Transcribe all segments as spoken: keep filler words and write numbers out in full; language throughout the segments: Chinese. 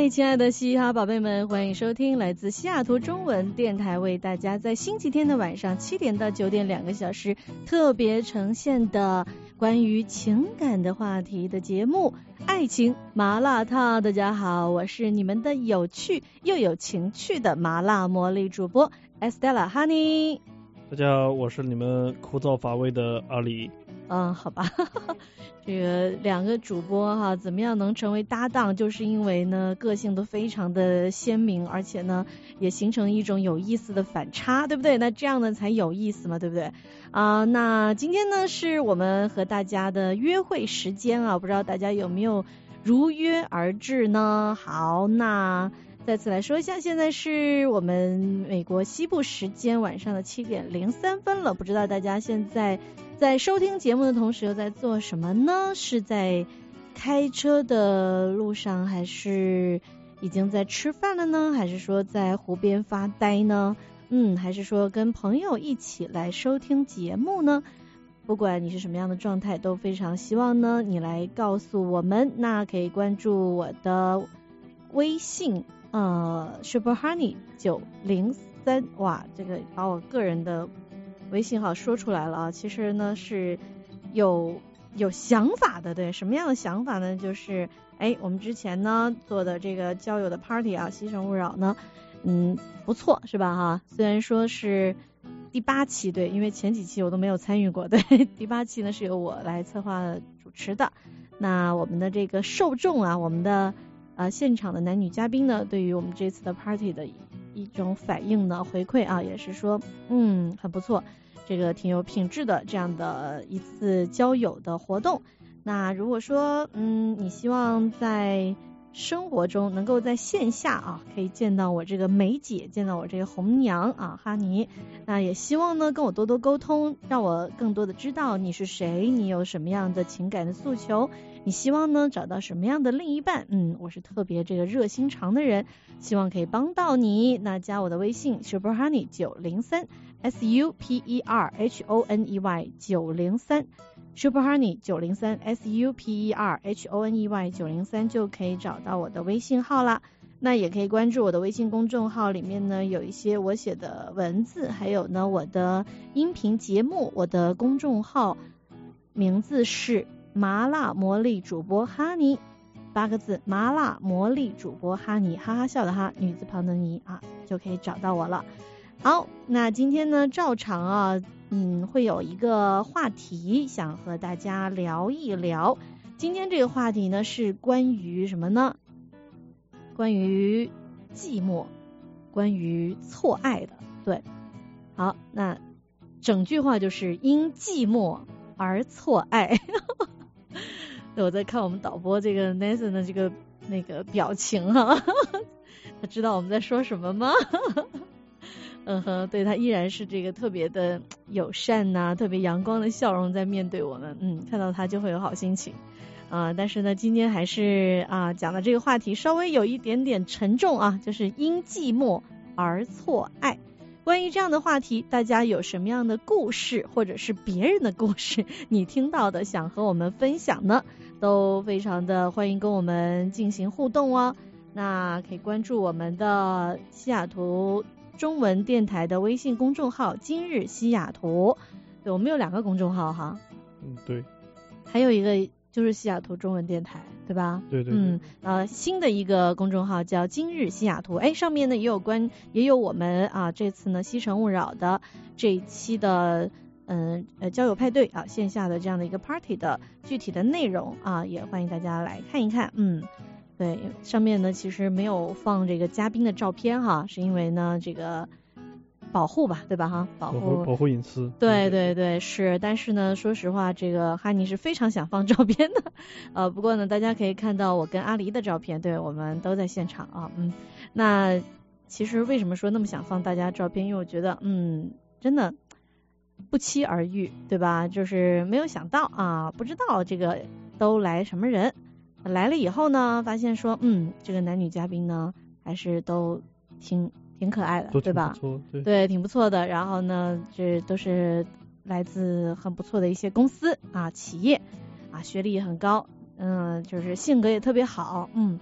嗨，亲爱的嘻哈宝贝们，欢迎收听来自西雅图中文电台为大家在星期天的晚上七点到九点两个小时特别呈现的关于情感的话题的节目《爱情麻辣烫》。大家好，我是你们的有趣又有情趣的麻辣魔力主播 Estella Honey。 大家好，我是你们枯燥乏味的阿里。 嗯，好吧，这个两个主播哈，怎么样能成为搭档？就是因为呢，个性都非常的鲜明，而且呢，也形成一种有意思的反差，对不对？那这样呢才有意思嘛，对不对？啊、呃，那今天呢是我们和大家的约会时间啊，不知道大家有没有如约而至呢？好，那再次来说一下，现在是我们美国西部时间晚上的七点零三分了，不知道大家现在在收听节目的同时又在做什么呢？是在开车的路上，还是已经在吃饭了呢？还是说在湖边发呆呢？嗯，还是说跟朋友一起来收听节目呢？不管你是什么样的状态，都非常希望呢你来告诉我们。那可以关注我的微信呃 Super Honey 九零三，哇，这个把我个人的微信号说出来了啊，其实呢是有有想法的。对，什么样的想法呢？就是哎，我们之前呢做的这个交友的 party 啊，西城勿扰呢，嗯，不错是吧哈？虽然说是第八期，对，因为前几期我都没有参与过，对，第八期呢是由我来策划主持的。那我们的这个受众啊，我们的呃现场的男女嘉宾呢，对于我们这次的 party 的一种反应呢回馈啊，也是说嗯很不错，这个挺有品质的这样的一次交友的活动。那如果说嗯你希望在生活中能够在线下啊可以见到我这个梅姐，见到我这个红娘啊哈尼，那也希望呢跟我多多沟通，让我更多的知道你是谁，你有什么样的情感的诉求，你希望呢找到什么样的另一半。嗯，我是特别这个热心肠的人，希望可以帮到你。那加我的微信 Super Honey 九零三 S U P E R H O N E Y 九零三Super Honey 九零三 S U P E R H O N E Y 九零三就可以找到我的微信号啦。那也可以关注我的微信公众号，里面呢有一些我写的文字，还有呢我的音频节目。我的公众号名字是麻辣魔力主播哈尼，八个字，麻辣魔力主播哈尼，哈哈笑的哈，女字旁的尼啊，就可以找到我了。好，那今天呢照常啊嗯，会有一个话题想和大家聊一聊。今天这个话题呢是关于什么呢？关于寂寞，关于错爱的。对，好，那整句话就是因寂寞而错爱。我在看我们导播这个 Nathan 的这个那个表情哈、啊，他知道我们在说什么吗？嗯哼，对，他依然是这个特别的友善呐、啊，特别阳光的笑容在面对我们。嗯，看到他就会有好心情啊、呃。但是呢，今天还是啊讲的这个话题稍微有一点点沉重啊，就是因寂寞而错爱。关于这样的话题，大家有什么样的故事，或者是别人的故事，你听到的想和我们分享呢？都非常的欢迎跟我们进行互动哦。那可以关注我们的西雅图中文电台的微信公众号今日西雅图。对，我们有两个公众号哈。 嗯，对。 还有一个就是西雅图中文电台，对吧？ 对对对。 嗯，呃，新的一个公众号叫今日西雅图，哎，上面呢也有关，也有我们啊这次呢西城勿扰的这一期的嗯呃交友派对啊线下的这样的一个 party 的具体的内容啊，也欢迎大家来看一看。嗯。对，上面呢其实没有放这个嘉宾的照片哈，是因为呢这个保护吧，对吧哈？保护保护隐私。 对对对，是。但是呢，说实话，这个哈尼是非常想放照片的，呃，不过呢，大家可以看到我跟阿狸的照片，对，我们都在现场啊，嗯。那其实为什么说那么想放大家照片？因为我觉得，嗯，真的不期而遇，对吧？就是没有想到啊，不知道这个都来什么人。来了以后呢，发现说，嗯，这个男女嘉宾呢，还是都挺挺可爱的，对吧？ 对， 对，挺不错的。然后呢，这都是来自很不错的一些公司啊、企业啊，学历也很高，嗯，就是性格也特别好，嗯。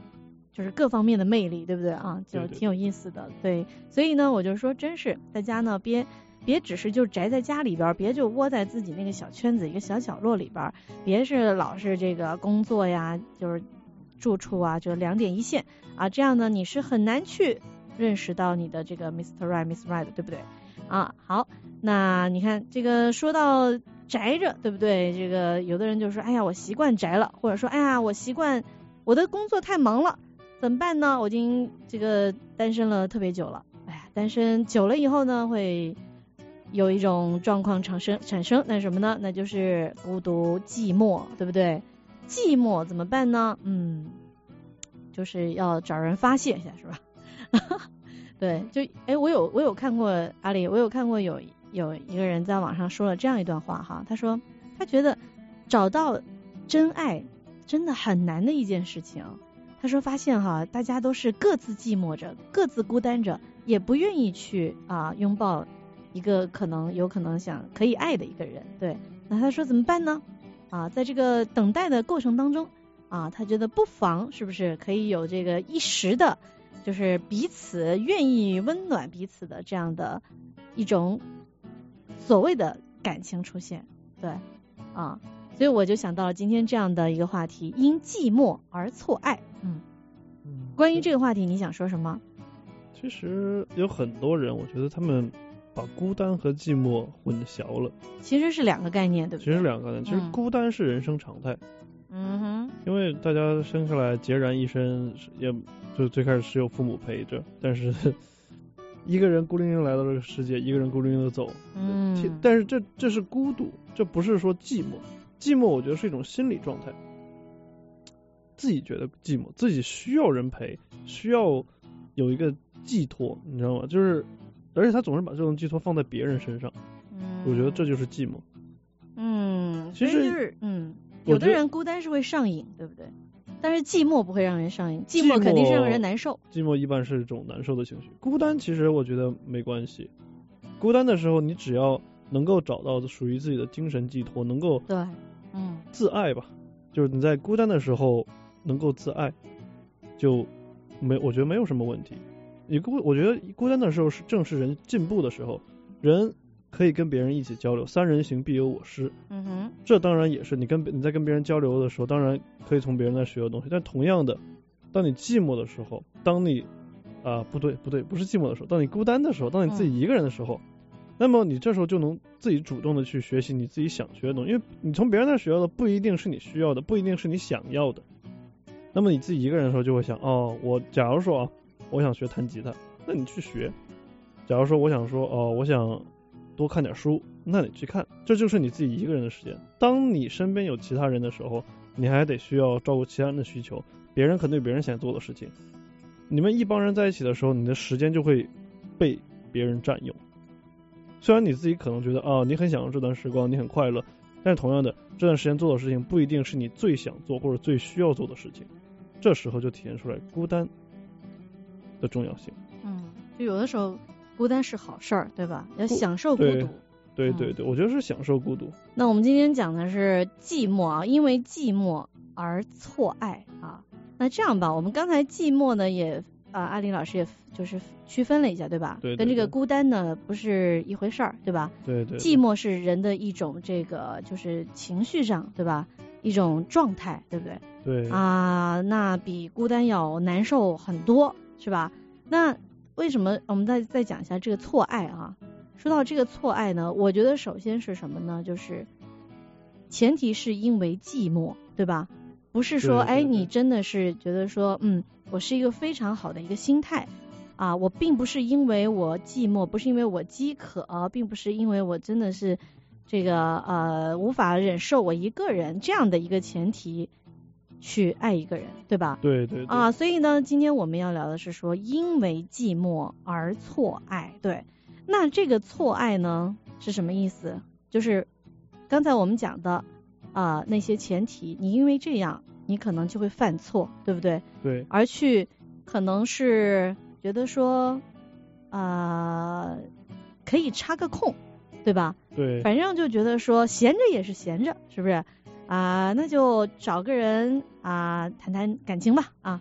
就是各方面的魅力，对不对啊？就挺有意思的。 对, 对, 对，所以呢我就说真是大家呢别别只是就宅在家里边，别就窝在自己那个小圈子一个小角落里边，别是老是这个工作呀就是住处啊就两点一线啊，这样呢你是很难去认识到你的这个 Mister Right Miss Right 对不对啊？好，那你看这个说到宅着对不对，这个有的人就说哎呀我习惯宅了，或者说哎呀我习惯我的工作太忙了怎么办呢，我已经这个单身了特别久了，哎呀单身久了以后呢会有一种状况产生产生那什么呢，那就是孤独寂寞对不对，寂寞怎么办呢，嗯就是要找人发泄一下是吧对，就哎我有我有看过阿里我有看过有有一个人在网上说了这样一段话哈，他说他觉得找到真爱真的很难的一件事情，他说发现哈大家都是各自寂寞着各自孤单着，也不愿意去啊拥抱一个可能有可能想可以爱的一个人，对，那他说怎么办呢啊，在这个等待的过程当中啊，他觉得不妨是不是可以有这个一时的就是彼此愿意温暖彼此的这样的一种所谓的感情出现，对啊，所以我就想到了今天这样的一个话题，因寂寞而错爱。嗯，关于这个话题你想说什么？ 其实有很多人我觉得他们把孤单和寂寞混淆了， 其实是两个概念对不对？ 其实两个概念，其实孤单是人生常态， 嗯哼， 因为大家生下来孑然一身，也就最开始是有父母陪着，但是一个人孤零零来到这个世界，一个人孤零零的走， 嗯， 但是这这是孤独，这不是说寂寞，寂寞我觉得是一种心理状态，自己觉得寂寞，自己需要人陪，需要有一个寄托，你知道吗？就是而且他总是把这种寄托放在别人身上，嗯，我觉得这就是寂寞。 嗯， 其实就是嗯，有的人孤单是会上瘾，对不对？但是寂寞不会让人上瘾，寂寞肯定是让人难受。 寂寞一般是一种难受的情绪，孤单其实我觉得没关系。孤单的时候，你只要能够找到属于自己的精神寄托，能够对，嗯， 自爱吧，就是你在孤单的时候能够自爱，就没我觉得没有什么问题。你孤，我觉得孤单的时候是正是人进步的时候，人可以跟别人一起交流，三人行必有我师。 嗯哼， 这当然也是你跟你在跟别人交流的时候，当然可以从别人那学到东西。但同样的，当你寂寞的时候，当你啊、呃、不对不对，不是寂寞的时候，当你孤单的时候，当你自己一个人的时候，嗯、那么你这时候就能自己主动的去学习你自己想学的东西，因为你从别人那学到的不一定是你需要的，不一定是你想要的。那么你自己一个人的时候就会想，哦，我假如说啊，我想学弹吉他，那你去学。假如说我想说，哦，我想多看点书，那你去看，这就是你自己一个人的时间。当你身边有其他人的时候，你还得需要照顾其他人的需求，别人可能有别人想做的事情。你们一帮人在一起的时候，你的时间就会被别人占用。虽然你自己可能觉得啊，你很享受这段时光，你很快乐，但是同样的，这段时间做的事情不一定是你最想做或者最需要做的事情。这时候就体现出来孤单的重要性。 嗯，就有的时候孤单是好事儿，对吧？要享受孤独。 对对对、嗯，我觉得是享受孤独。 那我们今天讲的是寂寞啊，因为寂寞而错爱啊。那这样吧，我们刚才寂寞呢也啊，阿林老师也就是区分了一下，对吧？ 对, 对, 对。 跟这个孤单呢不是一回事儿，对吧？ 对 对, 对。 寂寞是人的一种这个就是情绪上，对吧？一种状态，对不对？ 对。 啊，那比孤单要难受很多，是吧？那为什么我们再再讲一下这个错爱啊？说到这个错爱呢，我觉得首先是什么呢？就是前提是因为寂寞，对吧？不是说哎，你真的是觉得说，嗯，我是一个非常好的一个心态啊，我并不是因为我寂寞，不是因为我饥渴，啊、并不是因为我真的是这个呃无法忍受我一个人这样的一个前提去爱一个人，对吧？ 对对对。 啊，所以呢，今天我们要聊的是说，因为寂寞而错爱，对。那这个错爱呢是什么意思？就是刚才我们讲的啊、呃、那些前提，你因为这样，你可能就会犯错，对不对？ 对。 而去可能是觉得说啊、呃、可以插个空，对吧？ 对。 反正就觉得说闲着也是闲着，是不是？啊、呃，那就找个人啊、呃、谈谈感情吧啊。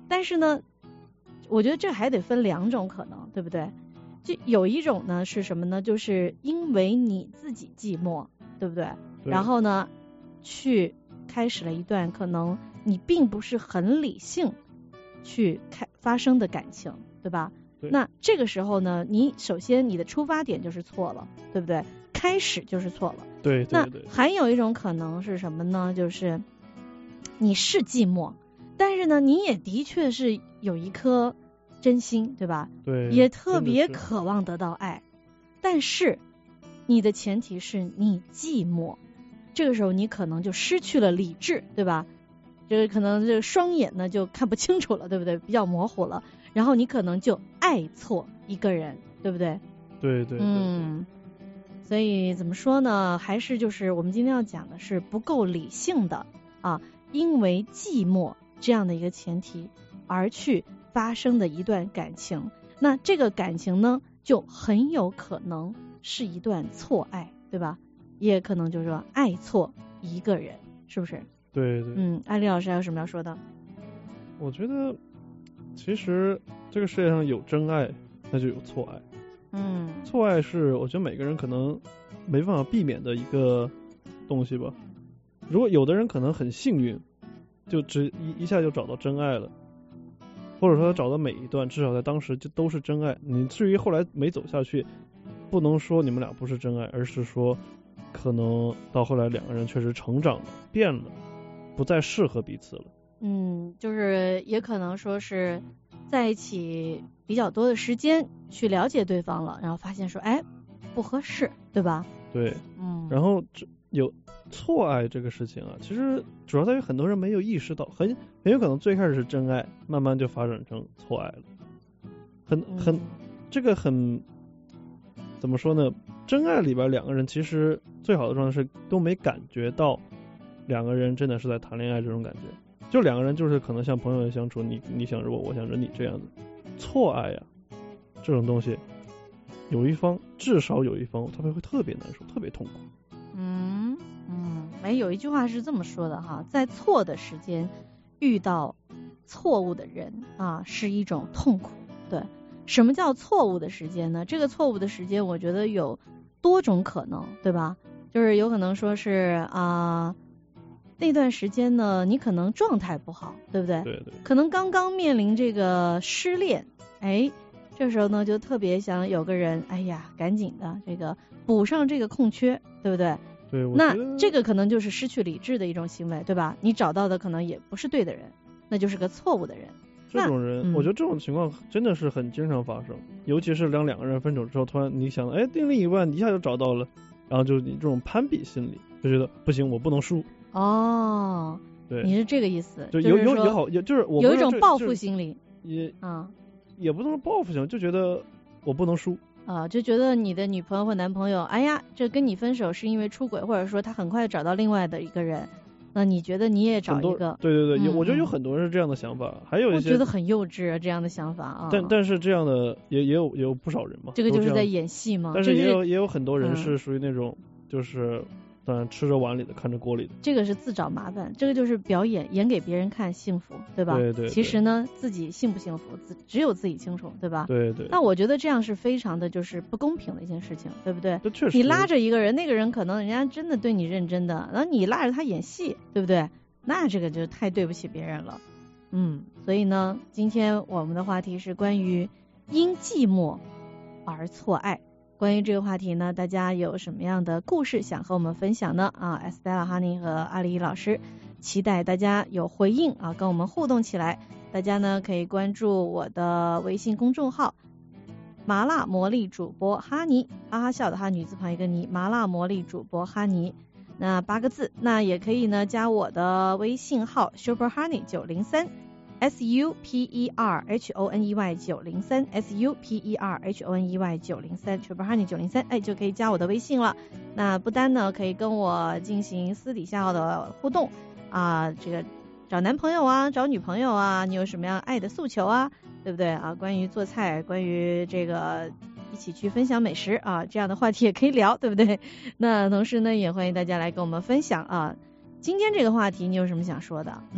但是呢，我觉得这还得分两种可能，对不对？就有一种呢是什么呢？就是因为你自己寂寞，对不对？ 对然后呢，去开始了一段可能你并不是很理性去开发生的感情，对吧？ 对那这个时候呢，你首先你的出发点就是错了，对不对？开始就是错了。 对对那对， 还有一种可能是什么呢？就是你是寂寞，但是呢，你也的确是有一颗真心，对吧？ 对， 也特别真的是渴望得到爱，但是你的前提是你寂寞，这个时候你可能就失去了理智，对吧？这个可能这个双眼呢就看不清楚了，对不对？比较模糊了，然后你可能就爱错一个人，对不对？ 对对对， 嗯，所以怎么说呢？还是就是我们今天要讲的是不够理性的啊，因为寂寞这样的一个前提而去发生的一段感情，那这个感情呢，就很有可能是一段错爱，对吧？也可能就是说爱错一个人，是不是？ 对对， 嗯，艾丽老师还有什么要说的？ 我觉得其实这个世界上有真爱，那就有错爱。 嗯错爱是我觉得每个人可能没办法避免的一个东西吧。如果有的人可能很幸运，就只一一下就找到真爱了，或者说他找到每一段至少在当时就都是真爱。你至于后来没走下去，不能说你们俩不是真爱，而是说可能到后来两个人确实成长了，变了，不再适合彼此了。 嗯，就是也可能说是在一起比较多的时间去了解对方了，然后发现说哎不合适，对吧？ 对， 嗯， 然后这有错爱这个事情啊，其实主要在于很多人没有意识到，很很有可能最开始是真爱，慢慢就发展成错爱了。很很、 嗯、 这个很怎么说呢？真爱里边两个人其实最好的状态是都没感觉到两个人真的是在谈恋爱这种感觉，就两个人就是可能像朋友相处，你你想着我，我想着你这样子。错爱呀、啊，这种东西，有一方至少有一方他会会特别难受，特别痛苦。 嗯嗯，哎，有一句话是这么说的哈，在错的时间遇到错误的人啊，是一种痛苦。对，什么叫错误的时间呢？这个错误的时间，我觉得有多种可能，对吧？就是有可能说是啊、呃，那段时间呢，你可能状态不好，对不对？ 对对。 可能刚刚面临这个失恋，哎，这时候呢就特别想有个人，哎呀，赶紧的这个补上这个空缺，对不对？ 对， 那这个可能就是失去理智的一种行为，对吧？你找到的可能也不是对的人，那就是个错误的人。 这种人、嗯、我觉得这种情况真的是很经常发生，尤其是当两个人分手之后，突然你想哎另另一半一下就找到了，然后就你这种攀比心理，就觉得不行，我不能输。 哦， 对， 你是这个意思， 就有有有好，就是我有一种报复心理， 也啊、嗯， 也不能说报复心理，就觉得我不能输。 啊、呃，就觉得你的女朋友或男朋友，哎呀，这跟你分手是因为出轨，或者说他很快找到另外的一个人，那你觉得你也找一个？ 对对对，有、 嗯、 我觉得有很多人是这样的想法，还有一些我觉得很幼稚啊，这样的想法啊。 但但是这样的也也有也有不少人嘛。 这个就是在演戏嘛。 但是也有、 就是、 也有很多人是属于那种、嗯、就是。但吃着碗里的看着锅里的， 这个是自找麻烦，这个就是表演，演给别人看幸福，对吧？ 对 对, 对。 其实呢，自己幸不幸福，自只有自己清楚，对吧？ 对对。 那我觉得这样是非常的就是不公平的一件事情，对不对？ 这确实。 你拉着一个人，那个人可能人家真的对你认真的，然后你拉着他演戏，对不对？那这个就太对不起别人了。嗯，所以呢，今天我们的话题是关于因寂寞而错爱。关于这个话题呢，大家有什么样的故事想和我们分享呢？啊 ，Estella Honey 和阿丽老师期待大家有回应啊，跟我们互动起来。大家呢可以关注我的微信公众号麻辣魔力主播哈尼，哈哈笑的哈，女字旁一个尼，麻辣魔力主播哈尼，那八个字。那也可以呢加我的微信号 Super Honey 九零三。S U P E R H O N E Y 九零三 S U P E R H O N E Y 九零三 Super Honey 九零三，哎，就可以加我的微信了。那不单呢可以跟我进行私底下的互动啊，这个找男朋友啊，找女朋友啊，你有什么样爱的诉求啊，对不对啊？关于做菜，关于这个一起去分享美食啊，这样的话题也可以聊，对不对？那同时呢，也欢迎大家来跟我们分享啊。今天这个话题你有什么想说的？嗯。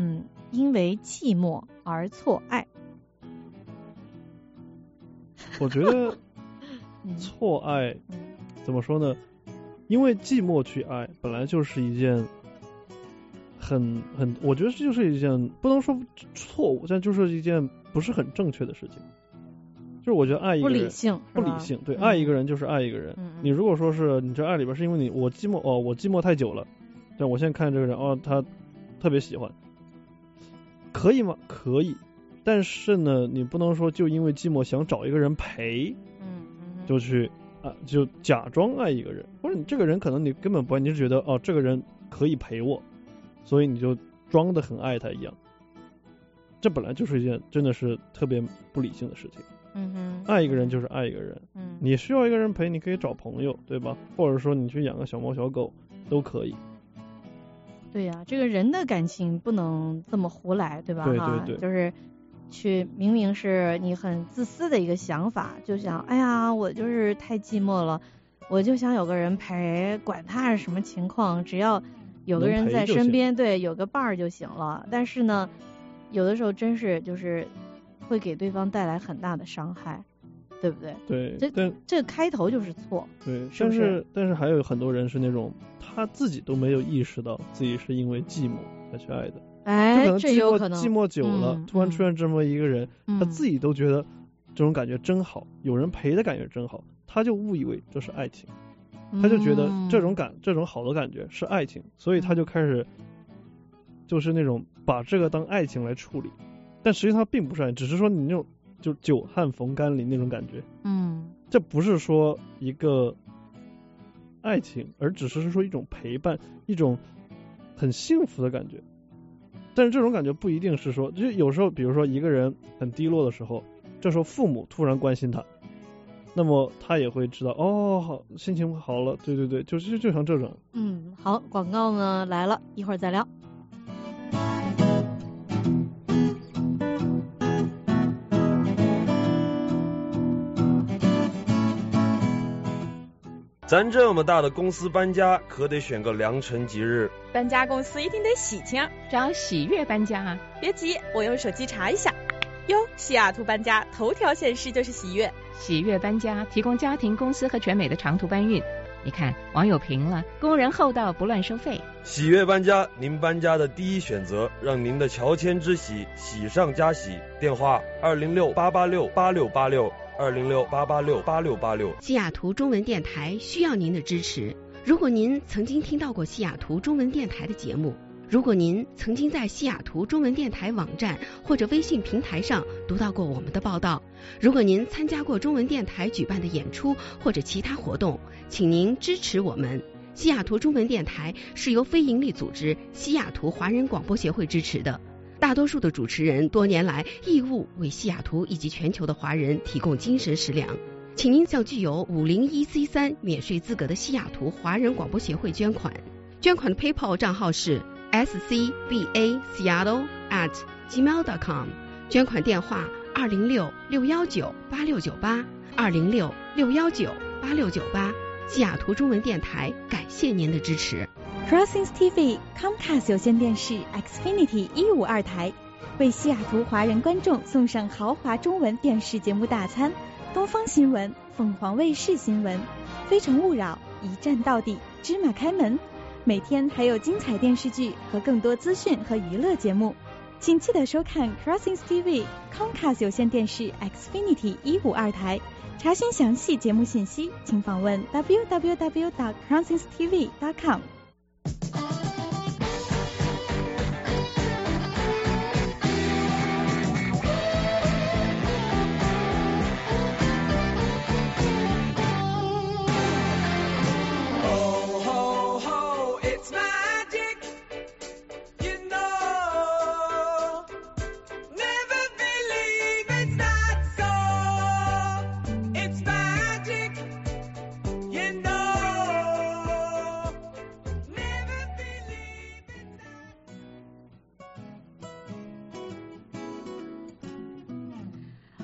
因为寂寞而错爱？ 我觉得错爱怎么说呢？因为寂寞去爱，本来就是一件很很，我觉得这就是一件不能说错误，但就是一件不是很正确的事情。就是我觉得爱一个人不理性， 不理性，对， 嗯、 爱一个人就是爱一个人。 嗯、 你如果说是你这爱里边是因为你我寂寞哦，我寂寞太久了，但我现在看这个人哦，他特别喜欢，可以吗？可以，但是呢，你不能说就因为寂寞想找一个人陪， 嗯， 就去。啊，就假装爱一个人，或者你这个人可能你根本不爱，你是觉得哦，这个人可以陪我，所以你就装得很爱他一样。这本来就是一件真的是特别不理性的事情。 嗯哼， 爱一个人就是爱一个人。 嗯， 你需要一个人陪，你可以找朋友，对吧？或者说你去养个小猫小狗都可以。 对呀、啊，这个人的感情不能这么胡来，对吧？ 对对对， 就是。去明明是你很自私的一个想法，就想哎呀我就是太寂寞了，我就想有个人陪，管他是什么情况，只要有个人在身边，对，有个伴儿就行了。但是呢有的时候真是就是会给对方带来很大的伤害，对不对？ 对， 这但这个开头就是错。 对， 是不是？ 但是但是还有很多人是那种他自己都没有意识到自己是因为寂寞才去爱的。 哎， 就可能寂寞这有可能寂寞久了、 嗯、 突然出现这么一个人、 嗯、 他自己都觉得这种感觉真好，有人陪的感觉真好，他就误以为这是爱情，他就觉得这种感、嗯、这种好的感觉是爱情，所以他就开始就是那种把这个当爱情来处理，但实际上并不是爱情，只是说你那种就久旱逢甘霖那种感觉。 嗯， 这不是说一个爱情，而只是说一种陪伴，一种很幸福的感觉。但是这种感觉不一定是说，就有时候比如说一个人很低落的时候，这时候父母突然关心他，那么他也会知道哦，好，心情好了，对对对，就是就像这种。 嗯，好，广告呢来了，一会儿再聊。 咱这么大的公司搬家，可得选个良辰吉日。 搬家公司一定得喜庆， 找喜悦搬家啊！ 别急，我用手机查一下。哟，西雅图搬家头条显示就是喜悦。 喜悦搬家提供家庭、公司和全美的长途搬运。你看，网友评了，工人厚道，不乱收费。 喜悦搬家，您搬家的第一选择，让您的乔迁之喜喜上加喜。电话：二零六八八六八六八六。二零六八八六八六八六。 西雅图中文电台需要您的支持。如果您曾经听到过西雅图中文电台的节目，如果您曾经在西雅图中文电台网站或者微信平台上读到过我们的报道，如果您参加过中文电台举办的演出或者其他活动，请您支持我们。西雅图中文电台是由非营利组织西雅图华人广播协会支持的。大多数的主持人多年来义务为西雅图以及全球的华人提供精神食粮，请您向具有五零一 C 三免税资格的西雅图华人广播协会捐款。捐款的 PayPal 账号是 s c b a seattle at gmail dot com， 捐款电话二零六六一九八六九八二零六六一九八六九八。西雅图中文电台感谢您的支持。 Crossings T V Comcast 有线电视 Xfinity 一五二台为西雅图华人观众送上豪华中文电视节目大餐，东方新闻、凤凰卫视新闻、非诚勿扰、一站到底、芝麻开门，每天还有精彩电视剧和更多资讯和娱乐节目，请记得收看 Crossings T V Comcast 有线电视 Xfinity 一五二台。查询详细节目信息，请访问 w w w dot crossings t v dot com。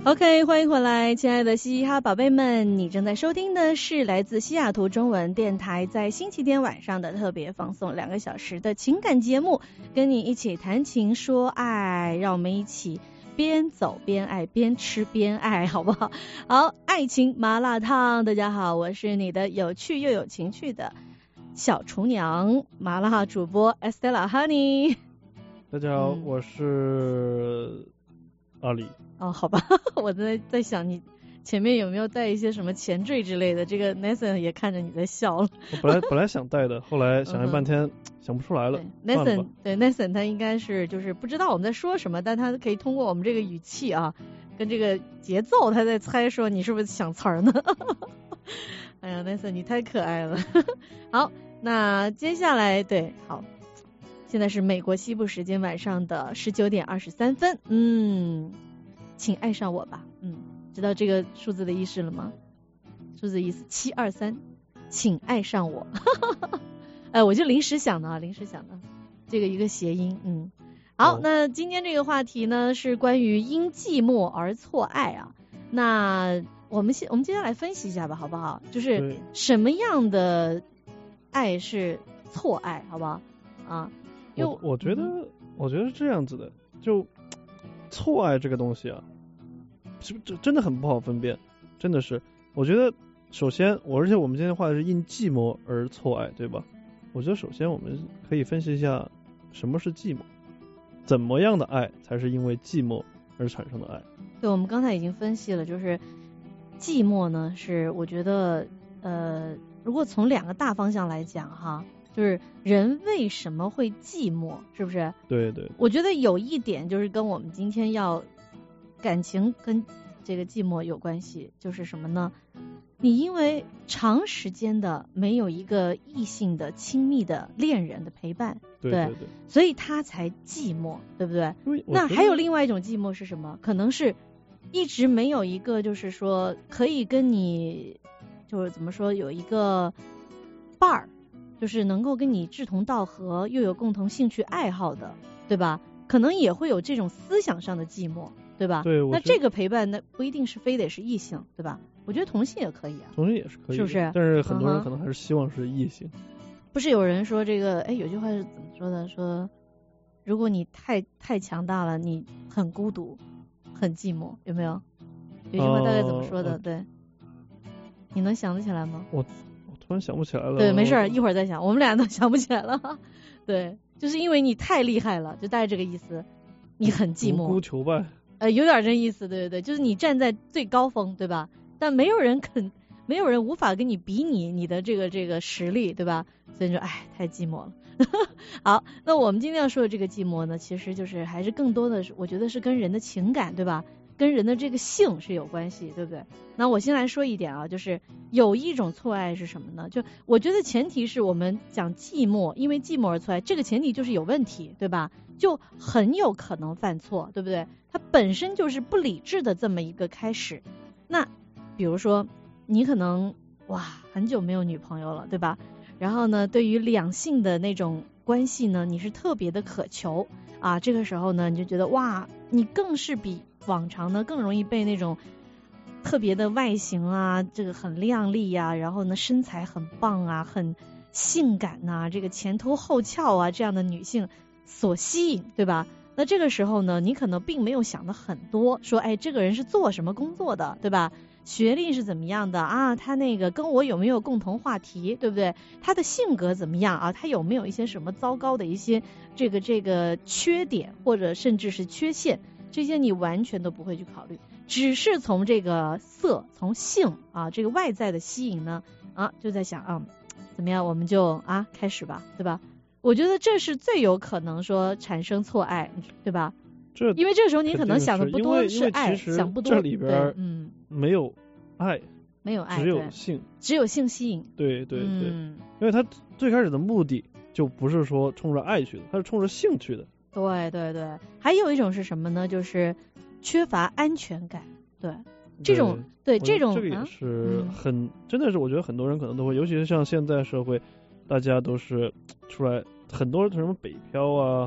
OK， 欢迎回来，亲爱的嘻嘻哈宝贝们，你正在收听的是来自西雅图中文电台在星期天晚上的特别放送两个小时的情感节目，跟你一起谈情说爱，让我们一起边走边爱，边吃边爱，好不好？好，爱情麻辣烫，大家好，我是你的有趣又有情趣的小厨娘麻辣主播 Estella Honey。 大家好， 嗯、 我是阿里。 哦，好吧，我在在想你前面有没有带一些什么前缀之类的，这个 Nathan 也看着你在笑了。 我本来本来想带的，后来想了半天、嗯、想不出来了。 Nathan 对 Nathan 他应该是就是不知道我们在说什么，但他可以通过我们这个语气啊，跟这个节奏，他在猜说你是不是想词儿呢？哎呀 Nathan 你太可爱了。好，那接下来对好。现在是美国西部时间晚上的十九点二十三分，嗯，请爱上我吧，嗯，知道这个数字的意思了吗？数字意思七二三，请爱上我，哎，我就临时想的啊，临时想的，这个一个谐音，嗯，好，哦、那今天这个话题呢是关于因寂寞而错爱啊，那我们先我们接下来分析一下吧，好不好？就是什么样的爱是错爱，好不好？啊。 我我觉得、嗯、我觉得是这样子的，就错爱这个东西啊，是这真的很不好分辨，真的是。我觉得首先我而且我们今天话的是因寂寞而错爱，对吧？我觉得首先我们可以分析一下什么是寂寞，怎么样的爱才是因为寂寞而产生的爱。 对，我们刚才已经分析了，就是寂寞呢是我觉得呃如果从两个大方向来讲哈，就是人为什么会寂寞，是不是？ 对对。 我觉得有一点就是跟我们今天要感情跟这个寂寞有关系，就是什么呢？你因为长时间的没有一个异性的亲密的恋人的陪伴， 对对对， 所以他才寂寞，对不对？那还有另外一种寂寞是什么？可能是一直没有一个就是说可以跟你就是怎么说有一个伴儿。就是能够跟你志同道合又有共同兴趣爱好的，对吧？可能也会有这种思想上的寂寞，对吧？ 对。 那这个陪伴那不一定是非得是异性，对吧？我觉得同性也可以啊。 同性也是可以， 是不是？ 但是很多人可能还是希望是异性。Uh-huh. 不是有人说这个，哎，有句话是怎么说的？说如果你太太强大了，你很孤独，很寂寞，有没有？有句话大概怎么说的？ uh, 对，你能想得起来吗？ 我。突然想不起来了。 对，没事，一会儿再想。我们俩都想不起来了。对，就是因为你太厉害了，就大概这个意思。你很寂寞， 独孤求败。 呃，有点这意思，对对对，就是你站在最高峰，对吧？但没有人肯，没有人无法跟你比拟你的这个这个实力，对吧？所以说，哎，太寂寞了。好，那我们今天要说的这个寂寞呢，其实就是还是更多的是，我觉得是跟人的情感，对吧？跟人的这个性是有关系，对不对？那我先来说一点啊，就是有一种错爱是什么呢？就我觉得前提是我们讲寂寞，因为寂寞而错爱，这个前提就是有问题，对吧？就很有可能犯错，对不对？它本身就是不理智的这么一个开始。那比如说你可能哇很久没有女朋友了，对吧？然后呢，对于两性的那种关系呢，你是特别的渴求啊，这个时候呢，你就觉得哇，你更是比往常呢更容易被那种特别的外形啊，这个很靓丽呀、啊，然后呢身材很棒啊，很性感呐、啊，这个前凸后翘啊这样的女性所吸引，对吧？那这个时候呢，你可能并没有想的很多，说哎这个人是做什么工作的，对吧？学历是怎么样的啊？他那个跟我有没有共同话题，对不对？他的性格怎么样啊？他有没有一些什么糟糕的一些这个这个缺点，或者甚至是缺陷？这些你完全都不会去考虑，只是从这个色，从性啊这个外在的吸引呢啊，就在想啊怎么样，我们就啊开始吧，对吧？我觉得这是最有可能说产生错爱，对吧？ 这因为这时候你可能想的不多是爱，想不多， 这里边嗯没有爱， 没有爱， 只有性， 只有性吸引。 对对对、 嗯， 因为他最开始的目的就不是说冲着爱去的，他是冲着性去的。 对对对，还有一种是什么呢？就是缺乏安全感。对，这种对这种这个也是很、啊嗯、真的是我觉得很多人可能都会，尤其是像现在社会，大家都是出来很多什么北漂啊，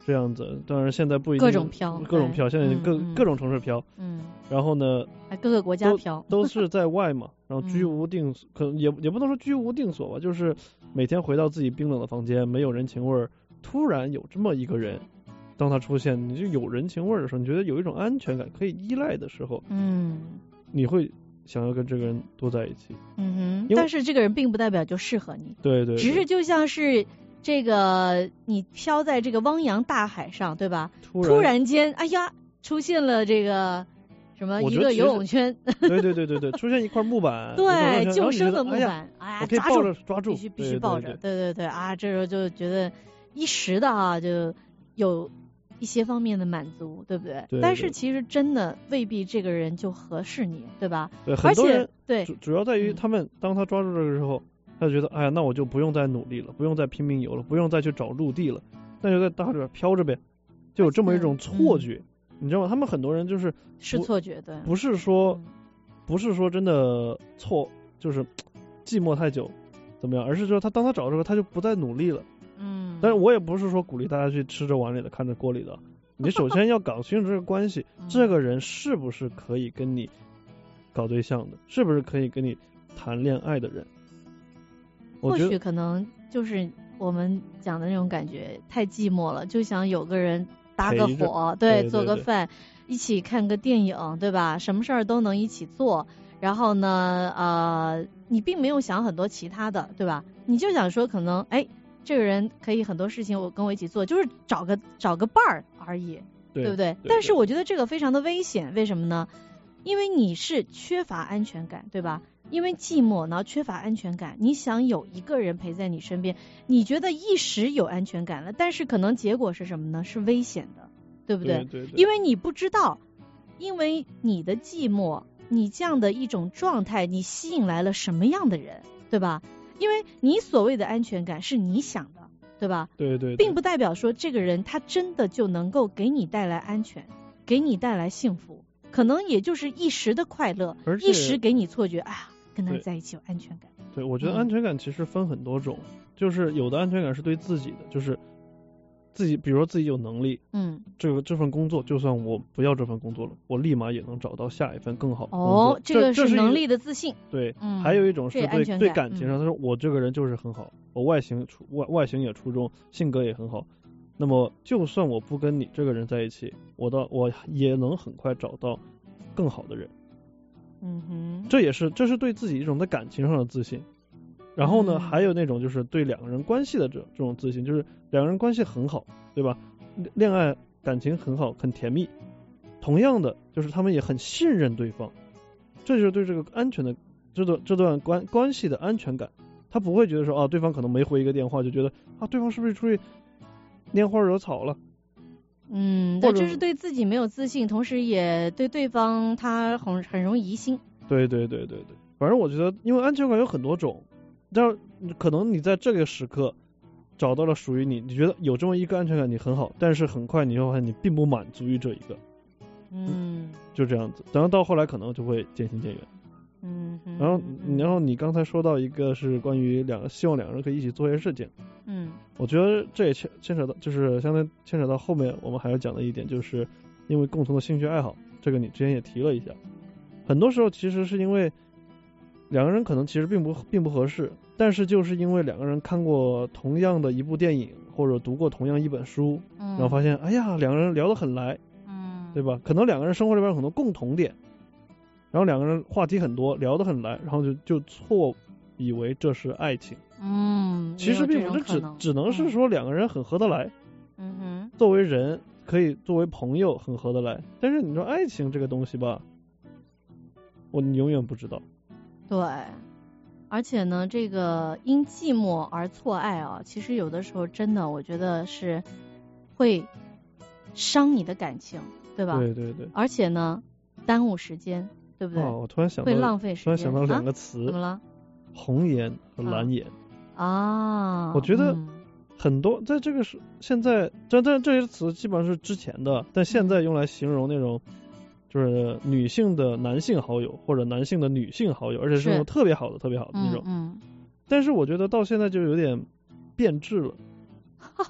这样子。当然现在不一定各种飘， 各种飘，现在各、 嗯、 各种城市飘。 嗯。 然后呢， 还各个国家飘， 都, 都是在外嘛，然后居无定所，嗯、可能也也不能说居无定所吧，就是每天回到自己冰冷的房间，没有人情味儿。突然有这么一个人，当他出现，你就有人情味儿的时候，你觉得有一种安全感，可以依赖的时候， 嗯， 你会想要跟这个人多在一起。 嗯哼，但是这个人并不代表就适合你。 对 对, 对， 只是就像是这个你飘在这个汪洋大海上，对吧？突 然, 突然间，哎呀，出现了这个什么一个游泳圈。 对对对对对，出现一块木板。 对，救生的木板， 哎呀， 哎呀， 我可以抱着抓住， 必须必须抱着。对对 对, 对, 对啊，这时候就觉得一时的啊，就有一些方面的满足，对不对？ 对对， 但是其实真的未必这个人就合适你，对吧？ 对，很多人对主主要在于他们、嗯、当他抓住这个时候，他就觉得哎呀，那我就不用再努力了，不用再拼命游了，不用再去找陆地了，那就在大海里边飘着呗，就有这么一种错觉，嗯、你知道吗？他们很多人就是是错觉，对， 不是说、 嗯、 不是说真的错，就是寂寞太久怎么样，而是说他当他找这个，他就不再努力了。 嗯， 但是我也不是说鼓励大家去吃着碗里的看着锅里的，你首先要搞清楚这个关系， 嗯、 这个人是不是可以跟你搞对象的，是不是可以跟你谈恋爱的人。 或许可能就是我们讲的那种感觉太寂寞了，就想有个人搭个伙，对， 对对对， 做个饭，一起看个电影，对吧？什么事儿都能一起做。然后呢，呃，你并没有想很多其他的，对吧？你就想说，可能，哎，这个人可以很多事情我跟我一起做，就是找个找个伴儿而已， 对， 对不对？ 对对， 但是我觉得这个非常的危险，为什么呢？因为你是缺乏安全感，对吧？因为寂寞，然后缺乏安全感，你想有一个人陪在你身边，你觉得一时有安全感了，但是可能结果是什么呢？是危险的，对不对？ 对对对， 因为你不知道，因为你的寂寞，你这样的一种状态，你吸引来了什么样的人，对吧？因为你所谓的安全感是你想的，对吧？ 对 对, 对， 并不代表说这个人他真的就能够给你带来安全，给你带来幸福，可能也就是一时的快乐，一时给你错觉，哎呀，跟他在一起有安全感。 对，我觉得安全感其实分很多种，嗯、就是有的安全感是对自己的，就是自己，比如说自己有能力， 嗯， 这个这份工作，就算我不要这份工作了，我立马也能找到下一份更好的工作。 哦，这个是能力的自信。 对， 嗯， 还有一种是对对对感情上，他说我这个人就是很好，我外形出外外形也出众，性格也很好。那么就算我不跟你这个人在一起，我到我也能很快找到更好的人。 嗯哼， 这也是这是对自己一种在感情上的自信。然后呢， 嗯、 还有那种就是对两个人关系的这这种自信，就是两个人关系很好，对吧？恋爱感情很好，很甜蜜。同样的，就是他们也很信任对方，这就是对这个安全的这段这段关关系的安全感。他不会觉得说啊，对方可能没回一个电话，就觉得啊，对方是不是出去拈花惹草了？ 嗯，对，这是对自己没有自信，同时也对对方他很很容易疑心。 对对对对对，反正我觉得，因为安全感有很多种，但可能你在这个时刻找到了属于你，你觉得有这么一个安全感，你很好，但是很快你会发现你并不满足于这一个， 嗯， 就这样子，然后到后来可能就会渐行渐远。 嗯， 然后然后你刚才说到一个是关于两个希望两个人可以一起做一些事情， 嗯， 我觉得这也牵牵扯到就是相当于牵扯到后面我们还要讲的一点，就是因为共同的兴趣爱好，这个你之前也提了一下，很多时候其实是因为两个人可能其实并不并不合适，但是就是因为两个人看过同样的一部电影或者读过同样一本书， 嗯， 然后发现哎呀两个人聊得很来， 嗯， 对吧？可能两个人生活里边有很多共同点。然后两个人话题很多，聊得很来，然后就就错以为这是爱情。 嗯， 其实并不是，只只能是说两个人很合得来。 嗯哼， 作为人可以作为朋友很合得来，但是你说爱情这个东西吧，我你永远不知道。 对，而且呢，这个因寂寞而错爱啊，其实有的时候真的，我觉得是会伤你的感情，对吧？ 对对对。 而且呢，耽误时间。对不对？ 哦，我突然想到， 会浪费时间。 突然想到两个词， 啊、怎么了？ 红颜和蓝颜。 啊， 我觉得很多、嗯、在这个是现在，这这这些词基本上是之前的，但现在用来形容那种就是女性的男性好友或者男性的女性好友，而且是那种特别好的、特别好的那种。 嗯。嗯但是我觉得到现在就有点变质了。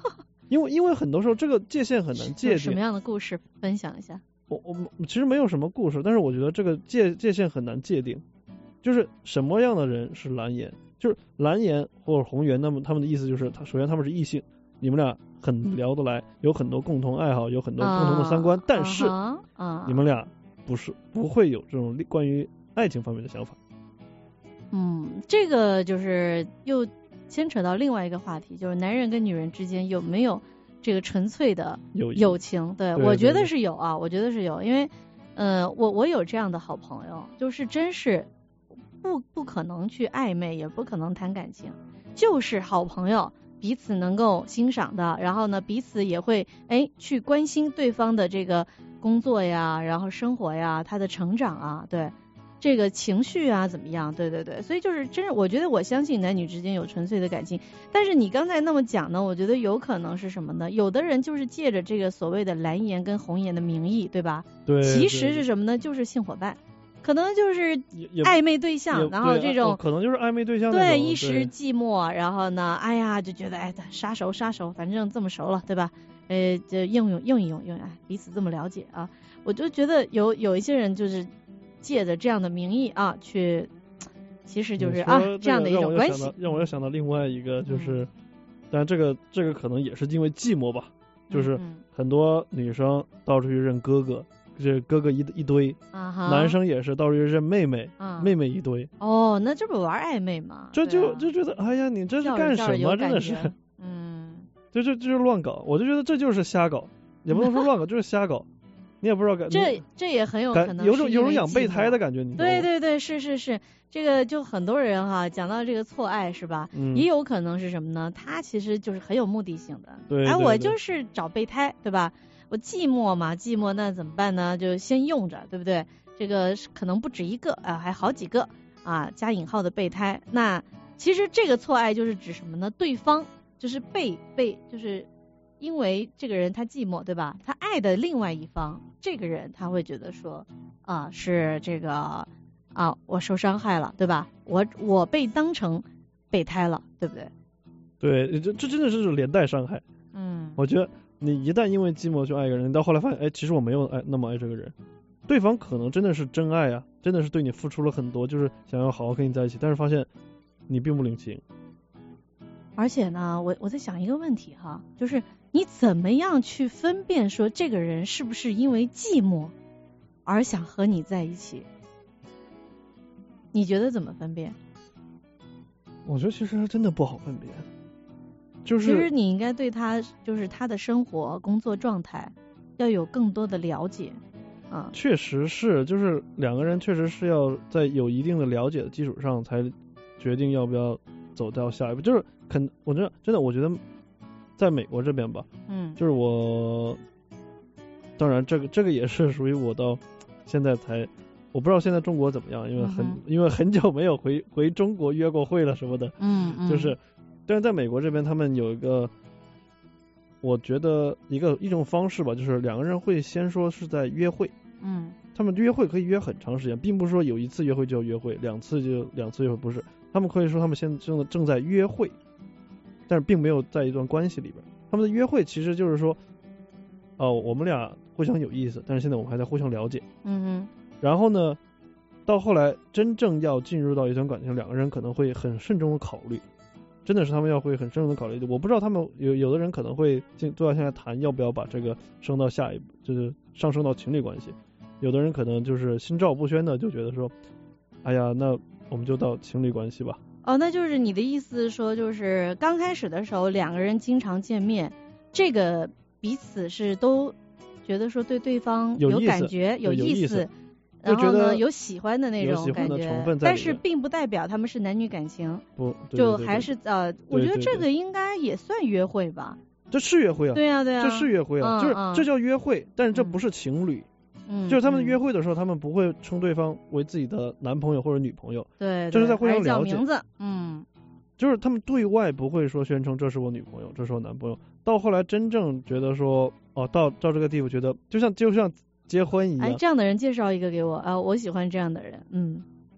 因为因为很多时候这个界限很难界定。 什么样的故事分享一下？ 我我其实没有什么故事，但是我觉得这个界界限很难界定，就是什么样的人是蓝颜，就是蓝颜或者红颜，那么他们的意思就是他首先他们是异性，你们俩很聊得来，有很多共同爱好，有很多共同的三观， 啊、 但是、 啊、 你们俩不是不会有这种关于爱情方面的想法。 嗯，这个就是又牵扯到另外一个话题，就是男人跟女人之间有没有这个纯粹的友情？对， 对我觉得是有啊，我觉得是有，因为呃，我我有这样的好朋友，就是真是不不可能去暧昧，也不可能谈感情，就是好朋友，彼此能够欣赏的，然后呢，彼此也会哎去关心对方的这个工作呀，然后生活呀，他的成长啊，对。这个情绪啊怎么样？对对对，所以就是真是我觉得我相信男女之间有纯粹的感情，但是你刚才那么讲呢，我觉得有可能是什么呢？有的人就是借着这个所谓的蓝颜跟红颜的名义，对吧？ 对， 其实是什么呢？就是性伙伴，可能就是暧昧对象，然后这种、 哦、可能就是暧昧对象那种， 对，一时寂寞，然后呢，哎呀就觉得哎杀熟杀熟，反正这么熟了，对吧？呃，就应用用一用用，哎，彼此这么了解啊，我就觉得有有一些人就是借着这样的名义啊，去，其实就是啊这样的一种关系。 让我又想到另外一个，就是，嗯、但是这个这个可能也是因为寂寞吧，就是很多女生到处去认哥哥，这哥哥一一堆， 啊、 男生也是到处去认妹妹，啊、妹妹一堆。 哦，那这不玩暧昧吗？ 这就、啊、就觉得，哎呀，你这是干什么？真的是， 嗯， 就就就是乱搞，我就觉得这就是瞎搞，也不能说乱搞，就是瞎搞。你也不知道感这这也很有可能有种有种养备胎的感觉，你对对对，是是是，这个就很多人哈讲到这个错爱是吧？ 嗯， 也有可能是什么呢？他其实就是很有目的性的， 对， 哎，我就是找备胎，对吧？我寂寞嘛，寂寞那怎么办呢？就先用着，对不对？这个可能不止一个啊，还好几个啊，加引号的备胎。那其实这个错爱就是指什么呢？对方就是被被就是。因为这个人他寂寞，对吧？他爱的另外一方，这个人他会觉得说，啊，是这个啊，我受伤害了，对吧？我我被当成备胎了，对不对？ 对，这这真的是连带伤害。 嗯， 我觉得你一旦因为寂寞去爱一个人，到后来发现，哎，其实我没有爱那么爱这个人，对方可能真的是真爱啊，真的是对你付出了很多，就是想要好好跟你在一起，但是发现你并不领情。 而且呢，我我在想一个问题哈，就是你怎么样去分辨说这个人是不是因为寂寞而想和你在一起？你觉得怎么分辨？ 我觉得其实真的不好分辨，就是其实你应该对他就是他的生活工作状态要有更多的了解啊。 确实是，就是两个人确实是要在有一定的了解的基础上才决定要不要走到下一步，就是肯我觉得真的我觉得在美国这边吧， 嗯， 就是我当然这个这个也是属于我到现在才我不知道现在中国怎么样，因为很、嗯、因为很久没有回回中国约过会了什么的， 嗯嗯， 就是但是在美国这边他们有一个我觉得一个一种方式吧，就是两个人会先说是在约会， 嗯， 他们约会可以约很长时间，并不是说有一次约会就要约会，两次就两次约会，不是，他们可以说他们现在正正在约会，但是并没有在一段关系里边，他们的约会其实就是说哦、呃、我们俩互相有意思，但是现在我们还在互相了解， 嗯哼， 然后呢到后来真正要进入到一段感情，两个人可能会很慎重的考虑，真的是他们要会很慎重的考虑，我不知道他们有有的人可能会进坐到现在谈要不要把这个升到下一步，就是上升到情侣关系，有的人可能就是心照不宣的就觉得说哎呀那我们就到情侣关系吧。 哦，那就是你的意思说就是刚开始的时候两个人经常见面，这个彼此是都觉得说对对方有感觉有意思，然后呢有喜欢的那种感觉，但是并不代表他们是男女感情， 不就还是呃我觉得这个应该也算约会吧。 这是约会啊， 对啊对啊， 这是约会啊、嗯、就是、嗯、这叫约会，但是这不是情侣，嗯，就是他们约会的时候、嗯、他们不会称对方为自己的男朋友或者女朋友， 对， 这是在互相了解， 叫名字，嗯， 就是他们对外不会说宣称这是我女朋友这是我男朋友，到后来真正觉得说哦到到这个地步觉得就像就像结婚一样， 哎，这样的人介绍一个给我啊，我喜欢这样的人，嗯，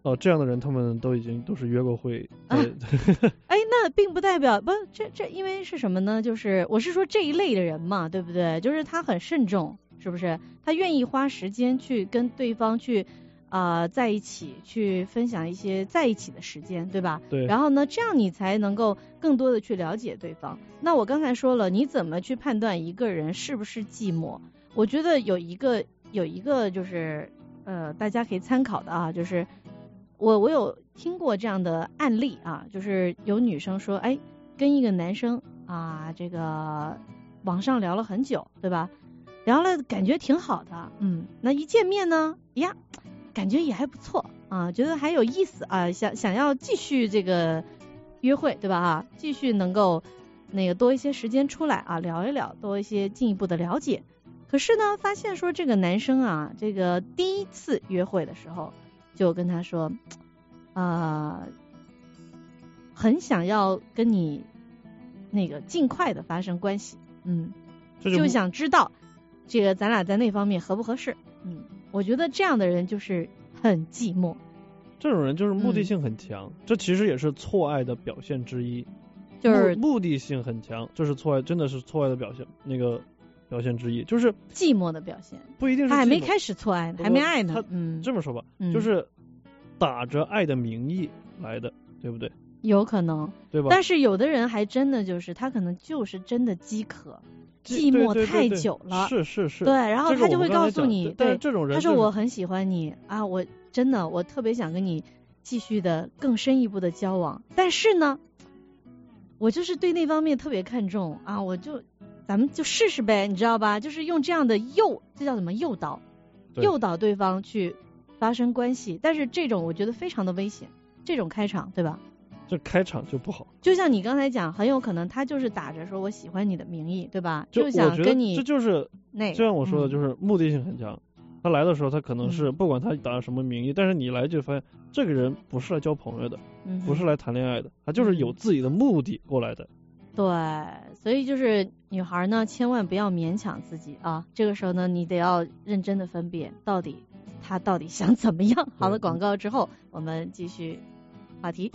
哦，这样的人他们都已经都是约过会。 啊、哎，那并不代表不这这，因为是什么呢？就是我是说这一类的人嘛，对不对？就是他很慎重，是不是？他愿意花时间去跟对方去啊、呃、在一起，去分享一些在一起的时间，对吧？ 对。 然后呢，这样你才能够更多的去了解对方。那我刚才说了，你怎么去判断一个人是不是寂寞？我觉得有一个有一个就是呃大家可以参考的啊，就是我我有听过这样的案例啊，就是有女生说，哎，跟一个男生啊这个网上聊了很久，对吧？聊了感觉挺好的，嗯，那一见面呢，呀，感觉也还不错啊，觉得还有意思啊，想想要继续这个约会，对吧？啊，继续能够那个多一些时间出来啊，聊一聊，多一些进一步的了解。可是呢，发现说这个男生啊，这个第一次约会的时候，就跟他说，啊、呃，很想要跟你那个尽快的发生关系，嗯，就, 就想知道这个咱俩在那方面合不合适，嗯，我觉得这样的人就是很寂寞。 这种人就是目的性很强，嗯、这其实也是错爱的表现之一， 就是目的性很强，这是错爱，真的是错爱的表现，那个。表现之一就是寂寞的表现， 不一定是他还没开始错爱呢，还没爱呢。 他嗯， 这么说吧， 嗯、 就是打着爱的名义来的，对不对？ 有可能， 对吧？ 但是有的人还真的就是他可能就是真的饥渴，寂寞太久了， 是是是， 对，然后他就会告诉你， 对，这种人、就是， 他说我很喜欢你啊，我真的我特别想跟你继续的更深一步的交往，但是呢，我就是对那方面特别看重啊，我就。咱们就试试呗，你知道吧？就是用这样的诱，这叫什么诱导，诱导对方去发生关系。但是这种我觉得非常的危险，这种开场，对吧？ 这开场就不好。 就像你刚才讲，很有可能他就是打着说我喜欢你的名义，对吧？ 就想跟你， 这就是那， 就像我说的，就是目的性很强。嗯、他来的时候，他可能是、 嗯、 不管他打什么名义，但是你来就发现这个人不是来交朋友的， 嗯、 不是来谈恋爱的，他就是有自己的目的过来的。 嗯对，所以就是女孩呢，千万不要勉强自己啊。这个时候呢，你得要认真的分辨，到底她到底想怎么样。好了，广告之后我们继续话题。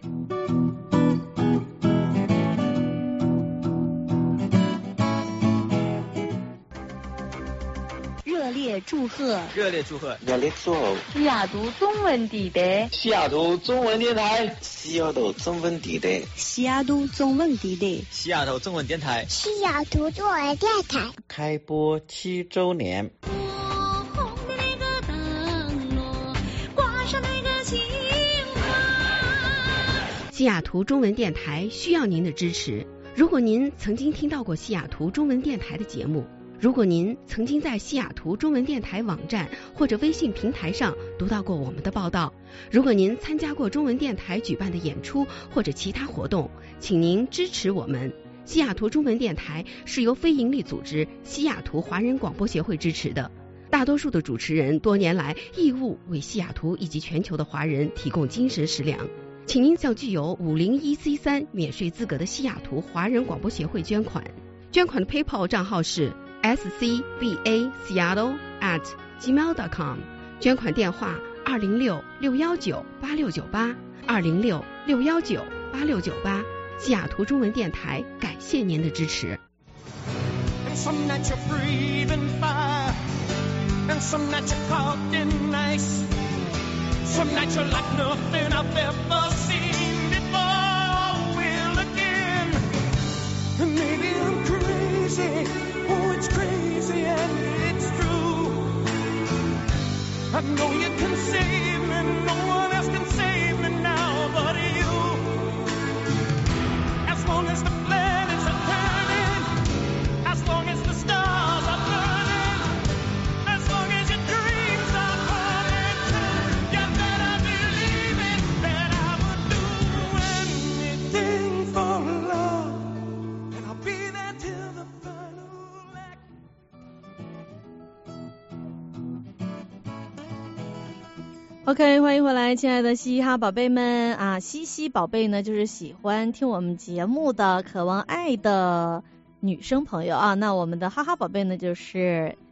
热烈祝贺！ 热烈祝贺！ 热烈祝贺！ 西雅图中文地带， 西雅图中文电台，西雅图中文地带， 西雅图中文地带， 西雅图中文电台， 西雅图中文电台开播七周年。 西雅图中文电台需要您的支持。如果您曾经听到过西雅图中文电台的节目，如果您曾经在西雅图中文电台网站或者微信平台上读到过我们的报道，如果您参加过中文电台举办的演出或者其他活动，请您支持我们。西雅图中文电台是由非营利组织西雅图华人广播协会支持的，大多数的主持人多年来义务为西雅图以及全球的华人提供精神食粮，请您向具有五零一 C 三免税资格的西雅图华人广播协会捐款。捐款的 PayPal 账号是S C V A Seattle at gmail dot com， 捐款电话二零六六幺九八六九八二零六六幺九八六九八。西雅图中文电台感谢您的支持。 Oh, it's crazy and it's true. I know you can save me, no one else can save me now but you. As long as the planets are turning, as long as the stars are burning, as long as your dreams are coming true, you better believe it, that I would do anything for love, and I'll be there till the OK， 欢迎回来，亲爱的嘻哈宝贝们啊！嘻嘻宝贝呢，就是喜欢听我们节目的、渴望爱的女生朋友啊。那我们的哈哈宝贝呢，就是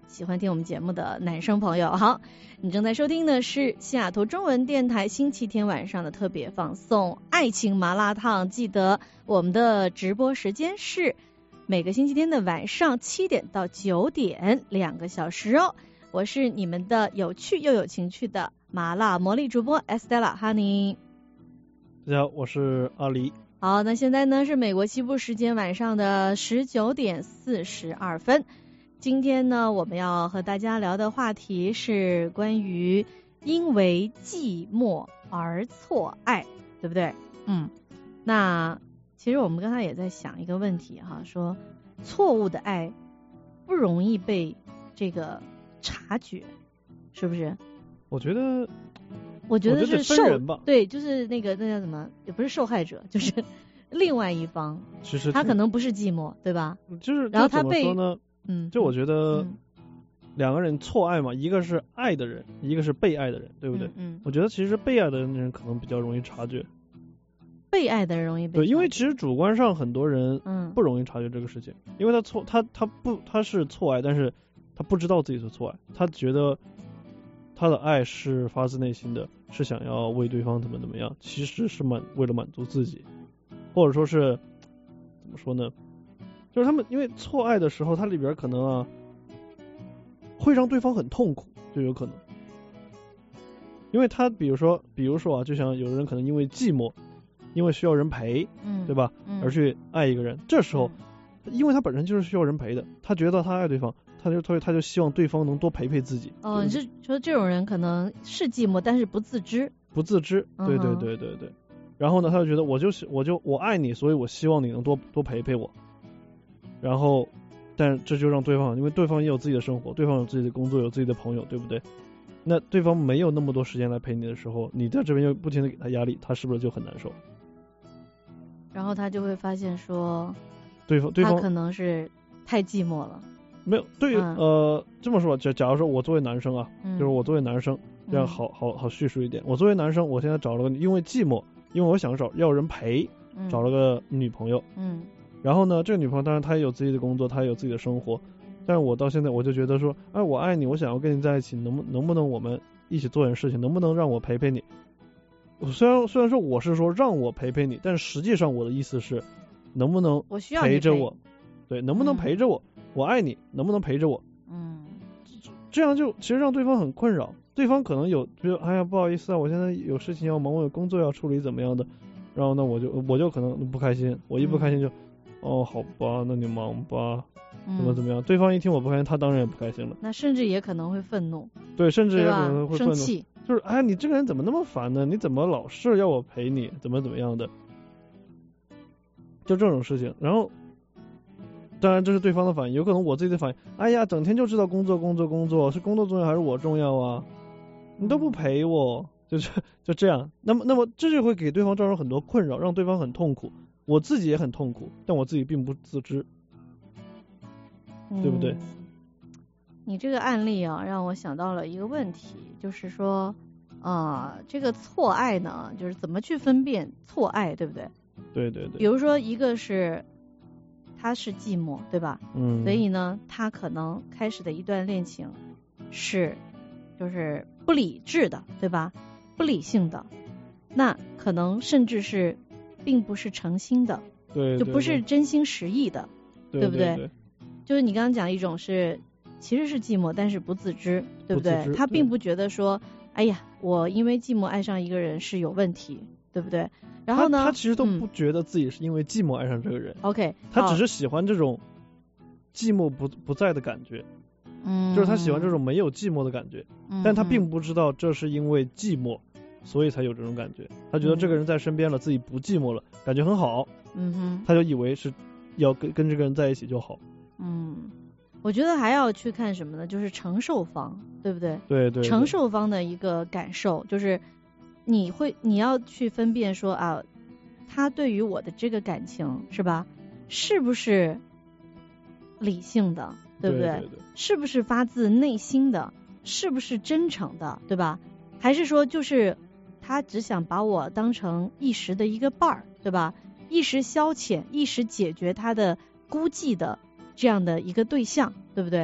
喜欢听我们节目的男生朋友。好，你正在收听的是西雅图中文电台星期天晚上的特别放送爱情麻辣烫，记得我们的直播时间是每个星期天的晚上七点到九点，两个小时哦。我是你们的有趣又有情趣的麻辣魔力主播 Estella Honey。 大家好，我是阿狸。 好，那现在呢是美国西部时间晚上的十九点四十二分。今天呢我们要和大家聊的话题是关于因为寂寞而错爱，对不对？嗯，那其实我们刚才也在想一个问题哈，说错误的爱不容易被这个察觉，是不是？ 我觉得我觉得是受人吧， 对，就是那个那叫什么，也不是受害者，就是另外一方， 其实他可能不是寂寞，对吧？ 就是然后他被怎么说呢？ 嗯， 就我觉得嗯两个人错爱嘛，一个是爱的人，一个是被爱的人，对不对？ 嗯嗯我觉得其实被爱的人可能比较容易察觉， 被爱的人容易被对，因为察觉其实主观上很多人嗯不容易察觉这个事情，因为他错他他不他是错爱，但是他不知道自己是错爱，他觉得他的爱是发自内心的，是想要为对方怎么怎么样，其实是满为了满足自己，或者说是怎么说呢？就是他们因为错爱的时候，它里边可能啊会让对方很痛苦，就有可能，因为他比如说比如说啊，就像有人可能因为寂寞，因为需要人陪， 嗯， 对吧？ 嗯、 而去爱一个人，这时候、嗯、因为他本身就是需要人陪的，他觉得他爱对方，他就他他就希望对方能多陪陪自己。 哦，你是说这种人可能是寂寞，但是不自知， 不自知，对对对对对。然后呢，他就觉得我就是我就我爱你，所以我希望你能多多陪陪我。然后，但这就让对方，因为对方也有自己的生活，对方有自己的工作，有自己的朋友，对不对？那对方没有那么多时间来陪你的时候，你在这边又不停的给他压力，他是不是就很难受？ 然后他就会发现说， 对方对方他可能是太寂寞了。 没有，对于、嗯、呃这么说，假假如说我作为男生啊， 嗯、 就是我作为男生，这样好好好叙述一点。我作为男生，我现在找了个，因为寂寞，因为我想找要人陪， 嗯、 找了个女朋友。 嗯。 然后呢，这个女朋友当然她也有自己的工作，她也有自己的生活，但是我到现在我就觉得说，哎，我爱你，我想要跟你在一起，能不能不能我们一起做点事情，能不能让我陪陪你？虽然虽然说我是说让我陪陪你，但实际上我的意思是，能不能陪着我？对，能不能陪着我？嗯、我爱你，能不能陪着我？ 嗯， 这样就其实让对方很困扰，对方可能有觉得，哎呀，不好意思啊，我现在有事情要忙，我有工作要处理，怎么样的？然后呢，我就我就可能不开心，我一不开心就。嗯哦，好吧，那你忙吧，怎么怎么样？嗯、对方一听我不开心，他当然也不开心了。 那甚至也可能会愤怒。 对，甚至也可能会愤怒。 生气。 就是哎，你这个人怎么那么烦呢？你怎么老是要我陪你？怎么怎么样的？就这种事情。然后，当然这是对方的反应，有可能我自己的反应。哎呀，整天就知道工作工作工作，是工作重要还是我重要啊？你都不陪我，就是就这样。那么，那么这就会给对方造成很多困扰，让对方很痛苦。我自己也很痛苦，但我自己并不自知， 嗯、 对不对？ 你这个案例啊，让我想到了一个问题，就是说，啊、呃，这个错爱呢，就是怎么去分辨错爱，对不对？ 对对对。 比如说，一个是他是寂寞，对吧？ 嗯。 所以呢，他可能开始的一段恋情是就是不理智的，对吧？不理性的，那可能甚至是。并不是诚心的， 对， 就不是真心实意的， 对对不对？ 对对就是你刚刚讲一种是其实是寂寞，但是不自知，对不对？ 不他并不觉得说，哎呀，我因为寂寞爱上一个人是有问题，对不对？然后呢， 他, 他其实都不觉得自己是因为寂寞爱上这个人。 嗯、OK， 他只是喜欢这种寂寞不不在的感觉， 嗯， 就是他喜欢这种没有寂寞的感觉， 嗯、 但他并不知道这是因为寂寞。所以才有这种感觉，他觉得这个人在身边了，嗯、自己不寂寞了，感觉很好， 嗯哼， 他就以为是要跟跟这个人在一起就好。 嗯，我觉得还要去看什么呢？就是承受方，对不对？ 对 对, 对。 承受方的一个感受，就是你会你要去分辨说啊，他对于我的这个感情是吧，是不是理性的，对不对？ 对对对。 是不是发自内心的？是不是真诚的，对吧？还是说就是他只想把我当成一时的一个伴儿，对吧？一时消遣，一时解决他的孤寂的这样的一个对象，对不对？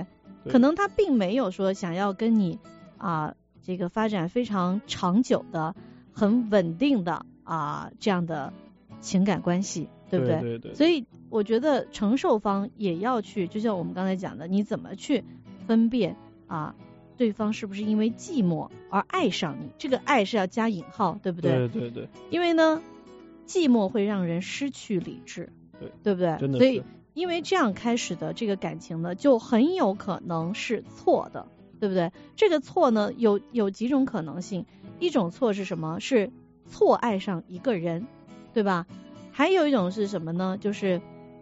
可能他并没有说想要跟你啊这个发展非常长久的、很稳定的啊这样的情感关系，对不对？ 对对对。 所以我觉得承受方也要去，就像我们刚才讲的，你怎么去分辨啊对方是不是因为寂寞而爱上你？这个爱是要加引号，对不对？ 对对对。 因为呢，寂寞会让人失去理智， 对， 对不对？ 真的是。 所以因为这样开始的这个感情呢，就很有可能是错的，对不对？这个错呢，有有几种可能性。一种错是什么？是错爱上一个人，对吧？还有一种是什么呢？就是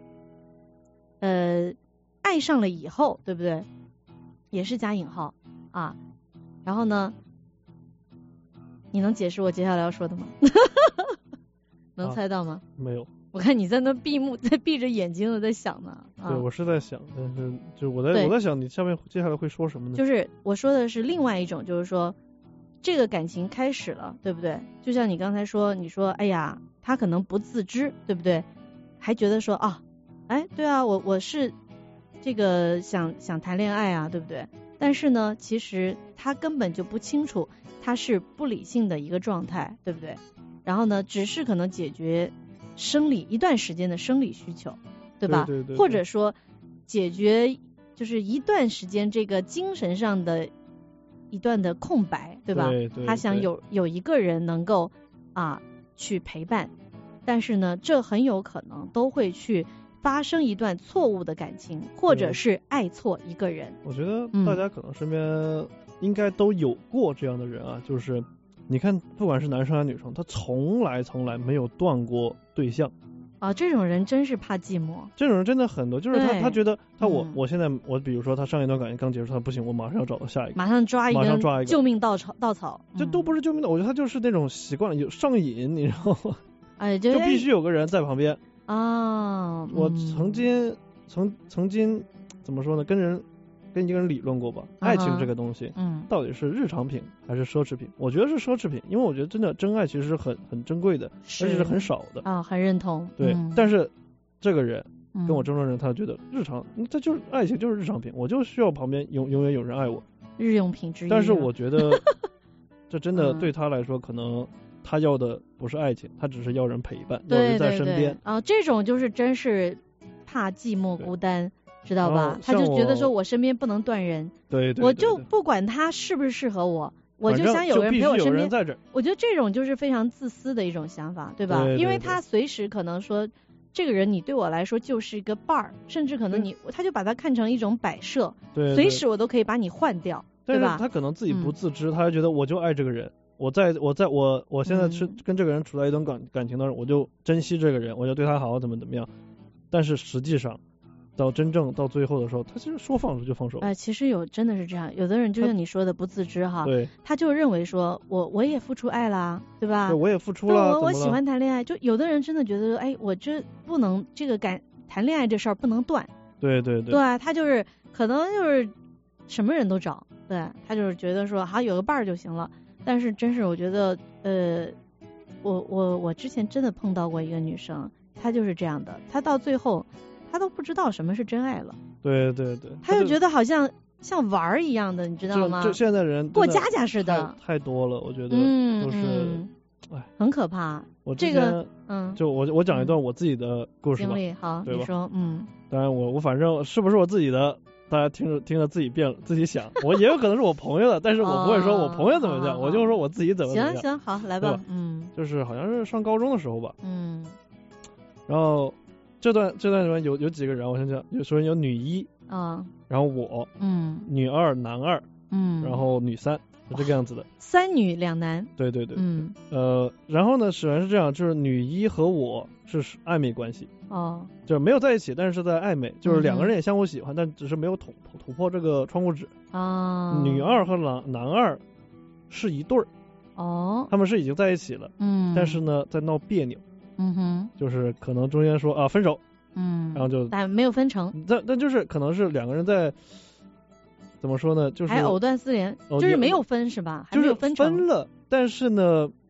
呃爱上了以后，对不对？也是加引号啊。然后呢，你能解释我接下来要说的吗？能猜到吗？ 啊、没有。 我看你在那闭目，在闭着眼睛的在想呢。啊、 对，我是在想，但是就是我在我在想，你下面接下来会说什么呢？ 就是我说的是另外一种，就是说这个感情开始了，对不对？就像你刚才说，你说哎呀，他可能不自知，对不对？还觉得说啊，哎，对啊，我我是这个想想谈恋爱啊，对不对？但是呢，其实他根本就不清楚，他是不理性的一个状态，对不对？然后呢，只是可能解决生理一段时间的生理需求，对吧？ 对对对对。 或者说解决就是一段时间这个精神上的一段的空白，对吧？ 对对对。 他想有有一个人能够啊去陪伴，但是呢，这很有可能都会去发生一段错误的感情，或者是爱错一个人。 我觉得大家可能身边应该都有过这样的人啊，嗯、就是你看，不管是男生还是女生，他从来从来没有断过对象。 啊，这种人真是怕寂寞。 这种人真的很多，就是他他觉得他我、嗯、我现在我比如说他上一段感情刚结束，他不行，我马上要找到下一个， 马上抓一马上抓一个救命稻草稻草， 这都不是救命的，我觉得他就是那种习惯了，有上瘾，你知道吗？ 哎，就就必须有个人在旁边啊。 我曾经、嗯、曾曾经怎么说呢？跟人跟一个人理论过吧， 啊、 爱情这个东西， 嗯， 到底是日常品还是奢侈品？我觉得是奢侈品，因为我觉得真的真爱其实是很很珍贵的，而且是很少的啊，很认同。 对， 嗯、 但是这个人跟我争论人，他觉得日常，嗯、这就是爱情，就是日常品，我就需要旁边永永远有人爱我， 日用品之一。 但是我觉得这真的对他来说，可能他要的不是爱情，他只是要人陪伴，要人在身边啊。这种就是真是怕寂寞孤单。知道吧？他就觉得说我身边不能断人， 对 对, 对, 对， 我就不管他是不是适合我，我就想有人陪我身边。我觉得这种就是非常自私的一种想法，对吧？ 对对对， 因为他随时可能说，这个人你对我来说就是一个伴儿，甚至可能你他就把它看成一种摆设， 对， 随时我都可以把你换掉，对吧？ 但是他可能自己不自知，嗯、他就觉得我就爱这个人，我在我在我我现在是跟这个人处在一段感感情当中，我就珍惜这个人，我就对他好，怎么怎么样。但是实际上。到真正到最后的时候，他其实说放手就放手。 哎、呃，其实有真的是这样，有的人就像你说的不自知哈， 对， 他就认为说我我也付出爱啦，对吧？ 对，我也付出了， 我我喜欢谈恋爱，就有的人真的觉得说，哎，我这不能这个感谈恋爱这事儿不能断。 对对对。 对啊，他就是可能就是什么人都找，对他就是觉得说好有个伴儿就行了。但是真是我觉得，呃，我我我之前真的碰到过一个女生，她就是这样的，她到最后。他都不知道什么是真爱了， 对对对， 他就觉得好像像玩儿一样的，你知道吗？ 就现在人过家家似的， 太多了，我觉得， 嗯， 都是， 哎、嗯，很可怕。 我之前这个，嗯， 就我我讲一段我自己的故事吧， 经历，好，你说，嗯， 当然我我反正是不是我自己的，大家听着听着自己变自己想，我也有可能是我朋友的，但是我不会说我朋友怎么样， 哦、 我就说我自己怎么怎么样。 行行，好，来吧，嗯， 就是好像是上高中的时候吧， 嗯， 然后。这段这段里面有有几个人，我想想，有首先有女一啊， 然后我， 嗯， 女二、男二， 嗯， 然后女三，是这个样子的。 三女两男。 对对对， 嗯， 呃，然后呢，首先是这样，就是女一和我是暧昧关系， 哦， 就是没有在一起，但是是在暧昧，就是两个人也相互喜欢，嗯、但只是没有捅突破这个窗户纸。 啊， 女二和男男二是一对儿， 哦， 他们是已经在一起了， 嗯， 但是呢，在闹别扭。 嗯哼， 就是可能中间说啊分手， 嗯， 然后就但没有分成， 但但就是可能是两个人在怎么说呢，就是还藕断丝连，就是没有分是吧？还没有分成， 就是分了，但是呢，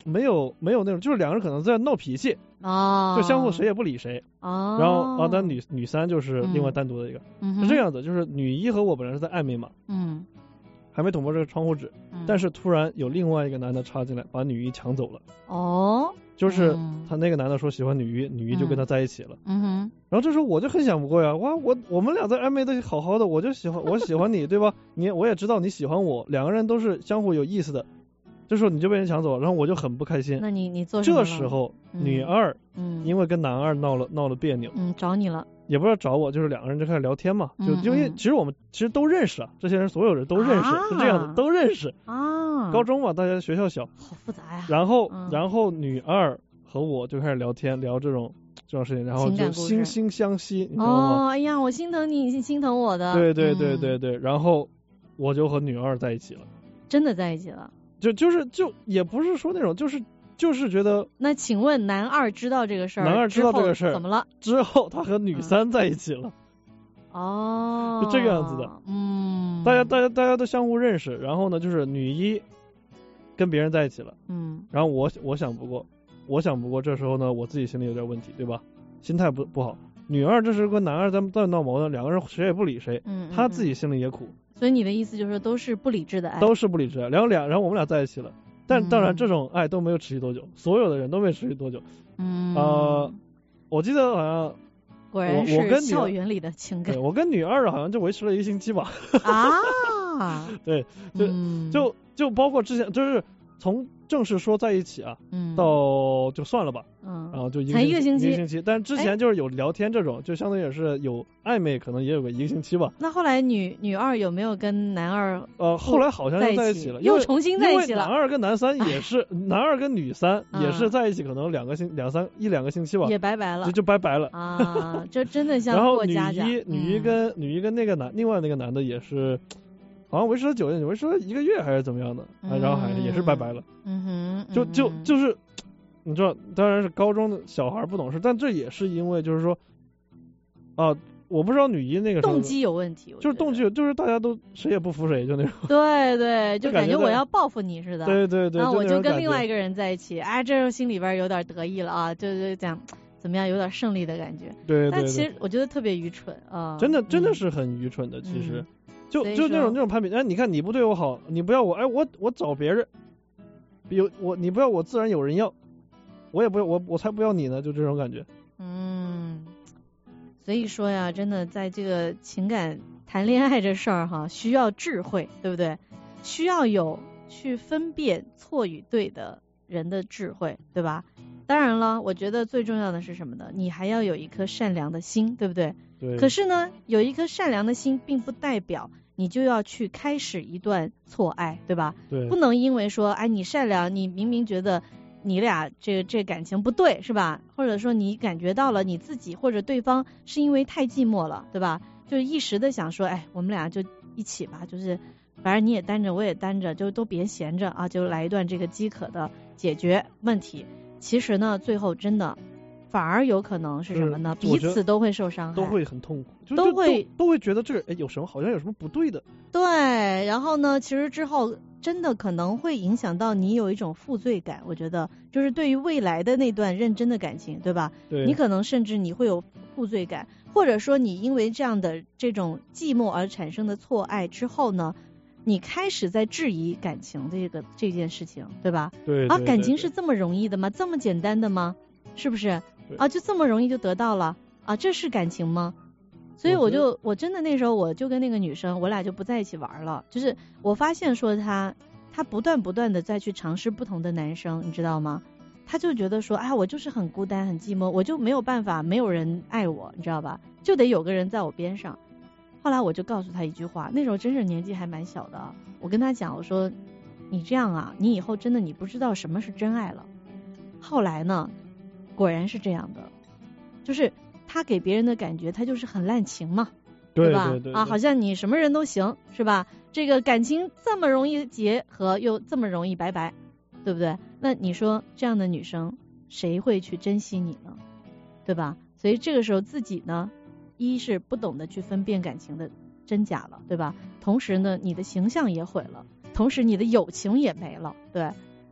没有没有那种，就是两个人可能在闹脾气， 哦， 就相互谁也不理谁， 哦， 然后啊，但女女三就是另外单独的一个， 嗯、 是这样子，就是女一和我本来是在暧昧嘛， 嗯， 还没捅破这个窗户纸， 嗯、 但是突然有另外一个男的插进来，把女一抢走了， 哦， 就是他那个男的说喜欢女一，女一就跟他在一起了， 嗯哼， 然后这时候我就很想不过呀，哇，我我们俩在暧昧的好好的，我就喜欢我喜欢你，对吧？你我也知道你喜欢我，两个人都是相互有意思的。这时候你就被人抢走了，然后我就很不开心。 那你你做什么了？ 这时候、 嗯、 女二， 嗯， 因为跟男二闹了闹了别扭， 嗯，找你了， 也不知道找我，就是两个人就开始聊天嘛， 嗯、 就因为其实我们其实都认识啊，这些人所有人都认识， 啊、 是这样的，都认识啊。 高中嘛，大家学校小， 好复杂呀。 然后、 嗯、 然后女二和我就开始聊天，聊这种这种事情，然后就惺惺相惜，你知道吗？ 哦，哎呀，我心疼你，你心疼我的。 对对对对对，嗯、然后我就和女二在一起了， 真的在一起了。 就就是就也不是说那种，就是就是觉得。 那请问男二知道这个事儿？ 男二知道这个事儿怎么了？ 之后他和女三在一起了。 嗯、哦， 就这个样子的。 嗯。 大家大家大家都相互认识，然后呢，就是女一跟别人在一起了。 嗯。 然后我我想不过，我想不过，这时候呢，我自己心里有点问题，对吧？心态不不好。女二这时跟男二在在闹矛盾，两个人谁也不理谁， 嗯， 他自己心里也苦。 所以你的意思就是都是不理智的爱， 都是不理智的。然后俩，然后我们俩在一起了，但当然这种爱都没有持续多久，嗯、所有的人都没持续多久。 嗯， 呃，我记得好像果然是校园里的情感。 对，我跟女二好像就维持了一个星期吧。 啊， 对，就、 嗯、 就就包括之前就是从正式说在一起啊， 嗯， 到就算了吧， 嗯， 然后就一才一个星期， 一个星期，但之前就是有聊天这种，就相当于也是有暧昧，可能也有个一个星期吧。 那后来女女二有没有跟男二？ 呃，后来好像又在一起了， 又重新在一起了。 男二跟男三也是，男二跟女三也是在一起，可能两个星两三一两个星期吧， 也拜拜了， 就就拜拜了啊，这真的像过家家。 然后女一女一跟、嗯、女一跟那个男另外那个男的也是。好像维持了九年，维持了一个月还是怎么样的，嗯、然后还也是拜拜了。 嗯哼， 就就就是，你知道，当然是高中的小孩不懂事，但这也是因为就是说，啊，我不知道女一那个时候动机有问题， 就是动机就是大家都谁也不服谁，就那种。 对对，就感觉我要报复你似的。 对对对。 然后我就跟另外一个人在一起，哎，这时候心里边有点得意了啊，就就讲怎么样，有点胜利的感觉。 对对对。 但其实我觉得特别愚蠢啊。 真的真的是很愚蠢的，嗯、其实。 嗯就就那种那种攀比，哎，你看你不对我好，你不要我，哎，我我找别人，有我你不要我，自然有人要，我也不要我我才不要你呢，就这种感觉。 嗯，所以说呀，真的在这个情感谈恋爱这事儿哈，需要智慧，对不对？需要有去分辨错与对的人的智慧，对吧？当然了，我觉得最重要的是什么呢？你还要有一颗善良的心，对不对？ 对。 可是呢，有一颗善良的心，并不代表你就要去开始一段错爱，对吧？ 对。 不能因为说，哎，你善良，你明明觉得你俩这这感情不对，是吧？或者说你感觉到了你自己或者对方是因为太寂寞了，对吧？就是一时的想说，哎，我们俩就一起吧，就是反正你也单着，我也单着，就都别闲着啊，就来一段这个饥渴的解决问题。其实呢，最后真的反而有可能是什么呢？彼此都会受伤害， 都会很痛苦，就都会都, 都会觉得这个哎有什么好像有什么不对的。 对，然后呢，其实之后真的可能会影响到你有一种负罪感，我觉得就是对于未来的那段认真的感情，对吧？ 对， 你可能甚至你会有负罪感，或者说你因为这样的这种寂寞而产生的错爱之后呢，你开始在质疑感情这个这件事情，对吧？ 对, 对, 对啊， 对感情是这么容易的吗？这么简单的吗？是不是？啊，就这么容易就得到了啊？这是感情吗？所以我就我真的那时候我就跟那个女生，我俩就不在一起玩了。就是我发现说她她不断不断的再去尝试不同的男生，你知道吗？她就觉得说，哎，我就是很孤单很寂寞，我就没有办法，没有人爱我，你知道吧？就得有个人在我边上。后来我就告诉她一句话，那时候真是年纪还蛮小的，我跟她讲，我说你这样啊，你以后真的你不知道什么是真爱了。后来呢，果然是这样的，就是他给别人的感觉，他就是很滥情嘛， 对吧？ 对对对啊，好像你什么人都行，是吧？这个感情这么容易结合，又这么容易拜拜，对不对？那你说这样的女生，谁会去珍惜你呢？对吧？所以这个时候自己呢，一是不懂得去分辨感情的真假了，对吧？同时呢，你的形象也毁了，同时你的友情也没了，对。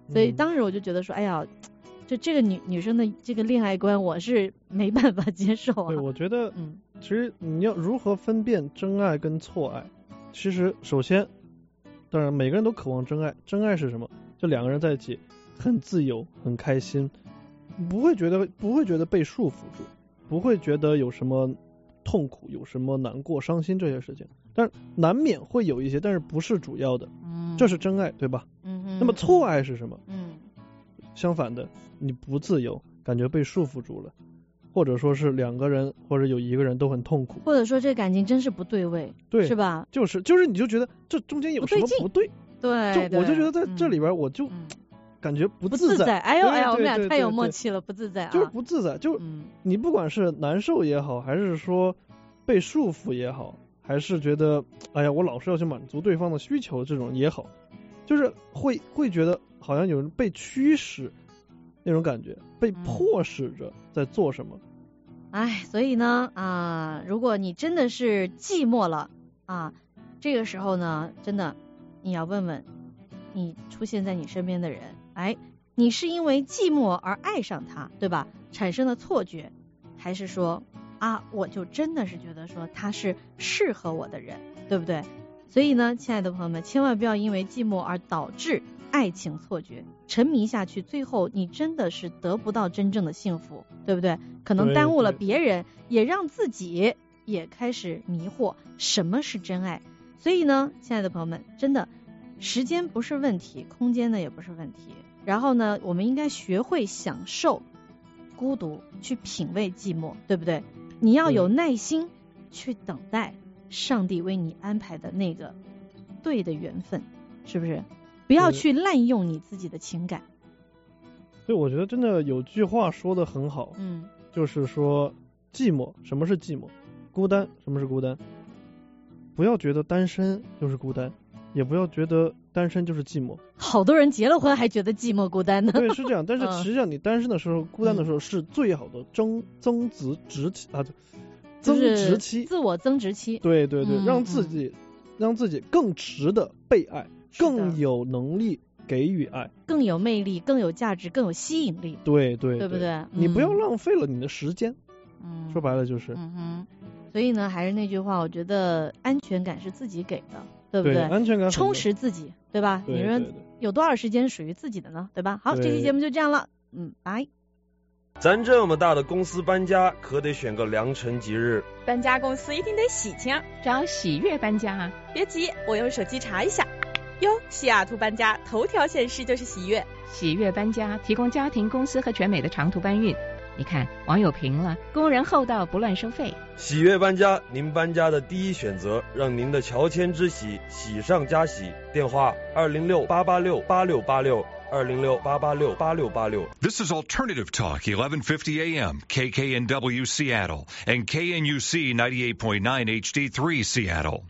所以当时我就觉得说，哎呀，就这个女女生的这个恋爱观，我是没办法接受啊。 对，我觉得，嗯，其实你要如何分辨真爱跟错爱？其实首先，当然每个人都渴望真爱，真爱是什么？就两个人在一起很自由，很开心，不会觉得不会觉得被束缚住，不会觉得有什么痛苦，有什么难过、伤心这些事情。但是难免会有一些，但是不是主要的，嗯，这是真爱，对吧？嗯嗯。那么错爱是什么？嗯，相反的，你不自由，感觉被束缚住了，或者说是两个人或者有一个人都很痛苦， 或者说这感情真是不对位， 对， 是吧？ 就是就是，你就觉得这中间有什么不对， 对， 就我就觉得在这里边我就、嗯、感觉不自在， 自在哎呦哎呦，我们俩太有默契了，不自在啊， 就是不自在，就、嗯、你不管是难受也好，还是说被束缚也好，还是觉得哎呀我老是要去满足对方的需求这种也好，就是会会觉得好像有人被驱使那种感觉，被迫使着在做什么。 哎、嗯，所以呢啊，如果你真的是寂寞了啊，这个时候呢，真的你要问问你出现在你身边的人，哎，你是因为寂寞而爱上他，对吧？产生了错觉，还是说啊，我就真的是觉得说他是适合我的人，对不对？所以呢，亲爱的朋友们，千万不要因为寂寞而导致爱情错觉，沉迷下去，最后你真的是得不到真正的幸福，对不对？可能耽误了别人，也让自己也开始迷惑什么是真爱。所以呢，亲爱的朋友们，真的时间不是问题，空间呢也不是问题，然后呢，我们应该学会享受孤独，去品味寂寞，对不对？你要有耐心去等待上帝为你安排的那个对的缘分，是不是？不要去滥用你自己的情感。 对，我觉得真的有句话说得很好，嗯，就是说寂寞，什么是寂寞？孤单，什么是孤单？不要觉得单身就是孤单，也不要觉得单身就是寂寞。 好多人结了婚还觉得寂寞孤单呢。 对，是这样。但是实际上你单身的时候、嗯、孤单的时候是最好的增增值值期啊，增值期， 自我增值期。 对对对，嗯、让自己、嗯、让自己更值得被爱，更有能力给予爱， 更有魅力，更有价值，更有吸引力。 对对对，对不对？嗯、 你不要浪费了你的时间。嗯，说白了就是。 嗯哼。所以呢，还是那句话，我觉得安全感是自己给的，对不对？ 对，安全感充实自己，对吧？ 对对对，你说有多少时间属于自己的呢？对吧？好，这期节目就这样了，嗯，拜。 咱这么大的公司搬家，可得选个良辰吉日。 搬家公司一定得喜庆， 找喜悦搬家啊！ 别急，我用手机查一下。哟，西雅图搬家头条显示就是喜悦。 喜悦搬家提供家庭、公司和全美的长途搬运。你看，网友评了，工人厚道，不乱收费。 喜悦搬家，您搬家的第一选择，让您的乔迁之喜喜上加喜。电话二零六八八六八六八六二零六八八六八六八六。 This is Alternative Talk, eleven fifty A M, K K N W Seattle and K N U C ninety-eight point nine H D three Seattle.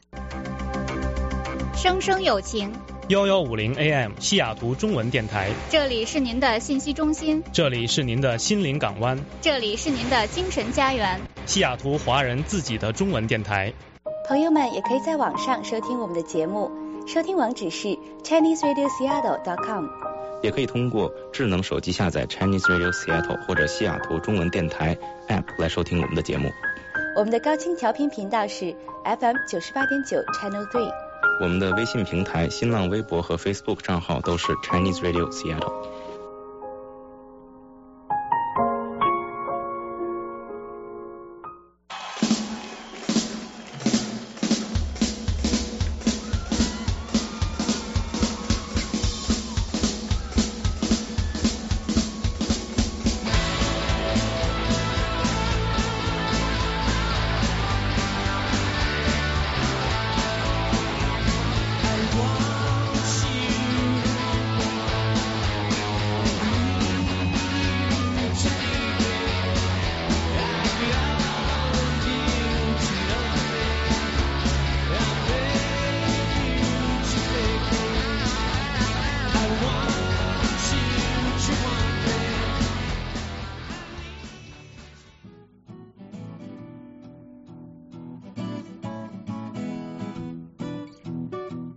生生有情。 幺幺五零 A M 西雅图中文电台， 这里是您的信息中心， 这里是您的心灵港湾， 这里是您的精神家园， 西雅图华人自己的中文电台。 朋友们也可以在网上收听我们的节目，收听网址是 Chinese Radio Seattle dot com， 也可以通过智能手机下载 Chinese Radio Seattle 或者西雅图中文电台 App 来收听我们的节目。 我们的高清调频频道是 F M 九十八点九 Channel three。 我们的微信平台、新浪微博和 Facebook 账号都是 Chinese Radio Seattle。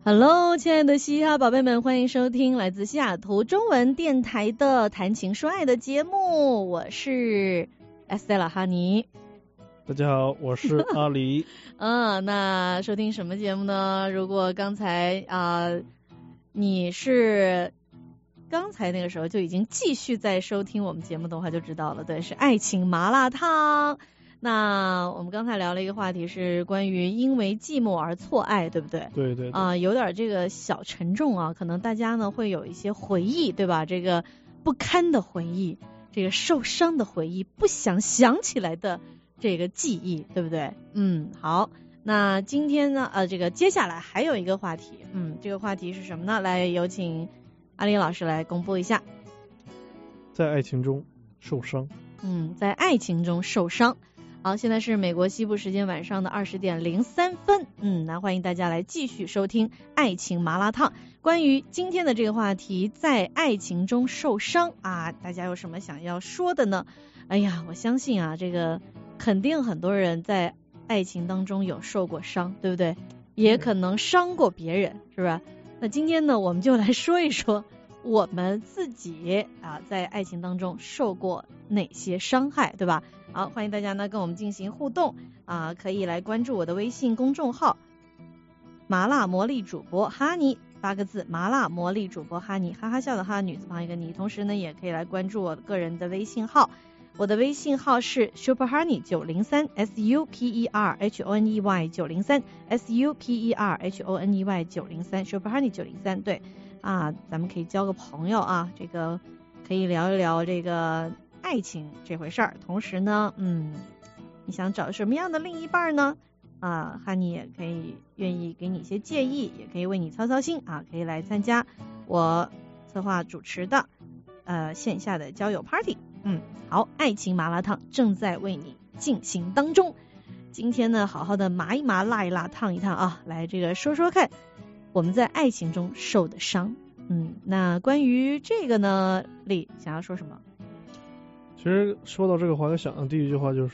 Hello， 亲爱的嘻哈宝贝们，欢迎收听来自西雅图中文电台的谈情说爱的节目，我是 Estella 哈尼。 大家好，我是阿狸。 嗯，那收听什么节目呢？如果刚才啊、呃、你是刚才那个时候就已经继续在收听我们节目的话，就知道了，对，是爱情麻辣烫。那我们刚才聊了一个话题，是关于因为寂寞而错爱，对不对？ 对对啊、呃，有点这个小沉重啊，可能大家呢会有一些回忆，对吧？这个不堪的回忆，这个受伤的回忆，不想想起来的这个记忆，对不对？嗯，好，那今天呢，呃，这个接下来还有一个话题，嗯，这个话题是什么呢？来，有请阿林老师来公布一下。 在爱情中受伤。 嗯，在爱情中受伤。好，现在是美国西部时间晚上的二十点零三分。嗯，那欢迎大家来继续收听爱情麻辣烫。关于今天的这个话题，在爱情中受伤啊，大家有什么想要说的呢？哎呀，我相信啊，这个肯定很多人在爱情当中有受过伤，对不对？也可能伤过别人，是吧？那今天呢，我们就来说一说我们自己啊，在爱情当中受过哪些伤害，对吧？好，欢迎大家呢跟我们进行互动啊，可以来关注我的微信公众号麻辣魔力主播哈尼，八个字，麻辣魔力主播哈尼，哈哈笑的哈，女字旁一个你。同时呢，也可以来关注我个人的微信号，我的微信号是 Super Honey 九零三 S U P E R H O N E Y 九零三 S U P E R H O N E Y 九零三 Super Honey 九零三，对啊，咱们可以交个朋友啊，这个可以聊一聊这个爱情这回事儿。同时呢，嗯，你想找什么样的另一半呢？啊，哈尼也可以愿意给你一些建议，也可以为你操操心啊，可以来参加我策划主持的呃线下的交友 party。嗯，好，爱情麻辣烫正在为你进行当中。今天呢，好好的麻一麻、辣一辣、烫一烫啊，来这个说说看我们在爱情中受的伤。嗯，那关于这个呢，丽想要说什么？ 其实说到这个话，我想的第一句话就是，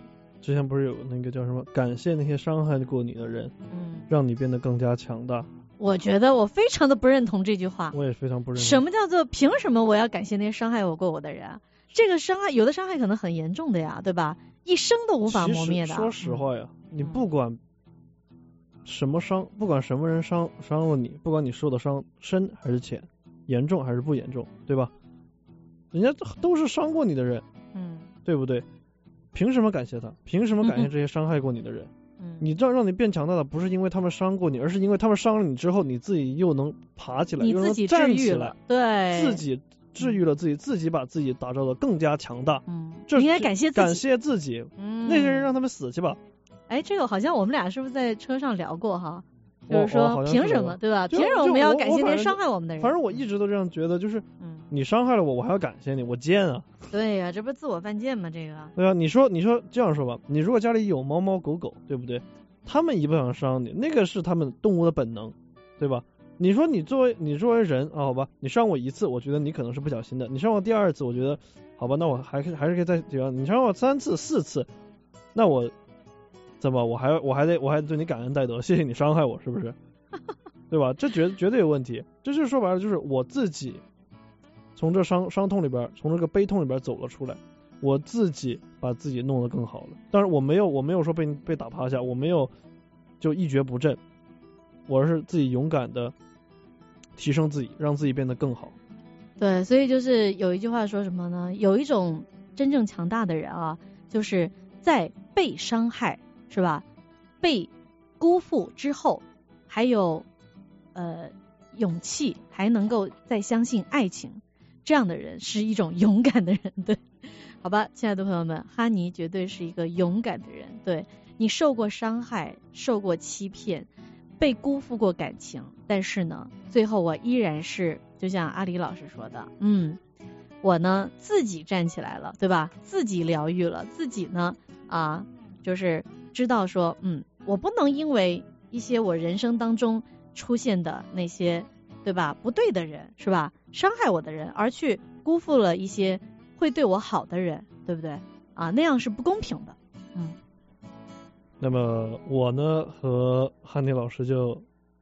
之前不是有那个叫什么，感谢那些伤害过你的人，嗯，让你变得更加强大。 我觉得我非常的不认同这句话。 我也非常不认同。 什么叫做凭什么我要感谢那些伤害我过我的人啊？这个伤害，有的伤害可能很严重的呀，对吧？一生都无法磨灭的。 说实话呀，嗯、你不管什么伤，不管什么人伤伤了你，不管你受的伤深还是浅，严重还是不严重，对吧？人家都是伤过你的人，嗯，对不对？凭什么感谢他？凭什么感谢这些伤害过你的人？嗯，你这样让你变强大的，不是因为他们伤过你，而是因为他们伤了你之后，你自己又能爬起来， 你自己站起来， 对， 自己治愈了自己，自己把自己打造的更加强大。 嗯，应该感谢自己， 感谢自己。嗯，那些人让他们死去吧。 哎，这个好像我们俩是不是在车上聊过哈？就是说凭什么，对吧？凭什么我们要感谢那些伤害我们的人？ 反正我一直都这样觉得，就是你伤害了我，我还要感谢你，我贱啊！ 对呀、啊，这不是自我犯贱吗？这个对啊，你说你说这样说吧，你如果家里有猫猫狗狗，对不对？他们一不想伤你，那个是他们动物的本能，对吧？你说你作为你作为人啊，好吧，你伤我一次，我觉得你可能是不小心的；你伤我第二次，我觉得好吧，那我还还是可以再这样。你伤我三次四次，那我怎么我还我还得我还对你感恩戴德，谢谢你伤害我，是不是？对吧？这绝绝对有问题。这就是说白了，就是我自己从这伤伤痛里边，从这个悲痛里边走了出来，我自己把自己弄得更好了。当然我没有我没有说被被打趴下，我没有就一蹶不振，我是自己勇敢的提升自己，让自己变得更好。 对，所以就是有一句话说什么呢？有一种真正强大的人啊，就是在被伤害，是吧？被辜负之后，还有呃勇气，还能够再相信爱情，这样的人是一种勇敢的人。对，好吧，亲爱的朋友们，哈尼绝对是一个勇敢的人。对，你受过伤害，受过欺骗，被辜负过感情，但是呢，最后我依然是就像阿里老师说的，嗯，我呢自己站起来了，对吧？自己疗愈了，自己呢啊，就是知道说，嗯，我不能因为一些我人生当中出现的那些，对吧？不对的人，是吧？伤害我的人，而去辜负了一些会对我好的人，对不对？啊，那样是不公平的。嗯。 那么我呢和汉尼老师就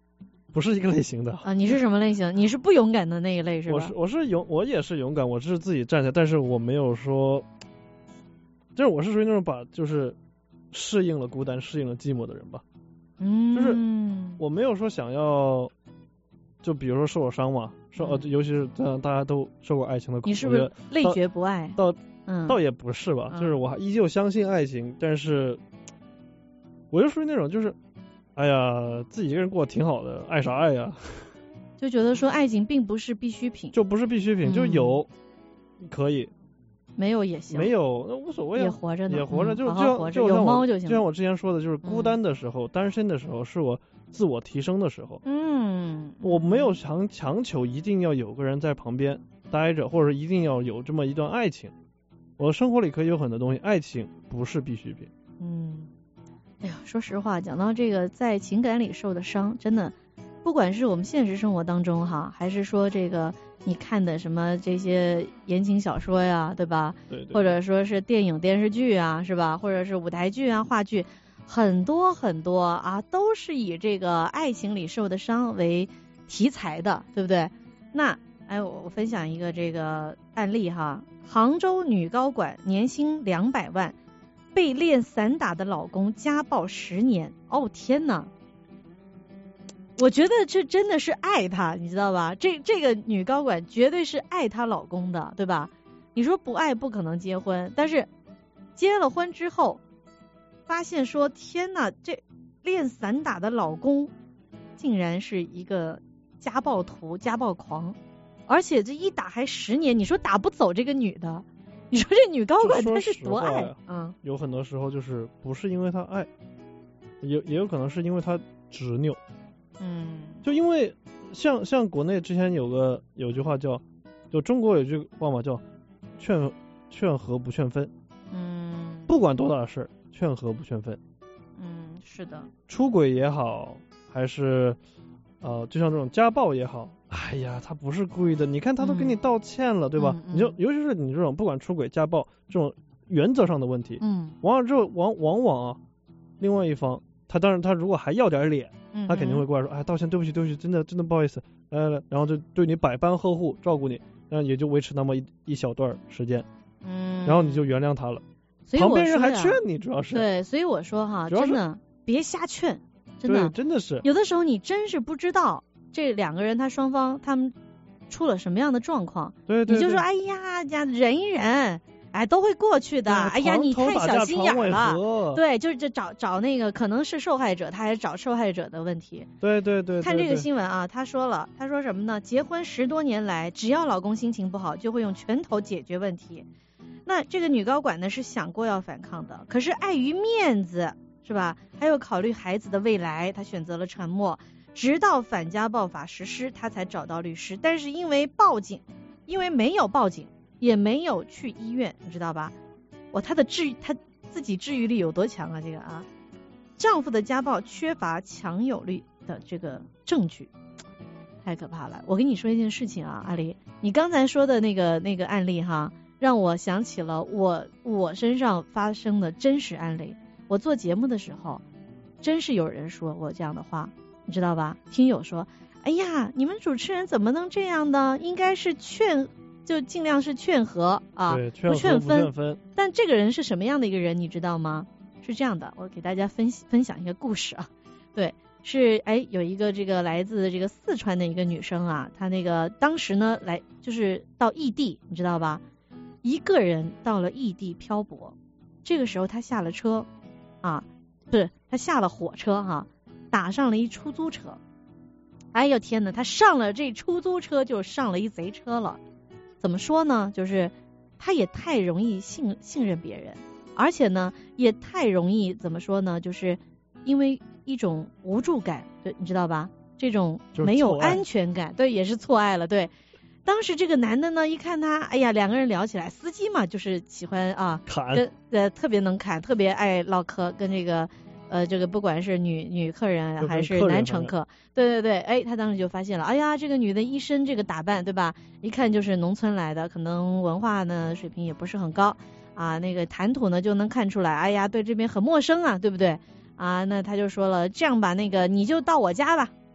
不是一个类型的啊。你是什么类型？你是不勇敢的那一类是吧？ 我是我是勇，我也是勇敢，我是自己站起来，但是我没有说，就是我是属于那种把就是适应了孤单、适应了寂寞的人吧。 嗯， 就是我没有说想要，就比如说受过伤嘛，受、嗯、尤其是大家都受过爱情的苦， 你是不是累觉不爱？ 倒嗯， 倒也不是吧，嗯、就是我还依旧相信爱情，但是我就属于那种就是，哎呀，自己一个人过得挺好的，爱啥爱呀？ 就觉得说爱情并不是必需品， 就不是必需品，嗯、就有可以。 没有也行， 没有那无所谓啊， 也活着呢， 也活着， 嗯、 就好好活着， 就有猫就行。 就像我之前说的，就是孤单的时候、嗯、单身的时候，是我自我提升的时候。 嗯， 我没有强强求一定要有个人在旁边待着，或者一定要有这么一段爱情。我的生活里可以有很多东西，爱情不是必需品。 嗯，哎呀，说实话，讲到这个在情感里受的伤，真的，不管是我们现实生活当中哈，还是说这个。你看的什么这些言情小说呀，对吧？ 对对。 或者说是电影电视剧啊，是吧？或者是舞台剧啊、话剧，很多很多啊，都是以这个爱情里受的伤为题材的，对不对？那哎，我我分享一个这个案例哈，杭州女高管年薪两百万，被练散打的老公家暴十年，哦天哪！我觉得这真的是爱他，你知道吧？这这个女高管绝对是爱她老公的，对吧？你说不爱不可能结婚，但是结了婚之后，发现说天哪，这练散打的老公竟然是一个家暴徒、家暴狂，而且这一打还十年，你说打不走这个女的，你说这女高管她是多爱？嗯， 有很多时候就是不是因为她爱，也也有可能是因为她执拗。 嗯， 就因为像像国内之前有个有句话叫，就中国有句话嘛叫劝劝和不劝分。 嗯， 不管多大的事儿，劝和不劝分。 嗯，是的。 出轨也好，还是呃，就像这种家暴也好，哎呀，他不是故意的，你看他都给你道歉了，嗯、对吧？ 嗯嗯、 你就尤其是你这种不管出轨、家暴这种原则上的问题， 嗯， 往往之后往往往啊，另外一方他当然他如果还要点脸。他肯定会过来说，哎，道歉，对不起，对不起，真的真的不好意思，呃，然后就对你百般呵护，照顾你，然后也就维持那么一一小段时间， 嗯， 然后你就原谅他了。 所以旁边人还劝你，主要是对，所以我说哈，真的别瞎劝，真的， 真的是有的时候你真是不知道这两个人他双方他们出了什么样的状况， 对对， 你就说哎呀呀忍一忍。哎，都会过去的。哎呀，你太小心眼了。对，就是这找找那个可能是受害者，他还找受害者的问题。 对对 对, 对。 看这个新闻啊，他说了，他说什么呢？结婚十多年来，只要老公心情不好，就会用拳头解决问题。那这个女高管呢是想过要反抗的，可是碍于面子，是吧？还有考虑孩子的未来，她选择了沉默。直到反家暴法实施，她才找到律师。但是因为报警，因为没有报警。也没有去医院，你知道吧？哇，她的治她自己治愈力有多强啊？这个啊，丈夫的家暴缺乏强有力的这个证据，太可怕了。我跟你说一件事情啊，阿狸，你刚才说的那个那个案例哈，让我想起了我我身上发生的真实案例。我做节目的时候，真是有人说我这样的话，你知道吧？听友说，哎呀，你们主持人怎么能这样呢？应该是劝。就尽量是劝和啊， 对， 不劝分。 不劝分。 但这个人是什么样的一个人，你知道吗？是这样的，我给大家分分享一个故事啊。对，是哎，有一个这个来自这个四川的一个女生啊，她那个当时呢来就是到异地，你知道吧？一个人到了异地漂泊，这个时候她下了车啊，不是她下了火车哈、啊，打上了一出租车。哎呦天哪，她上了这出租车就上了一贼车了。怎么说呢？就是他也太容易信信任别人，而且呢，也太容易怎么说呢？就是因为一种无助感，对，你知道吧？这种没有安全感，对，也是错爱了。对，当时这个男的呢，一看他，哎呀，两个人聊起来，司机嘛，就是喜欢啊， 侃， 跟呃特别能侃，特别爱唠嗑，跟这个。呃，这个不管是女女客人还是男乘客，对对对，哎，他当时就发现了，哎呀，这个女的一身这个打扮，对吧？一看就是农村来的，可能文化呢水平也不是很高啊，那个谈吐呢就能看出来，哎呀，对这边很陌生啊，对不对？啊，那他就说了，这样吧，那个你就到我家吧，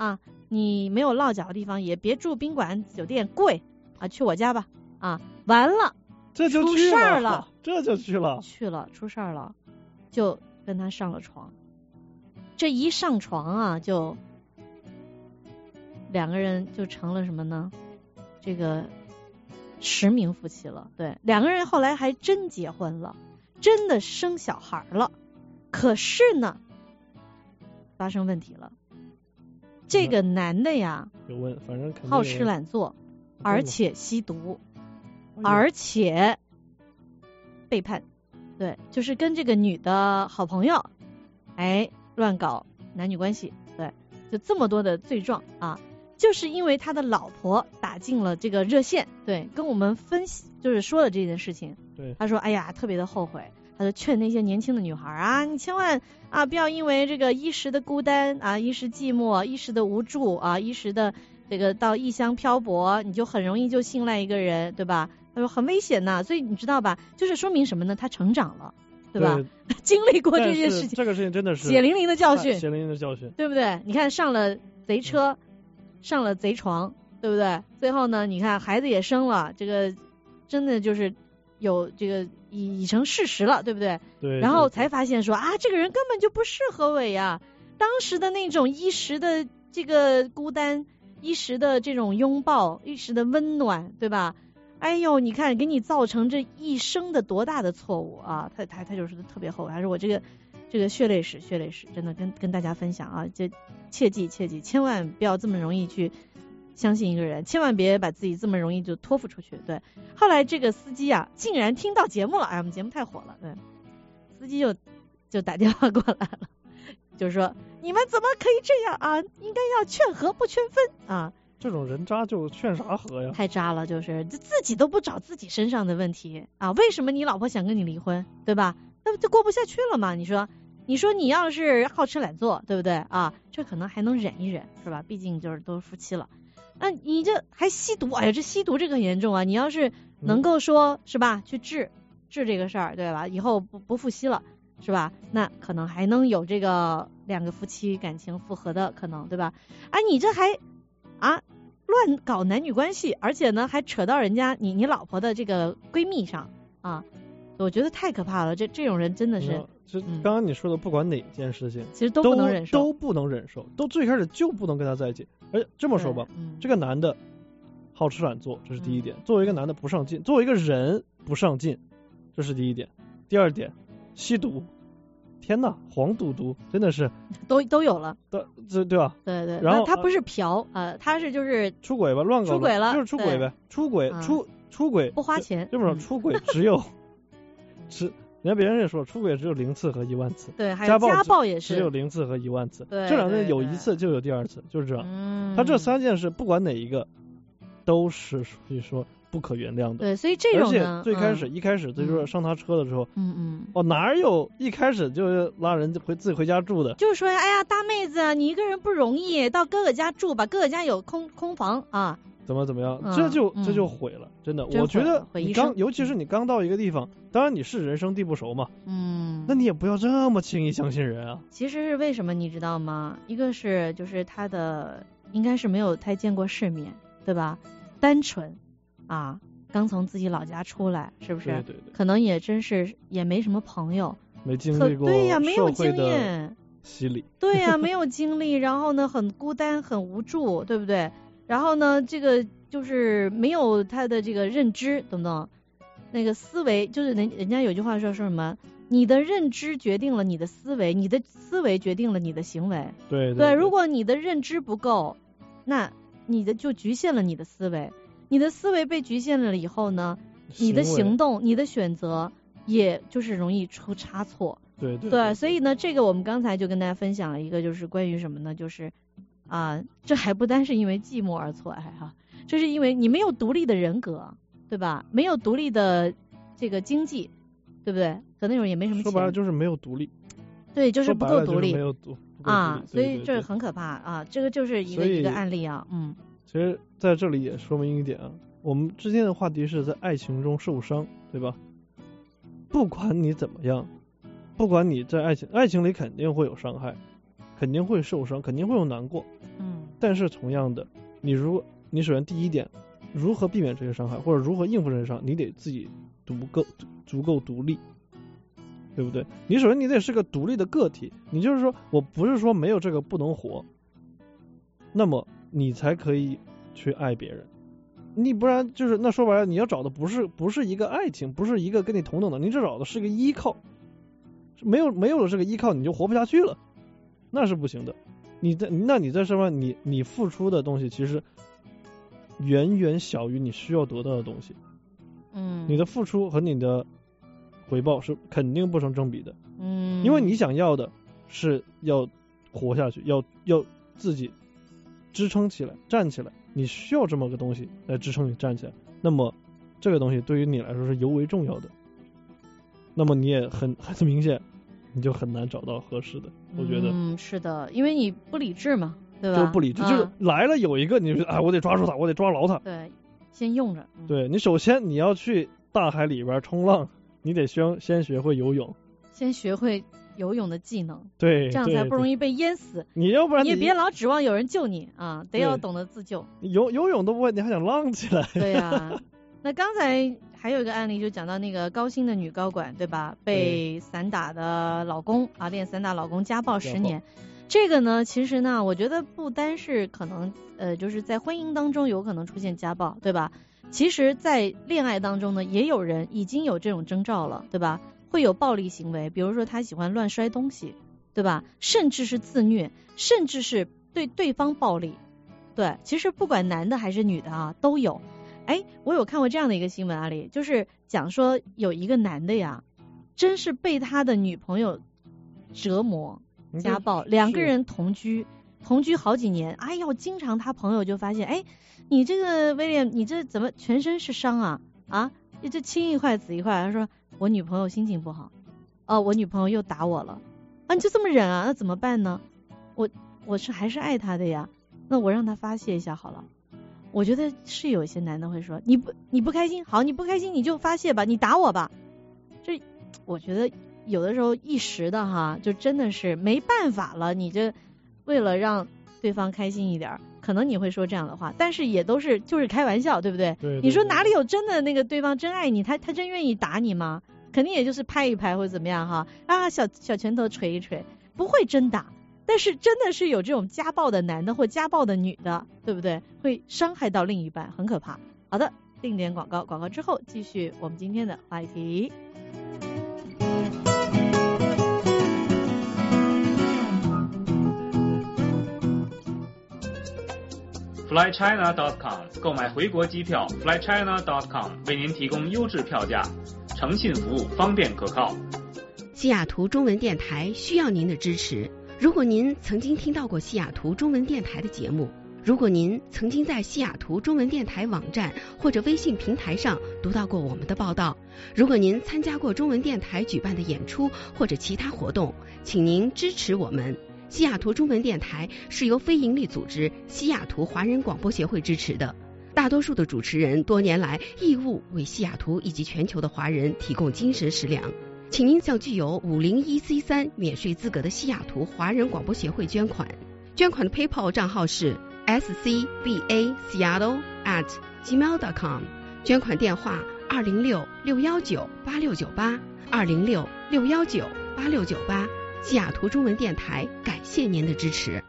啊，你没有落脚的地方也别住宾馆酒店，贵啊，去我家吧啊，完了， 这就出去事儿了， 这就去了， 去了，出事儿了，就跟他上了床。这一上床啊，就两个人就成了什么呢？这个实名夫妻了。对，两个人后来还真结婚了，真的生小孩了。可是呢，发生问题了。这个男的呀， 有问，反正肯定好吃懒做，而且吸毒，而且背叛。对，就是跟这个女的好朋友，哎，乱搞男女关系。对，就这么多的罪状啊，就是因为他的老婆打进了这个热线，对，跟我们分析，就是说了这件事情。 对， 他说，哎呀，特别的后悔。他就劝那些年轻的女孩啊，你千万啊不要因为这个一时的孤单啊，一时寂寞，一时的无助啊，一时的这个到异乡漂泊，你就很容易就信赖一个人，对吧？他说很危险呐，所以你知道吧？就是说明什么呢？他成长了，对吧？ 对经历过这件事情， 这个事情真的是血淋淋的教训， 血淋淋的教训， 对不对？你看上了贼车，上了贼床，对不对？最后呢，你看孩子也生了，这个真的就是有这个已已成事实了，对不对？ 对。 然后才发现说啊，这个人根本就不适合我呀。当时的那种一时的这个孤单，一时的这种拥抱，一时的温暖，对吧？哎呦，你看给你造成这一生的多大的错误啊！他他他就是特别后悔，还是我这个这个血泪史，血泪史真的跟跟大家分享啊，就切记切记，千万不要这么容易去相信一个人，千万别把自己这么容易就托付出去。对，后来这个司机啊，竟然听到节目了，哎，我们节目太火了，对，司机就就打电话过来了，就是说你们怎么可以这样啊？应该要劝和不劝分啊！ 这种人渣就劝啥和呀？ 太渣了，就是自己都不找自己身上的问题啊！为什么你老婆想跟你离婚，对吧？那不就过不下去了吗？你说，你说你要是好吃懒做，对不对啊？这可能还能忍一忍，是吧？毕竟就是都是夫妻了。那你这还吸毒，哎呀，这吸毒这个很严重啊！你要是能够说、嗯、是吧，去治治这个事儿，对吧？以后不不复吸了，是吧？那可能还能有这个两个夫妻感情复合的可能，对吧？啊，你这还啊乱搞男女关系，而且呢还扯到人家你你老婆的这个闺蜜上啊，我觉得太可怕了。这这种人真的是， 就刚刚你说的，不管哪件事情， 其实都不能忍受， 都不能忍受，都最开始就不能跟他在一起。而且这么说吧， 嗯、 这个男的好吃懒做，这是第一点。嗯、作为一个男的不上进，作为一个人不上进，这是第一点。第二点，吸毒。天呐，黄赌毒真的是都都有了， 对这对吧？ 对对， 然后他不是嫖呃，他是就是出轨吧，乱搞出轨了， 就是出轨呗，出轨出出轨不花钱， 这么说出轨只有只人家别人也说出轨只有零次和一万次， 对，还有家暴家暴也是只有零次和一万次， 对， 这两件有一次就有第二次，就是这样。 嗯， 他这三件事不管哪一个都是属于说不可原谅的。 对，所以这种呢， 而且最开始、嗯、一开始这就是上他车的时候， 嗯嗯， 哦哪有一开始就拉人回自己回家住的？ 就是说，哎呀，大妹子，你一个人不容易，到哥哥家住吧，哥哥家有空空房啊。 怎么怎么样，嗯、这就这就毁了，真的。 真我觉得你刚，尤其是你刚到一个地方，当然你是人生地不熟嘛， 嗯， 那你也不要这么轻易相信人啊。 其实是为什么你知道吗？一个是就是他的应该是没有太见过世面，对吧？单纯啊。刚从自己老家出来，是不是？ 对对对， 可能也真是也没什么朋友， 没经历过对呀，没有经验洗礼， 对呀，没有经历，然后呢，很孤单，很无助，对不对？然后呢，这个就是没有他的这个认知，懂不懂？那个思维，就是人人家有句话说说什么？你的认知决定了你的思维，你的思维决定了你的行为。 对 对, 对, 对，如果你的认知不够，那你的就局限了你的思维。你的思维被局限了以后呢，你的行动、你的选择，也就是容易出差错。 对 对, 对, 对，所以呢，这个我们刚才就跟大家分享了一个，就是关于什么呢？就是啊，这还不单是因为寂寞而错爱哈，这是因为你没有独立的人格，对吧？没有独立的这个经济，对不对？可能有人也没什么钱。 说白了就是没有独立。 对，就是不够独立。 没有独啊，所以这很可怕啊！这个就是一个一个案例啊，嗯。 其实在这里也说明一点啊，我们之间的话题是在爱情中受伤，对吧？不管你怎么样，不管你在爱情爱情里肯定会有伤害，肯定会受伤，肯定会有难过， 嗯。 但是同样的，你如果你首先第一点，如何避免这些伤害，或者如何应付这些伤害，你得自己足够足够独立，对不对？你首先你得是个独立的个体，你就是说我不是说没有这个不能活，那么你才可以去爱别人。你不然就是那说白了，你要找的不是不是一个爱情，不是一个跟你同等的，你只找的是个依靠。没有没有了这个依靠，你就活不下去了，那是不行的。你在那你在上面你你付出的东西其实远远小于你需要得到的东西。 嗯， 你的付出和你的回报是肯定不成正比的。 嗯， 因为你想要的是要活下去，要要自己支撑起来，站起来，你需要这么个东西来支撑你站起来。那么这个东西对于你来说是尤为重要的。那么你也很很明显，你就很难找到合适的，我觉得。 嗯，是的，因为你不理智嘛，对吧？ 就是不理智，嗯、就是来了有一个，你就啊，我得抓住他，我得抓牢他。 对，先用着。 嗯、对你首先你要去大海里边冲浪，你得先先学会游泳， 先学会游泳的技能， 对， 这样才不容易被淹死。 你要不然 你, 你也别老指望有人救你啊，得要懂得自救。 游游泳都不会，你还想浪起来？ 对呀、啊。那刚才还有一个案例，就讲到那个高薪的女高管，对吧？被散打的老公啊，练散打老公家暴十年。这个呢，其实呢，我觉得不单是可能呃，就是在婚姻当中有可能出现家暴，对吧？其实，在恋爱当中呢，也有人已经有这种征兆了，对吧？会有暴力行为，比如说他喜欢乱摔东西，对吧？甚至是自虐，甚至是对对方暴力。对，其实不管男的还是女的啊，都有。哎，我有看过这样的一个新闻案例，就是讲说有一个男的呀，真是被他的女朋友折磨、家暴，两个人同居，同居好几年。哎呦，经常他朋友就发现，哎，你这个威廉，你这怎么全身是伤啊？啊，这青一块紫一块。他说我女朋友心情不好，哦，我女朋友又打我了，啊，你就这么忍啊？那怎么办呢？我我是还是爱他的呀，那我让他发泄一下好了。我觉得是有一些男的会说，你不你不开心，好，你不开心你就发泄吧，你打我吧。这我觉得有的时候一时的哈，就真的是没办法了，你这为了让对方开心一点，可能你会说这样的话，但是也都是就是开玩笑，对不对？ 对对对， 你说哪里有真的那个对方真爱你，他他真愿意打你吗？肯定也就是拍一拍或者怎么样哈，啊小小拳头捶一捶，不会真打。但是真的是有这种家暴的男的或家暴的女的，对不对？会伤害到另一半，很可怕。好的，定点广告，广告之后继续我们今天的话题。 fly china dot com 购买回国机票 fly china dot com 为您提供优质票价，诚信服务，方便可靠。 西雅图中文电台需要您的支持。如果您曾经听到过西雅图中文电台的节目，如果您曾经在西雅图中文电台网站或者微信平台上读到过我们的报道，如果您参加过中文电台举办的演出或者其他活动，请您支持我们。西雅图中文电台是由非营利组织西雅图华人广播协会支持的，大多数的主持人多年来义务为西雅图以及全球的华人提供精神食粮。请您向具有五零一 C 三免税资格的西雅图华人广播协会捐款，捐款的 PayPal 账号是 s c b a seattle at gmail dot com， 捐款电话二零六六一九八六九八二零六六一九八六九八。西雅图中文电台感谢您的支持。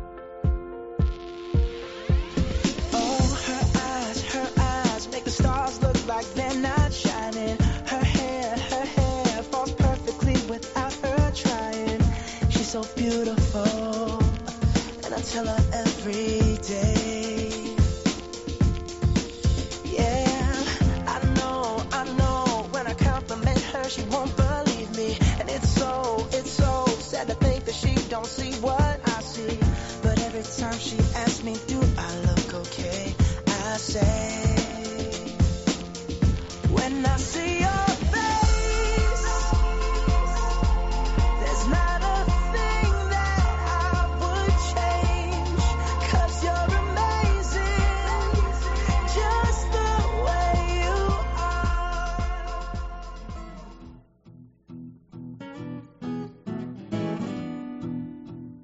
So beautiful, and I tell her every day. Yeah, I know, I know. When I compliment her, she won't believe me, and it's so, it's so sad to think that she don't see what I see. But every time she asks me, do I look okay? I say, when I see your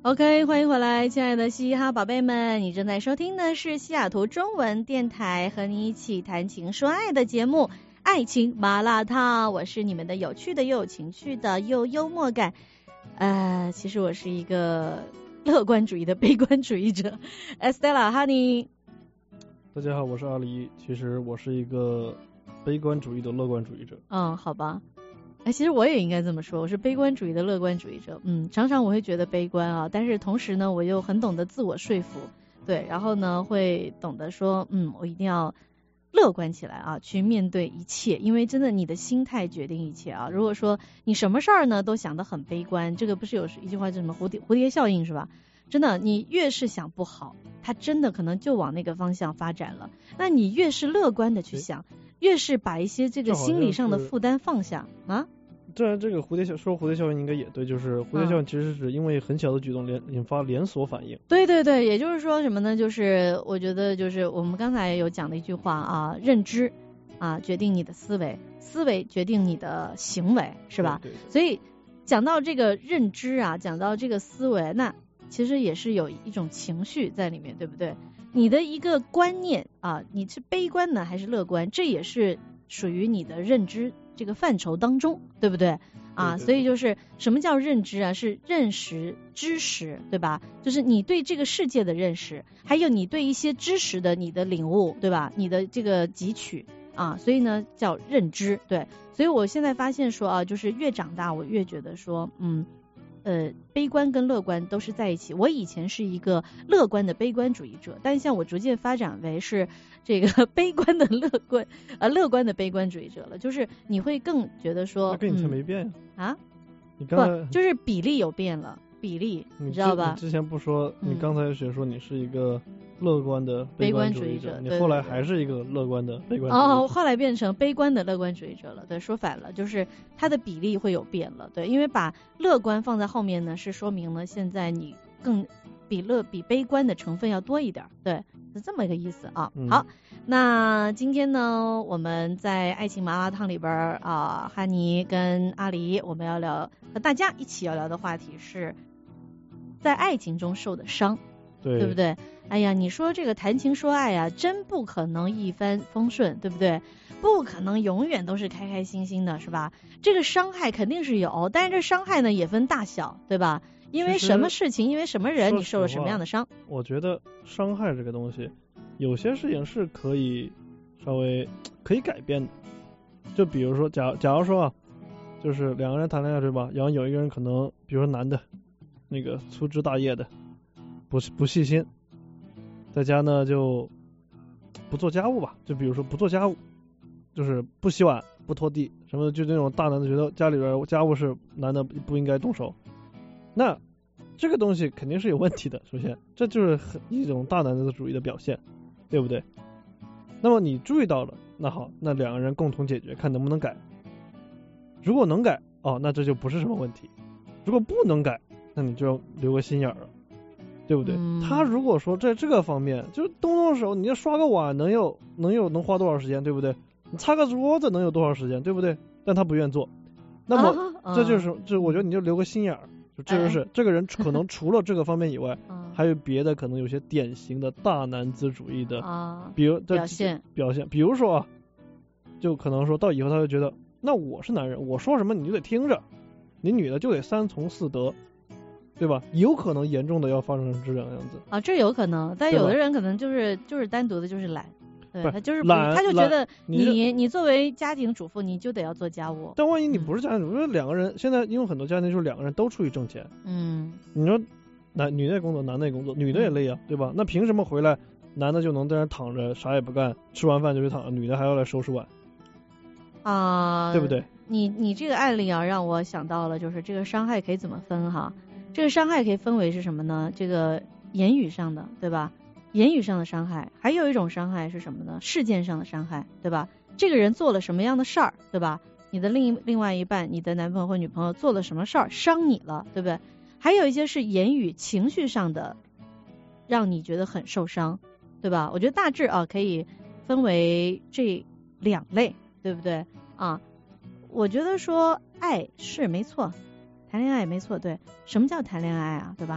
OK， 欢迎回来，亲爱的嘻哈宝贝们，你正在收听的是西雅图中文电台，和你一起谈情说爱的节目《爱情麻辣烫》，我是你们的有趣的又有情趣的又幽默感。呃，其实我是一个乐观主义的悲观主义者 ，Estella Honey。 大家好，我是阿狸，其实我是一个悲观主义的乐观主义者。 嗯，好吧。哎，其实我也应该这么说，我是悲观主义的乐观主义者。嗯，常常我会觉得悲观啊，但是同时呢，我又很懂得自我说服，对，然后呢，会懂得说，嗯，我一定要乐观起来啊，去面对一切，因为真的你的心态决定一切啊。如果说你什么事儿呢都想得很悲观，这个不是有一句话叫什么蝴蝶蝴蝶效应是吧？真的，你越是想不好，它真的可能就往那个方向发展了。那你越是乐观的去想，越是把一些这个心理上的负担放下啊。 当然，这个蝴蝶效说蝴蝶效应应该也对，就是蝴蝶效应其实是指因为很小的举动连引发连锁反应。 对对对，也就是说什么呢？就是我觉得就是我们刚才有讲的一句话啊，认知啊决定你的思维，思维决定你的行为，是吧？ 对对对。 所以讲到这个认知啊，讲到这个思维，那其实也是有一种情绪在里面，对不对？你的一个观念啊，你是悲观呢还是乐观，这也是属于你的认知这个范畴当中，对不对啊？ 对对对， 所以就是什么叫认知啊？是认识、知识，对吧？就是你对这个世界的认识，还有你对一些知识的你的领悟，对吧？你的这个汲取啊，所以呢叫认知，对。所以我现在发现说啊，就是越长大，我越觉得说，嗯。呃，悲观跟乐观都是在一起。我以前是一个乐观的悲观主义者，但像我逐渐发展为是这个悲观的乐观呃乐观的悲观主义者了。就是你会更觉得说， 那跟以前没变呀、 嗯、啊？ 你刚才不就是比例有变了，比例你知道吧？ 你之前不说，你刚才是说你是一个乐观的悲观主义者， 你后来还是一个乐观的悲观主义者。 哦，后来变成悲观的乐观主义者了。对，说反了，就是它的比例会有变了。对，因为把乐观放在后面呢，是说明了现在你更比乐比悲观的成分要多一点。对，是这么一个意思啊。 嗯、 好，那今天呢，我们在爱情麻辣烫里边啊，哈尼跟阿狸，我们要聊和大家一起要聊的话题是在爱情中受的伤。 对， 对不对？哎呀，你说这个谈情说爱啊，真不可能一帆风顺，对不对？不可能永远都是开开心心的，是吧？这个伤害肯定是有，但是这伤害呢也分大小，对吧？因为什么事情，因为什么人，你受了什么样的伤？ 我觉得伤害这个东西，有些事情是可以稍微可以改变的。就比如说，假假如说啊，就是两个人谈恋爱，对吧？然后有一个人可能，比如说男的，那个粗枝大叶的。不不细心，在家呢就不做家务吧，就比如说不做家务，就是不洗碗、不拖地什么的，就那种大男的觉得家里边家务是男的不应该动手，那这个东西肯定是有问题的。首先，这就是很一种大男子主义的表现，对不对？那么你注意到了，那好，那两个人共同解决，看能不能改。如果能改，哦，那这就不是什么问题；如果不能改，那你就要留个心眼儿了。对不对、嗯？他如果说在这个方面，就动动手，你要刷个碗能有能有能花多少时间，对不对？你擦个桌子能有多少时间，对不对？但他不愿做，那么、啊、这就是这，我觉得你就留个心眼儿，就这就是、哎、这个人可能除了这个方面以外，还有别的可能有些典型的大男子主义的， 啊、 比如表现表现，比如说啊，就可能说到以后他就觉得，那我是男人，我说什么你就得听着，你女的就得三从四德。对吧？有可能严重的要发生成这样样子啊，这有可能，但有的人可能就是就是单独的就是懒，对，他就是懒， 他就觉得你你你作为家庭主妇，你就得要做家务。 但万一你不是家庭主妇，嗯、两个人现在因为很多家庭就是两个人都出去挣钱， 嗯， 你说男女的也工作，男的也工作，女的也累啊，对吧？那凭什么回来男的就能在那躺着啥也不干，吃完饭就去躺着，女的还要来收拾碗啊、呃？ 对不对？ 你你这个案例啊，让我想到了，就是这个伤害可以怎么分哈？这个伤害可以分为是什么呢？这个言语上的，对吧？言语上的伤害，还有一种伤害是什么呢？事件上的伤害，对吧？这个人做了什么样的事儿，对吧？你的另另外一半，你的男朋友或女朋友做了什么事儿伤你了，对不对？还有一些是言语情绪上的，让你觉得很受伤，对吧？我觉得大致啊可以分为这两类，对不对啊？我觉得说爱是没错。谈恋爱没错，对，什么叫谈恋爱啊，对吧？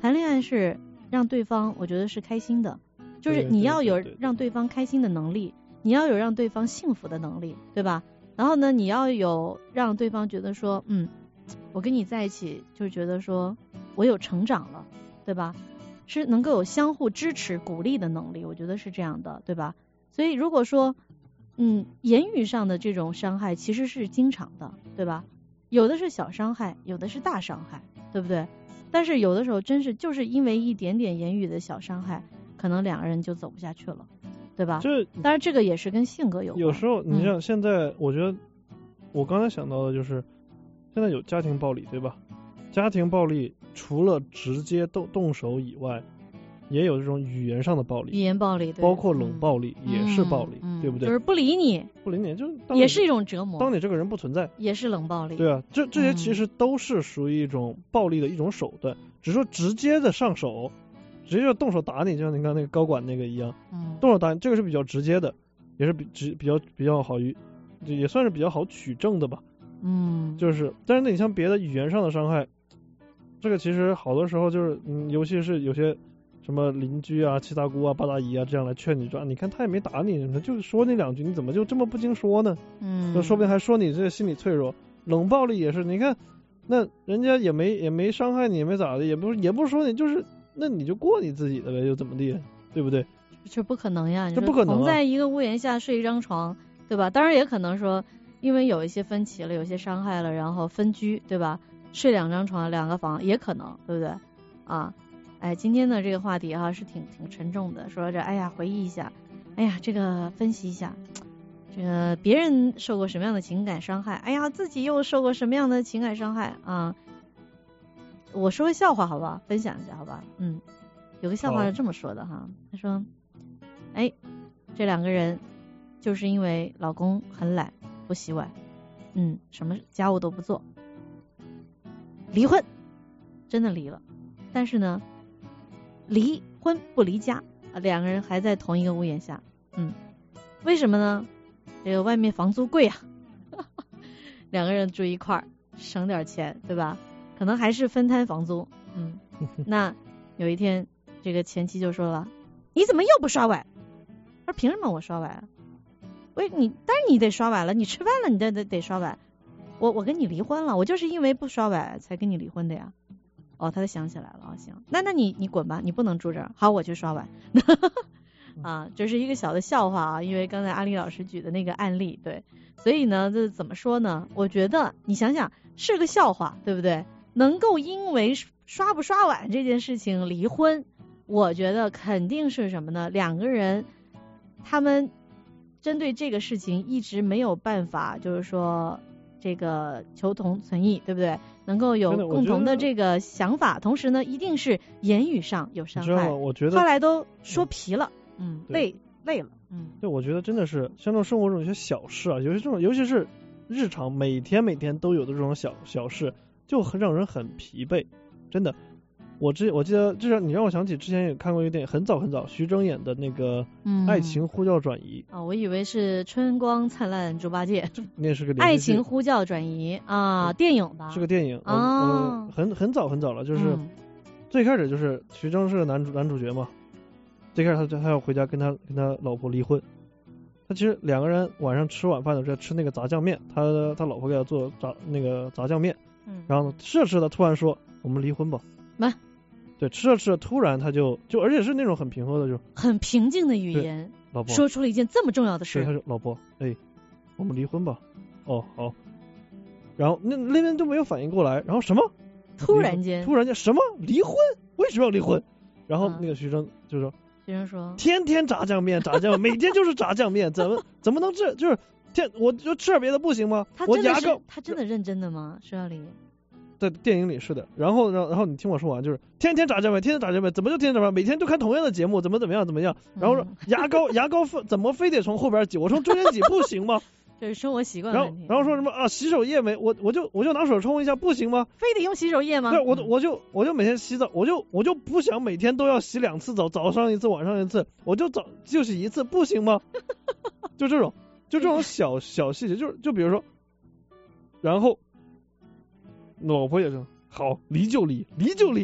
谈恋爱是让对方我觉得是开心的，就是你要有让对方开心的能力，你要有让对方幸福的能力，对吧？然后呢，你要有让对方觉得说，嗯，我跟你在一起就觉得说我有成长了，对吧？是能够有相互支持鼓励的能力，我觉得是这样的，对吧？所以如果说嗯言语上的这种伤害其实是经常的，对吧？有的是小伤害，有的是大伤害，对不对？但是有的时候真是就是因为一点点言语的小伤害，可能两个人就走不下去了，对吧？ 这当然这个也是跟性格有关。 有时候你像现在，我觉得、嗯、我刚才想到的就是现在有家庭暴力，对吧？家庭暴力除了直接动动手以外，也有这种语言上的暴力， 语言暴力，对， 包括冷暴力、嗯、也是暴力、 嗯， 对不对？ 就是不理你， 不理你，就是也是一种折磨。 当你这个人不存在， 也是冷暴力。 对啊，这这些其实都是属于一种暴力的一种手段，嗯、只是说直接的上手，直接就动手打你，就像你刚那个高管那个一样，嗯，动手打你，这个是比较直接的，也是比直比较比较好于，也算是比较好取证的吧。 嗯， 就是，但是那你像别的语言上的伤害，这个其实好多时候就是，嗯，尤其是有些什么邻居啊、七大姑啊、八大姨啊这样来劝你说，你看他也没打你，就说你两句，你怎么就这么不经说呢？ 嗯， 就说不定还说你这个心理脆弱。冷暴力也是，你看，那人家也没也没伤害你，也没咋的，也不也不说你，就是那你就过你自己的呗，又怎么地，对不对？ 这不可能呀， 这不可能、啊， 同在一个屋檐下睡一张床，对吧？当然也可能说，因为有一些分歧了，有些伤害了，然后分居，对吧？睡两张床，两个房也可能，对不对？啊，哎，今天的这个话题哈、啊、是挺挺沉重的，说这哎呀回忆一下，哎呀这个分析一下，这个别人受过什么样的情感伤害，哎呀自己又受过什么样的情感伤害啊？我说个笑话好吧，分享一下好吧？嗯，有个笑话是这么说的哈，他说，哎，这两个人就是因为老公很懒，不洗碗，嗯，什么家务都不做，离婚，真的离了，但是呢，离婚不离家啊，两个人还在同一个屋檐下，嗯，为什么呢？这个外面房租贵啊，两个人住一块儿，省点钱，对吧？可能还是分摊房租，嗯，那有一天这个前妻就说了，你怎么又不刷碗？他说凭什么我刷碗啊？喂你，当然你得刷碗了，你吃饭了你得得得刷碗。我我跟你离婚了，我就是因为不刷碗才跟你离婚的呀。哦，他就想起来了啊，行，那那你你滚吧，你不能住这儿。好，我去刷碗。啊，这是一个小的笑话啊，因为刚才阿丽老师举的那个案例，对，所以呢，这怎么说呢？我觉得你想想是个笑话，对不对？能够因为刷不刷碗这件事情离婚，我觉得肯定是什么呢？两个人他们针对这个事情一直没有办法，就是说这个求同存异，对不对？能够有共同的这个想法，同时呢，一定是言语上有伤害。 我觉得后来都说皮了，嗯，嗯累累了，嗯。 对，我觉得真的是像这种生活中有些小事啊，尤其这种，尤其是日常每天每天都有的这种小小事，就很让人很疲惫，真的。我之我记得，至少你让我想起之前也看过一个电影，很早很早，徐峥演的那个《爱情呼叫转移》。 啊、嗯哦，我以为是《春光灿烂猪八戒》。 那是个爱情呼叫转移啊，电影吧？ 是个电影啊、 哦， 很很早很早了，就是、嗯、最开始就是徐峥是男主男主角嘛，最开始他他要回家跟他跟他老婆离婚，他其实两个人晚上吃晚饭的时候吃那个炸酱面，他他老婆给他做炸那个炸酱面，嗯，然后吃着吃着突然说我们离婚吧， 来。 对，吃着吃着，突然他就就，而且是那种很平和的，就很平静的语言， 老婆说出了一件这么重要的事。 他说：“老婆，哎，我们离婚吧。”哦，好。然后那那边就没有反应过来，然后什么？ 突然间， 突然间什么离婚？为什么要离婚？然后那个徐峥就说：“ 徐峥说， 天天炸酱面，炸酱面，每天就是炸酱面，怎么怎么能这就是天我就吃点别的不行吗？我牙膏， 他真的认真的吗？施小礼？” 在电影里是的，然后然后然后你听我说完，就是天天炸酱面，天天炸酱面，怎么就天天炸酱面？每天都看同样的节目，怎么怎么样怎么样？然后说牙膏牙膏怎么非得从后边挤，我从中间挤不行吗？ 这是生活习惯问题。然后然后说什么啊？洗手液没我我就我就拿手冲一下不行吗？ 非得用洗手液吗？ 对，我我就我就每天洗澡，我就我就不想每天都要洗两次澡，早上一次晚上一次，我就早就洗一次不行吗？就这种就这种小小细节，就就比如说，然后老婆也是。好，离就离，离就离，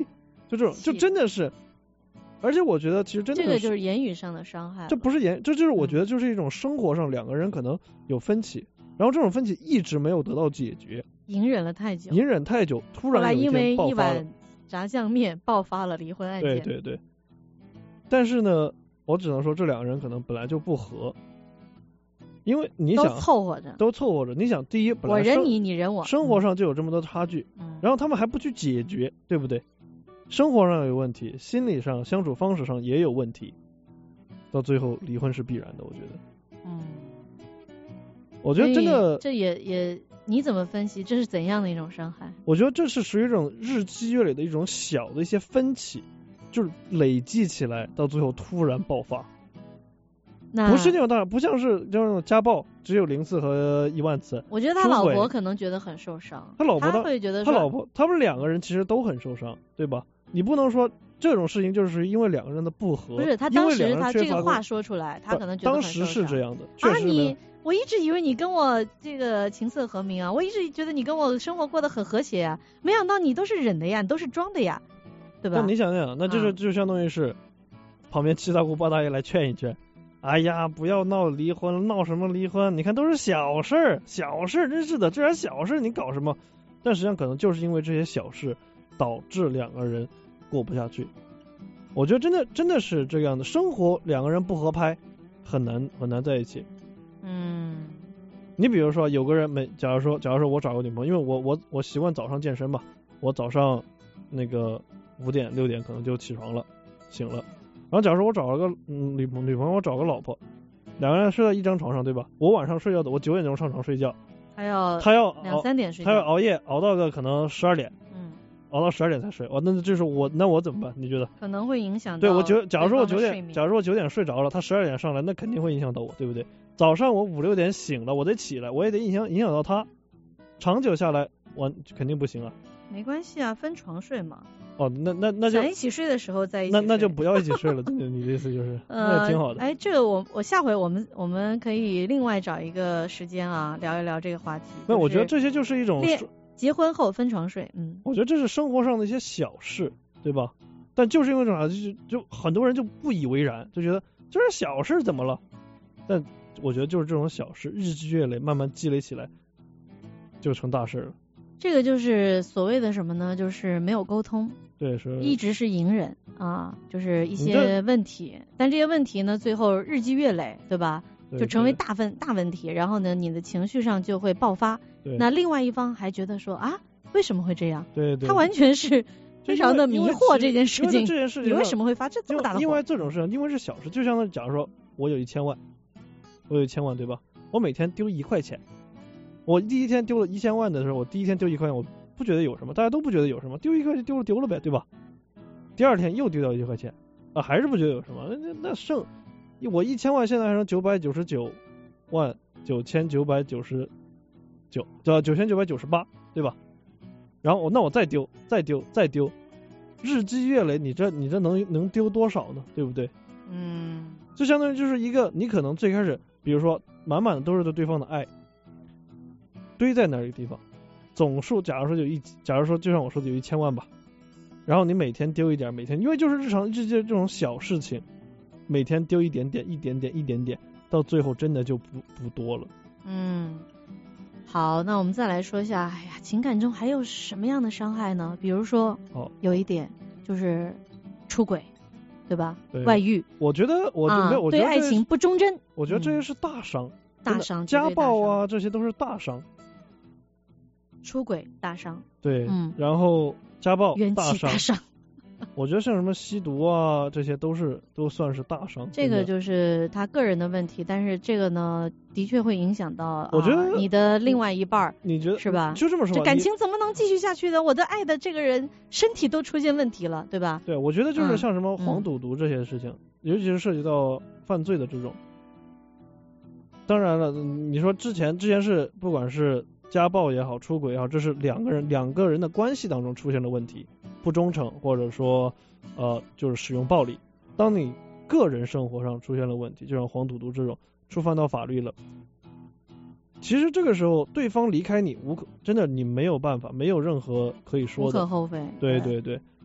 就这种就真的是，而且我觉得其实真的这个就是言语上的伤害， 这不是言，这就是我觉得就是一种生活上两个人可能有分歧，然后这种分歧一直没有得到解决， 隐忍了太久， 隐忍太久，突然有一后来因为天爆发了一碗炸酱面爆发了离婚案件。 对对对，但是呢，我只能说这两个人可能本来就不合，因为你想都凑合着， 都凑合着。你想，第一，本来生我忍你，你忍我， 生活上就有这么多差距， 嗯、 然后他们还不去解决，对不对？生活上有问题，心理上、相处方式上也有问题，到最后离婚是必然的，我觉得。 嗯， 我觉得真的， 这也也，你怎么分析？这是怎样的一种伤害？ 我觉得这是属于一种日积月累的一种小的一些分歧，就是累积起来，到最后突然爆发。 那不是那种大，不像是这种家暴，只有零次和一万次。 我觉得他老婆可能觉得很受伤， 他老婆他会觉得他老婆他们两个人其实都很受伤，对吧？你不能说这种事情就是因为两个人的不和， 不是他当时他这个话说出来，他可能觉得当时是这样的，确实啊你。我一直以为你跟我这个琴瑟和鸣啊，我一直觉得你跟我生活过得很和谐啊，没想到你都是忍的呀，你都是装的呀，对吧？ 那你想想，那就是、 嗯、 就相当于是旁边七大姑八大爷来劝一劝，哎呀，不要闹离婚，闹什么离婚？你看都是小事儿，小事儿，真是的，这点小事你搞什么？但实际上可能就是因为这些小事，导致两个人过不下去。我觉得真的真的是这样的，生活两个人不合拍，很难很难在一起。 嗯， 你比如说有个人没，假如说假如说我找个女朋友，因为我我我习惯早上健身吧，我早上那个五点六点可能就起床了，醒了。然后假如说我找了个嗯女女朋友，我找个老婆，两个人睡在一张床上，对吧？我晚上睡觉的，我九点钟上床睡觉， 他要他要两三点睡觉， 他要熬夜熬到个可能十二点， 嗯， 熬到十二点才睡。哦，那就是我那我怎么办？你觉得？ 可能会影响到对我九，假如说我九点，假如说我九点睡着了，他十二点上来，那肯定会影响到我，对不对？早上我五六点醒了，我得起来，我也得影响影响到他，长久下来我肯定不行啊。 没关系啊，分床睡嘛。 哦，那那那就想一起睡的时候在一起睡，那那就不要一起睡了。你的意思就是， 呃， 那挺好的。 哎，这个我我下回我们我们可以另外找一个时间啊，聊一聊这个话题。 那、就是、我觉得这些就是一种结婚后分床睡，嗯， 我觉得这是生活上的一些小事，对吧？但就是因为这种就就很多人就不以为然，就觉得这是小事怎么了？但我觉得就是这种小事，日积月累，慢慢积累起来，就成大事了。 这个就是所谓的什么呢？就是没有沟通， 对，是一直是隐忍啊，就是一些问题，但这些问题呢，最后日积月累，对吧？ 对就成为大问大问题，然后呢，你的情绪上就会爆发。那另外一方还觉得说啊，为什么会这样？ 对对， 他完全是非常的迷惑这件事情。 这件事情， 你为什么会发这这么大的火？ 因为这种事情，因为是小事，就像假如说我有一千万，我有一千万，对吧？我每天丢一块钱。我第一天丢了一千万的时候，我第一天丢一块钱，我不觉得有什么，大家都不觉得有什么，丢一块就丢了丢了呗，对吧？第二天又丢掉一块钱，啊，还是不觉得有什么，那那剩我一千万现在还剩九百九十九万九千九百九十九，叫九千九百九十八，对吧？然后那我再丢，再丢，再丢，日积月累，你这你这能能丢多少呢？对不对？ 嗯， 就相当于就是一个，你可能最开始，比如说满满的都是对对方的爱。堆在那一个地方，总数假如说有一，假如说就像我说的有一千万吧，然后你每天丢一点，每天因为就是日常这些这种小事情，每天丢一点点，一点点，一点点，到最后真的就不不多了。 嗯，好，那我们再来说一下，哎呀，情感中还有什么样的伤害呢？比如说， 哦， 有一点就是出轨，对吧？ 对， 外遇。 我觉得，我啊， 没有，我觉得对爱情不忠贞， 我觉得这些是大伤， 嗯、大伤， 家暴啊，这些都是大伤。 出轨大伤， 对， 嗯， 然后家暴元大伤， 大伤我觉得像什么吸毒啊，这些都是都算是大伤。 这个就是他个人的问题，但是这个呢，的确会影响到我觉得、 啊、你的另外一半， 你觉得是吧？ 就这么说吧， 这感情怎么能继续下去的？我的爱的这个人身体都出现问题了，对吧？ 对，我觉得就是像什么嗯、 黄赌毒这些事情、嗯，尤其是涉及到犯罪的这种。当然了，你说之前之前是不管是家暴也好，出轨也好，这是两个人两个人的关系当中出现了问题，不忠诚，或者说呃就是使用暴力。当你个人生活上出现了问题，就像黄赌毒这种触犯到法律了，其实这个时候对方离开你无可真的你没有办法，没有任何可以说的， 无可厚非。 对对对，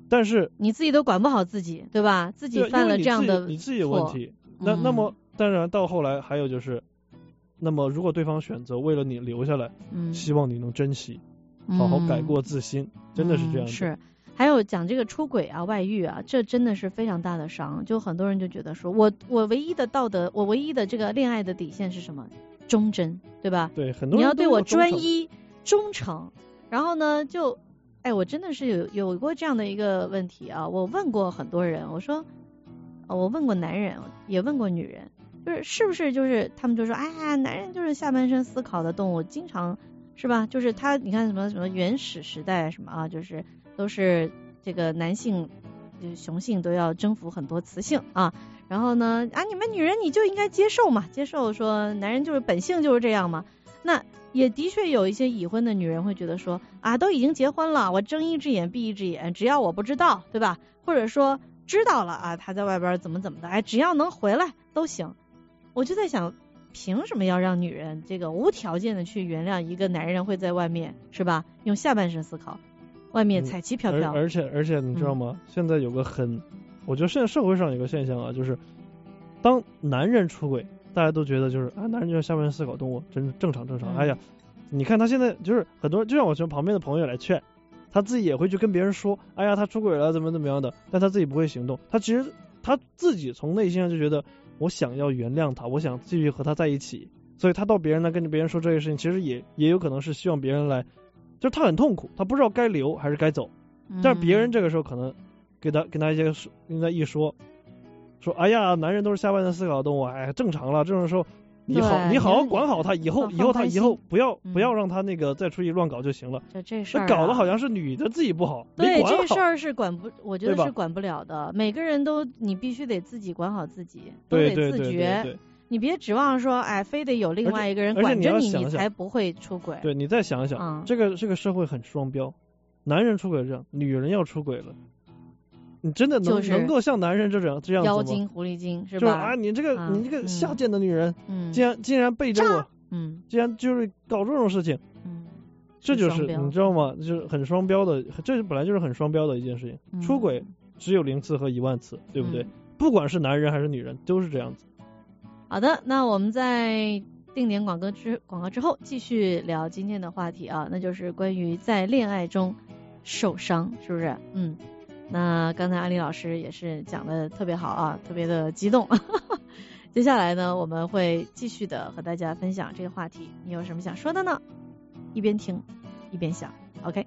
但是你自己都管不好自己，对吧？自己犯了这样的错， 你自己有问题。那、嗯、那么当然到后来还有就是，那么如果对方选择为了你留下来，嗯，希望你能珍惜，好好改过自新，嗯、真的是这样的。 嗯、是。还有讲这个出轨啊、外遇啊，这真的是非常大的伤。就很多人就觉得说，我我唯一的道德，我唯一的这个恋爱的底线是什么？忠贞，对吧？ 对，很多人你要对我专一、忠诚。然后呢，就，哎，我真的是有有过这样的一个问题啊。我问过很多人，我说，我问过男人，也问过女人，就是是不是就是他们就说，哎呀，男人就是下半身思考的动物，经常是吧？就是他，你看什么什么原始时代什么啊，就是。都是这个男性就雄性都要征服很多雌性啊，然后呢啊你们女人你就应该接受嘛，接受说男人就是本性就是这样嘛。那也的确有一些已婚的女人会觉得说啊都已经结婚了，我睁一只眼闭一只眼，只要我不知道，对吧？或者说知道了啊他在外边怎么怎么的，哎只要能回来都行。我就在想，凭什么要让女人这个无条件的去原谅一个男人会在外面是吧用下半身思考，外面彩旗飘飘、 嗯、而, 而且而且你知道吗、嗯、现在有个很我觉得现在社会上有个现象啊，就是当男人出轨大家都觉得就是啊男人就是下半身思考动物，真正常正常、嗯、哎呀你看他现在就是很多就像我从旁边的朋友来劝他，自己也会去跟别人说哎呀他出轨了怎么怎么样的，但他自己不会行动，他其实他自己从内心上就觉得我想要原谅他，我想继续和他在一起，所以他到别人那跟着别人说这些事情，其实也也有可能是希望别人来，就是他很痛苦，他不知道该留还是该走，但是别人这个时候可能给他跟他一些跟他一说说哎呀男人都是下半身思考的动物，哎正常了，这种时候你好你好好管好他，以后以后他以后不要、嗯、不要让他那个再出去乱搞就行了。 这这事儿、啊、 搞得好像是女的自己不好， 对， 没管好这事儿是管不，我觉得是管不了的。每个人都你必须得自己管好自己，都得自觉。 对对对对对， 你别指望说哎非得有另外一个人管着你，你才不会出轨。 对，你再想一想，嗯、这个这个社会很双标，男人出轨这样，女人要出轨了。你真的能、就是、能够像男人这样这样子吗？ 妖精狐狸精是吧？ 就是啊，你这个、嗯、你这个下贱的女人，嗯，竟然竟然背着我，嗯，竟然就是搞这种事情，嗯，这就是你知道吗？就是很双标的，这本来就是很双标的一件事情。嗯、出轨只有零次和一万次，对不对？嗯、不管是男人还是女人，都是这样子。 好的，那我们在定点广告之广告之后继续聊今天的话题啊，那就是关于在恋爱中受伤，是不是？嗯。那刚才安利老师也是讲的特别好啊，特别的激动。接下来呢，我们会继续的和大家分享这个话题，你有什么想说的呢？一边听一边想 ，OK。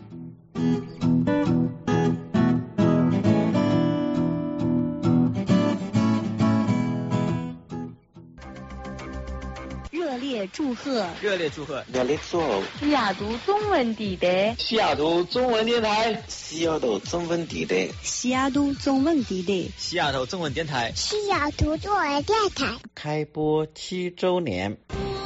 热烈祝贺！ 热烈祝贺！ 热烈祝贺！ 西雅图中文地带， 西雅图中文电台，西雅图中文地带， 西雅图中文地带， 西雅图中文电台， 西雅图中文电台开播七周年。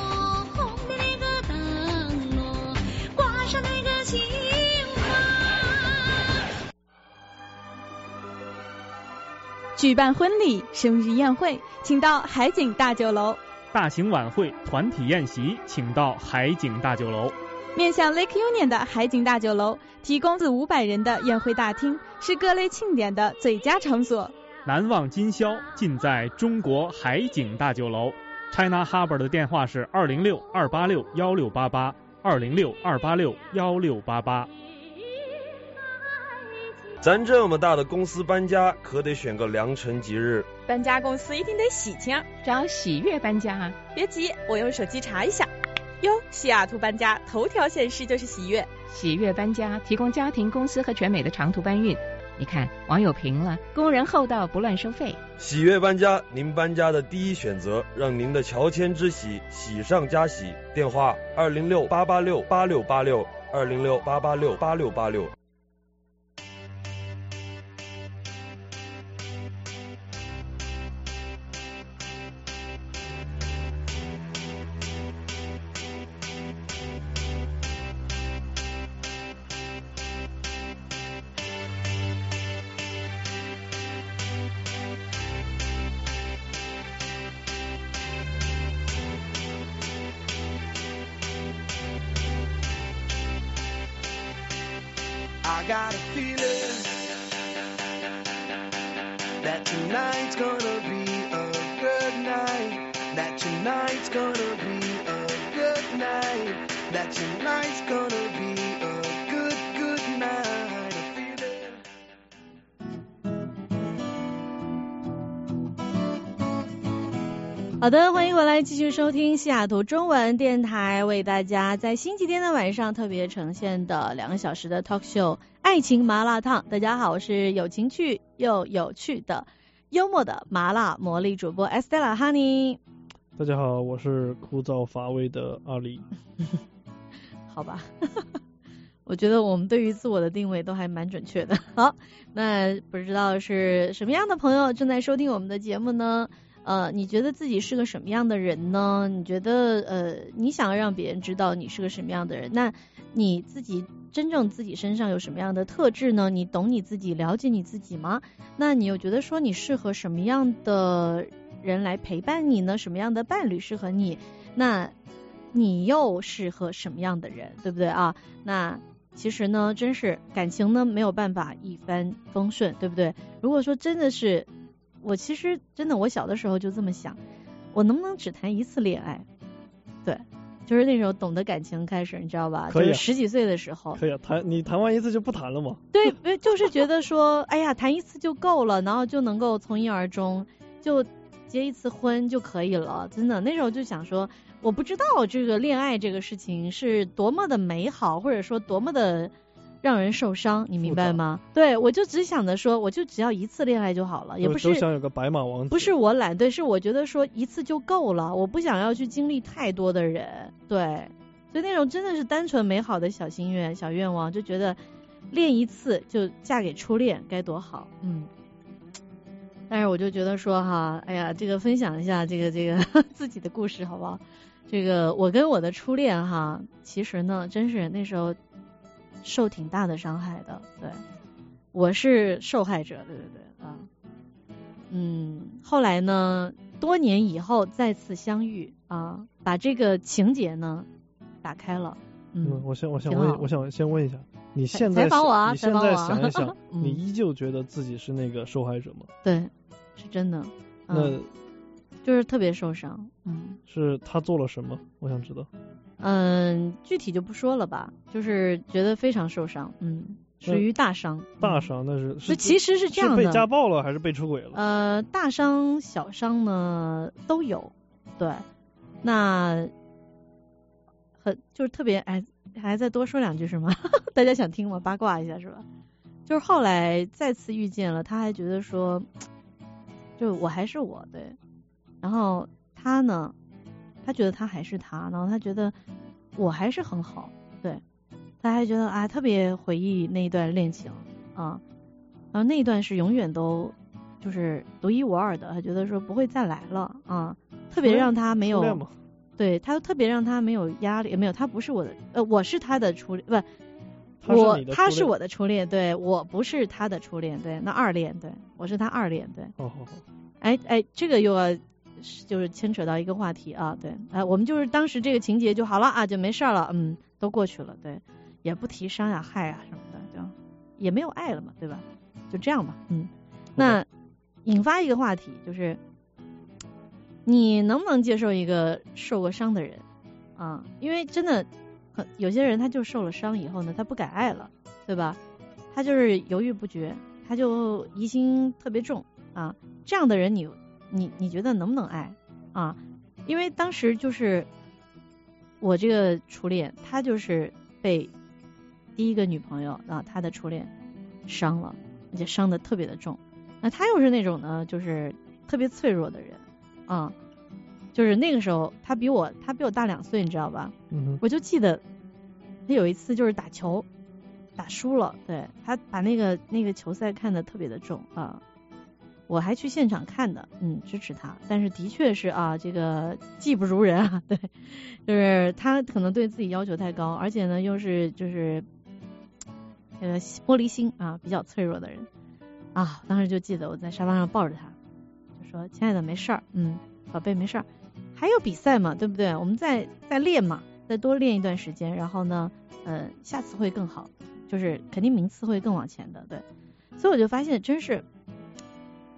举办婚礼、生日宴会，请到海景大酒楼。 大型晚会、团体宴席，请到海景大酒楼。 面向 Lake Union 的海景大酒楼，提供四五百人的宴会大厅，是各类庆典的最佳场所。 难忘今宵，尽在中国海景大酒楼。China Harbor 的电话是二零六二八六幺六八八，二零六二八六幺六八八。 咱这么大的公司搬家，可得选个良辰吉日。 搬家公司一定得喜庆， 找喜悦搬家啊！ 别急，我用手机查一下。哟，西雅图搬家头条显示就是喜悦。 喜悦搬家提供家庭、公司和全美的长途搬运。你看，网友评了，工人厚道，不乱收费。 喜悦搬家，您搬家的第一选择，让您的乔迁之喜喜上加喜。电话二零六八八六八六八六，二零六八八六八六八六。 I got a feeling That tonight's gonna be a good night. That tonight's gonna be a good night. That tonight's gonna be a good, good night. I feel it. 好的，欢迎回来继续收听西雅图中文电台为大家在星期天的晚上特别呈现的两个小时的 talk show 爱情麻辣烫。大家好，我是有情趣又有趣的幽默的麻辣魔力主播 Estella Honey。 大家好，我是枯燥乏味的阿里。 好吧我觉得我们对于自我的定位都还蛮准确的。好，那不知道是什么样的朋友正在收听我们的节目呢？呃，你觉得自己是个什么样的人呢？你觉得呃，你想让别人知道你是个什么样的人，那你自己真正自己身上有什么样的特质呢？你懂你自己，了解你自己吗？那你又觉得说你适合什么样的人来陪伴你呢？什么样的伴侣适合你？那你又适合什么样的人，对不对啊？那其实呢，真是感情呢没有办法一帆风顺，对不对？如果说真的是我其实真的，我小的时候就这么想，我能不能只谈一次恋爱？对，就是那时候懂得感情开始，你知道吧？ 可以、啊、 就是十几岁的时候。 可以啊，谈你谈完一次就不谈了吗？ 对，就是觉得说，哎呀，谈一次就够了，然后就能够从一而终，就结一次婚就可以了。真的，那时候就想说，我不知道这个恋爱这个事情是多么的美好，或者说多么的让人受伤，你明白吗？对，我就只想着说，我就只要一次恋爱就好了，也不是都想有个白马王子， 不是我懒，对，是我觉得说一次就够了，我不想要去经历太多的人，对，所以那种真的是单纯美好的小心愿、小愿望，就觉得恋一次就嫁给初恋该多好，嗯。但是我就觉得说哈，哎呀，这个分享一下这个这个自己的故事好不好？这个我跟我的初恋哈，其实呢，真是那时候受挺大的伤害的，对，我是受害者，对对对啊，嗯，后来呢，多年以后再次相遇啊，把这个情节呢打开了，嗯， 嗯我想我想问，我想先问一下，你现在采访我啊， 你现在想一想， 嗯、 你依旧觉得自己是那个受害者吗？ 对，是真的， 那、 嗯、就是特别受伤，嗯， 是他做了什么？我想知道。 嗯，具体就不说了吧，就是觉得非常受伤，嗯，属于大伤。 大伤那是是其实是这样的， 是被家暴了还是被出轨了？ 呃，大伤小伤呢都有，对，那很就是特别哎，还再多说两句是吗？大家想听吗？八卦一下是吧？就是后来再次遇见了，他还觉得说，就我还是我，对，然后他呢？他觉得他还是他，然后他觉得我还是很好，对，他还觉得啊特别回忆那一段恋情啊，然后那一段是永远都就是独一无二的，他觉得说不会再来了啊，特别让他没有，对，他特别让他没有压力，没有，他不是我的，呃，我是他的初恋，不，我他是我的初恋，对，我不是他的初恋，对，那二恋，对，我是他二恋，对， 好好好， 哎哎，这个又要。就是牵扯到一个话题啊，对，呃，我们就是当时这个情节就好了啊，就没事了，嗯，都过去了，对，也不提伤呀、害啊什么的，就也没有爱了嘛，对吧？就这样吧，嗯，那引发一个话题就是，你能不能接受一个受过伤的人啊？因为真的，有些人他就受了伤以后呢，他不敢爱了，对吧？他就是犹豫不决，他就疑心特别重啊，这样的人你。你你觉得能不能爱啊？因为当时就是我这个初恋，他就是被第一个女朋友啊，他的初恋伤了，而且伤的特别的重。那他又是那种呢，就是特别脆弱的人啊，就是那个时候他比我他比我大两岁，你知道吧？ 嗯， 我就记得他有一次就是打球打输了，对，他把那个那个球赛看得特别的重啊。我还去现场看的，嗯，支持他，但是的确是啊，这个技不如人啊，对，就是他可能对自己要求太高，而且呢又是就是呃玻璃心啊，比较脆弱的人啊，当时就记得我在沙发上抱着他，就说亲爱的没事儿，嗯，宝贝没事儿，还有比赛嘛，对不对？我们再再练嘛，再多练一段时间，然后呢，呃，下次会更好，就是肯定名次会更往前的，对，所以我就发现真是。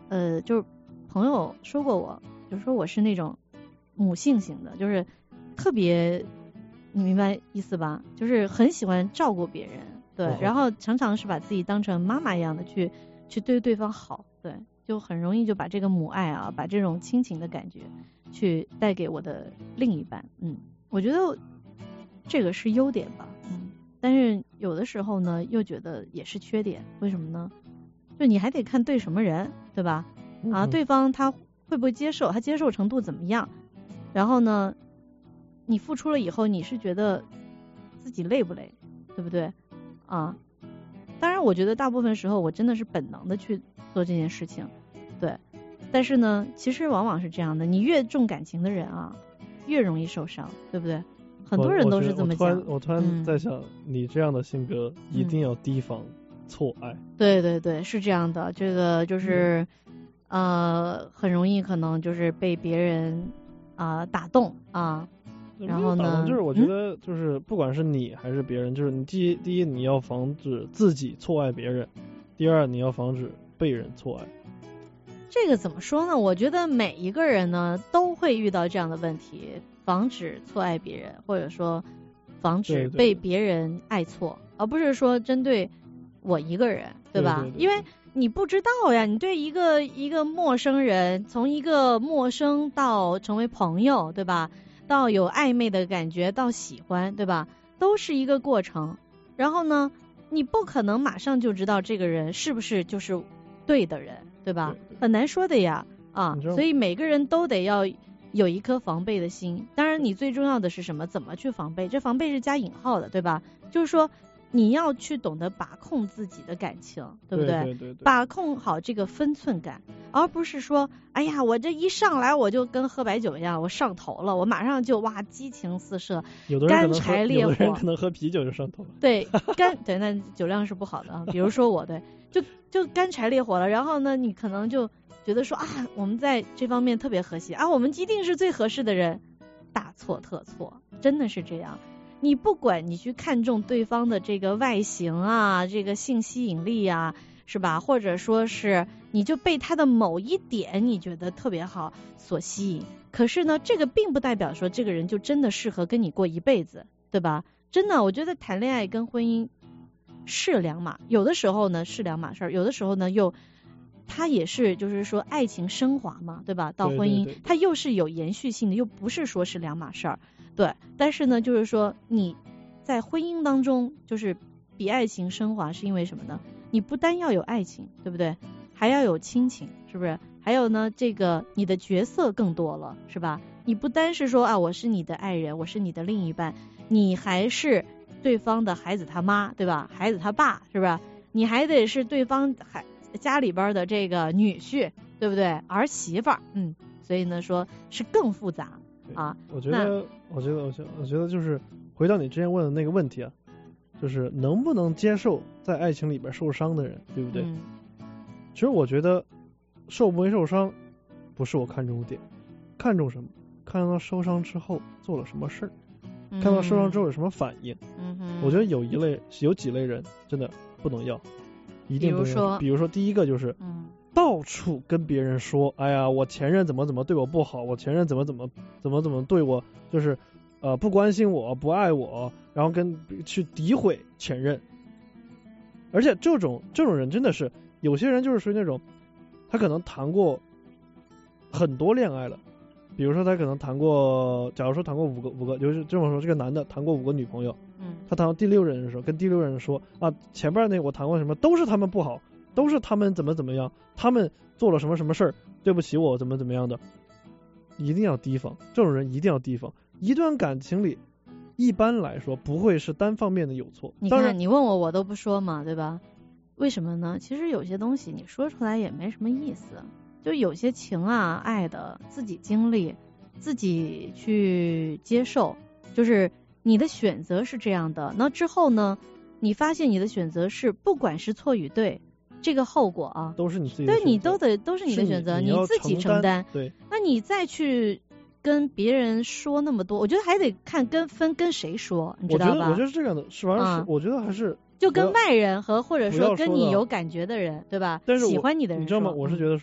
呃，就是朋友说过我，就是说我是那种母性型的，就是特别，你明白意思吧？就是很喜欢照顾别人，对， 哦、 然后常常是把自己当成妈妈一样的去去对对方好，对，就很容易就把这个母爱啊，把这种亲情的感觉去带给我的另一半，嗯，我觉得这个是优点吧，嗯，但是有的时候呢，又觉得也是缺点，为什么呢？就你还得看对什么人，对吧？啊，对方他会不会接受，他接受程度怎么样？然后呢，你付出了以后，你是觉得自己累不累，对不对？啊，当然，我觉得大部分时候我真的是本能的去做这件事情，对。但是呢，其实往往是这样的，你越重感情的人啊，越容易受伤，对不对？很多人都是这么讲。 我, 我, 突然我突然在想、嗯，你这样的性格一定要提防错爱。嗯、 对对对，是这样的。这个就是、嗯、呃，很容易可能就是被别人啊、呃、打动啊。然后呢， 就是我觉得就是不管是你还是别人，嗯、就是你第一第一你要防止自己错爱别人，第二你要防止被人错爱。 这个怎么说呢？我觉得每一个人呢都会遇到这样的问题，防止错爱别人，或者说防止被别人爱错，对对对，而不是说针对我一个人，对吧？对对对，因为你不知道呀，你对一个一个陌生人，从一个陌生到成为朋友，对吧？到有暧昧的感觉，到喜欢，对吧？都是一个过程。然后呢，你不可能马上就知道这个人是不是就是对的人，对吧？对对，很难说的呀，啊，所以每个人都得要有一颗防备的心。当然，你最重要的是什么？怎么去防备？这防备是加引号的，对吧？就是说，你要去懂得把控自己的感情，对不对？ 对对对对， 把控好这个分寸感，而不是说，哎呀，我这一上来我就跟喝白酒一样，我上头了，我马上就哇激情四射，干柴烈火。 有的人可能喝啤酒就上头了。 对，干对，那酒量是不好的啊。比如说我，对，就就干柴烈火了，然后呢，你可能就觉得说啊，我们在这方面特别和谐啊，我们一定是最合适的人，大错特错，真的是这样。你不管你去看重对方的这个外形啊，这个性吸引力啊，是吧？或者说是你就被他的某一点你觉得特别好所吸引，可是呢，这个并不代表说这个人就真的适合跟你过一辈子，对吧？真的，我觉得谈恋爱跟婚姻是两码，有的时候呢是两码事儿，有的时候呢又它也是就是说爱情升华嘛，对吧？到婚姻，对对对，它又是有延续性的，又不是说是两码事儿。对，但是呢，就是说你在婚姻当中，就是比爱情升华，是因为什么呢？你不单要有爱情，对不对？还要有亲情，是不是？还有呢，这个你的角色更多了，是吧？你不单是说啊，我是你的爱人，我是你的另一半，你还是对方的孩子他妈，对吧？孩子他爸，是不是？你还得是对方孩家里边的这个女婿，对不对？儿媳妇儿，嗯，所以呢，说是更复杂。啊， 我觉得，我觉得，我觉得，我觉得就是回到你之前问的那个问题啊，就是能不能接受在爱情里边受伤的人，对不对？嗯、其实我觉得受不会受伤不是我看重的点，看重什么？看到受伤之后做了什么事儿，嗯、看到受伤之后有什么反应。嗯哼，我觉得有一类有几类人真的不能要，一定不能要。比如说，比如说第一个就是，嗯。到处跟别人说，哎呀，我前任怎么怎么对我不好，我前任怎么怎么怎么怎么对我，就是呃不关心我，不爱我，然后跟去诋毁前任。而且这种这种人真的是，有些人就是属于那种，他可能谈过很多恋爱了，比如说他可能谈过，假如说谈过五个五个，就是这么说，这个男的谈过五个女朋友，嗯，他谈到第六任的时候，跟第六任说啊，前边那我谈过什么，都是他们不好。都是他们怎么怎么样，他们做了什么什么事儿，对不起我怎么怎么样的，一定要提防，这种人一定要提防。一段感情里，一般来说不会是单方面的有错。 你看，你问我我都不说嘛，对吧？为什么呢？其实有些东西你说出来也没什么意思，就有些情啊、爱的，自己经历，自己去接受，就是你的选择是这样的。那之后呢，你发现你的选择是不管是错与对。这个后果啊， 都是你自己的选择， 对，你都得都是你的选择， 你, 你自己承担。 对， 那你再去跟别人说那么多，我觉得还得看跟分跟谁说，你知道吧？ 我觉得我觉得是这样的，是反正是、啊、我觉得还是就跟外人和或者说跟你有感觉的人，对吧？ 但是喜欢你的人， 你知道吗？我是觉得说，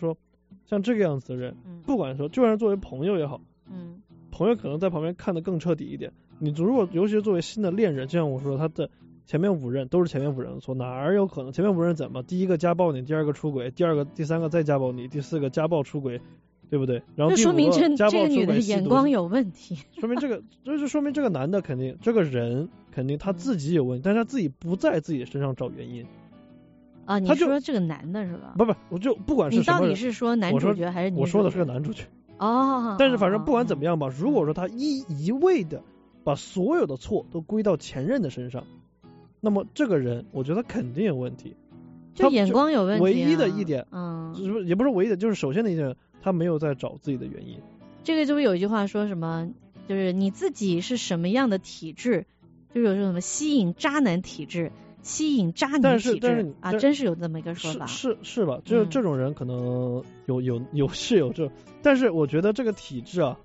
像这个样子的人， 嗯、 不管说就算是作为朋友也好， 嗯， 朋友可能在旁边看得更彻底一点。你如果尤其是作为新的恋人，就像我说，他的前面五任都是前面五任的错，哪儿有可能前面五任怎么？第一个家暴你，第二个出轨，第二个、第三个再家暴你，第四个家暴出轨，对不对？然后第五个家暴出轨， 这个女的眼光有问题， 说明这个这就说明这个男的肯定这个人肯定他自己有问题，但是他自己不在自己身上找原因。 啊，你说这个男的是吧？ 不不，我就不管是你什么人， 到底是说男主角还是女主角？ 我说的是个男主角。 哦。 但是反正不管怎么样吧，如果说他一一味的把所有的错都归到前任的身上，那么这个人我觉得肯定有问题， 就眼光有问题、啊。 唯一的一点， 嗯， 也不是唯一的，就是首先的一点，他没有在找自己的原因。 这个就是有一句话说什么，就是你自己是什么样的体质，就是有什么吸引渣男体质。吸引渣女体质啊，真是有这么一个说法， 是是是吧？就是这种人可能有有有是有这，但是我觉得这个体质啊，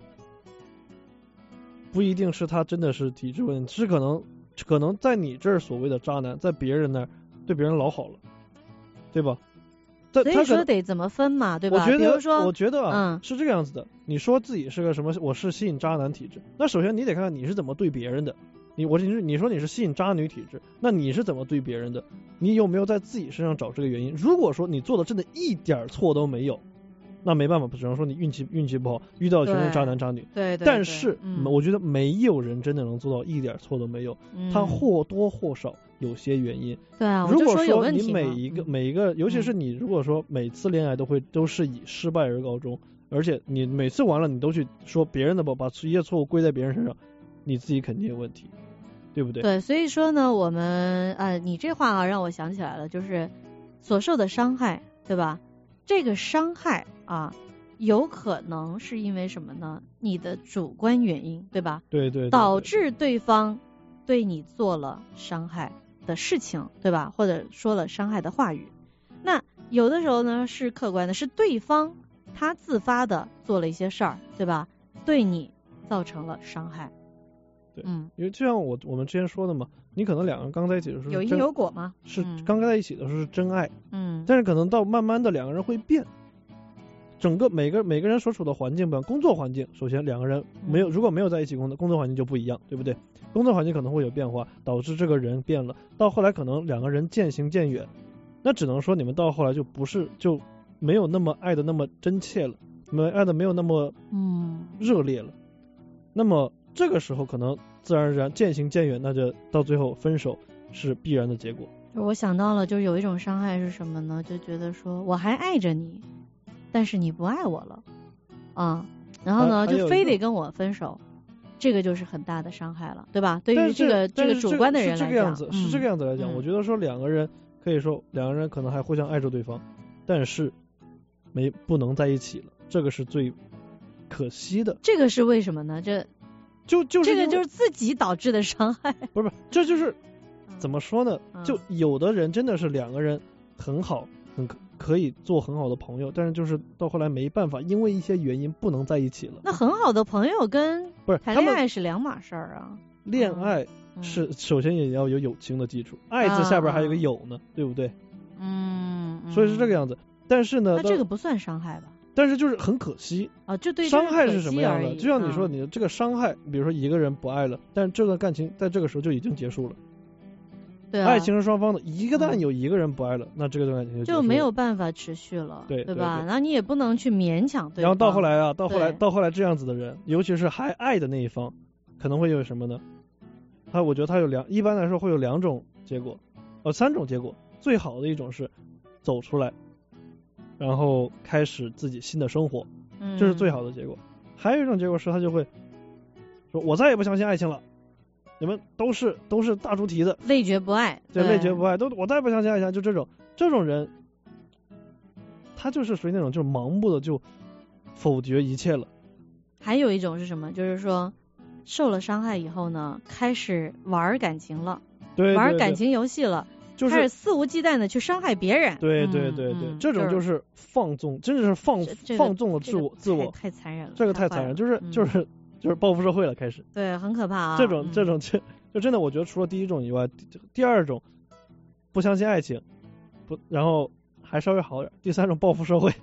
不一定是他真的是体质问题，是可能可能在你这儿所谓的渣男，在别人那儿对别人老好了，对吧？ 所以说得怎么分嘛，对吧？ 我觉得， 比如说， 我觉得啊， 嗯， 是这个样子的。你说自己是个什么？我是吸引渣男体质，那首先你得看看你是怎么对别人的。你我你是你说你是吸引渣女体质，那你是怎么对别人的？你有没有在自己身上找这个原因？如果说你做的真的一点错都没有，那没办法，只能说你运气运气不好，遇到全是渣男渣女。 对 对, 对。 但是、 嗯、 我觉得没有人真的能做到一点错都没有， 嗯、 他或多或少有些原因。 对啊， 如果说你每一个、嗯、每一个，尤其是你如果说每次恋爱都会都是以失败而告终，而且你每次完了你都去说别人的吧，把一切错误归在别人身上，你自己肯定有问题。对不对？ 对，所以说呢，我们呃，你这话啊，让我想起来了，就是所受的伤害，对吧？这个伤害啊，有可能是因为什么呢？你的主观原因，对吧？ 对 对, 对, 对。 导致对方对你做了伤害的事情，对吧？或者说了伤害的话语。那有的时候呢是客观的，是对方他自发的做了一些事儿，对吧？对你造成了伤害。 对， 嗯， 因为就像我我们之前说的嘛，你可能两个人刚在一起的时候有因有果嘛， 是刚在一起的时候是真爱， 嗯， 但是可能到慢慢的两个人会变，整个每个每个人所处的环境不一样，工作环境首先两个人没有、嗯、如果没有在一起工作，工作环境就不一样，对不对？工作环境可能会有变化，导致这个人变了，到后来可能两个人渐行渐远，那只能说你们到后来就不是就没有那么爱的那么真切了，没爱的没有那么嗯热烈了，嗯、那么。这个时候可能自然而然渐行渐远，那就到最后分手是必然的结果。 我想到了，就是有一种伤害是什么呢？就觉得说我还爱着你，但是你不爱我了啊，然后呢就非得跟我分手，这个就是很大的伤害了，对吧？对于这个这个主观的人来讲， 是这个样子， 嗯、 是这个样子来讲、嗯，我觉得说两个人可以说两个人可能还互相爱着对方，但是没不能在一起了，这个是最可惜的。 这个是为什么呢？这就就是这个就是自己导致的伤害， 不是不是，这就是怎么说呢？嗯、就有的人真的是两个人很好，很可以做很好的朋友，但是就是到后来没办法，因为一些原因不能在一起了。 那很好的朋友跟不是谈恋爱是两码事儿啊。 恋爱是、嗯、首先也要有友情的基础，爱字下边还有个友呢，啊、对不对？ 嗯， 所以是这个样子。但是呢， 那这个不算伤害吧？ 但是就是很可惜啊，就对伤害是什么样的？就像你说， 嗯、 你的这个伤害，比如说一个人不爱了，但这段感情在这个时候就已经结束了。 对、啊， 爱情是双方的，一个旦有一个人不爱了，嗯、那这个段感情就结束了就没有办法持续了， 对对吧？ 对对然后你也不能去勉强对方。 然后到后来啊，到后来到后来这样子的人，尤其是还爱的那一方，可能会有什么呢？他我觉得他有两，一般来说会有两种结果，呃，三种结果。最好的一种是走出来。然后开始自己新的生活，这是最好的结果。嗯、还有一种结果是他就会说：“我再也不相信爱情了，你们都是都是大猪蹄子， 累觉不爱。” 对，累觉不爱，都我再也不相信爱情，就这种这种人，他就是属于那种就是盲目的就否决一切了。 还有一种是什么？就是说受了伤害以后呢，开始玩感情了， 对对对， 玩感情游戏了。 就是开始肆无忌惮的去伤害别人， 对对对对，嗯、这种就是放纵，真的是放、 这个、 放纵了自我、 这个、 自我， 太残忍了， 这个太残忍，就是、 嗯、 就是就是报复社会了，开始， 对，很可怕啊。 这种、 嗯、 这种就就真的，我觉得除了第一种以外，第二种不相信爱情，不，然后还稍微好点，第三种报复社会，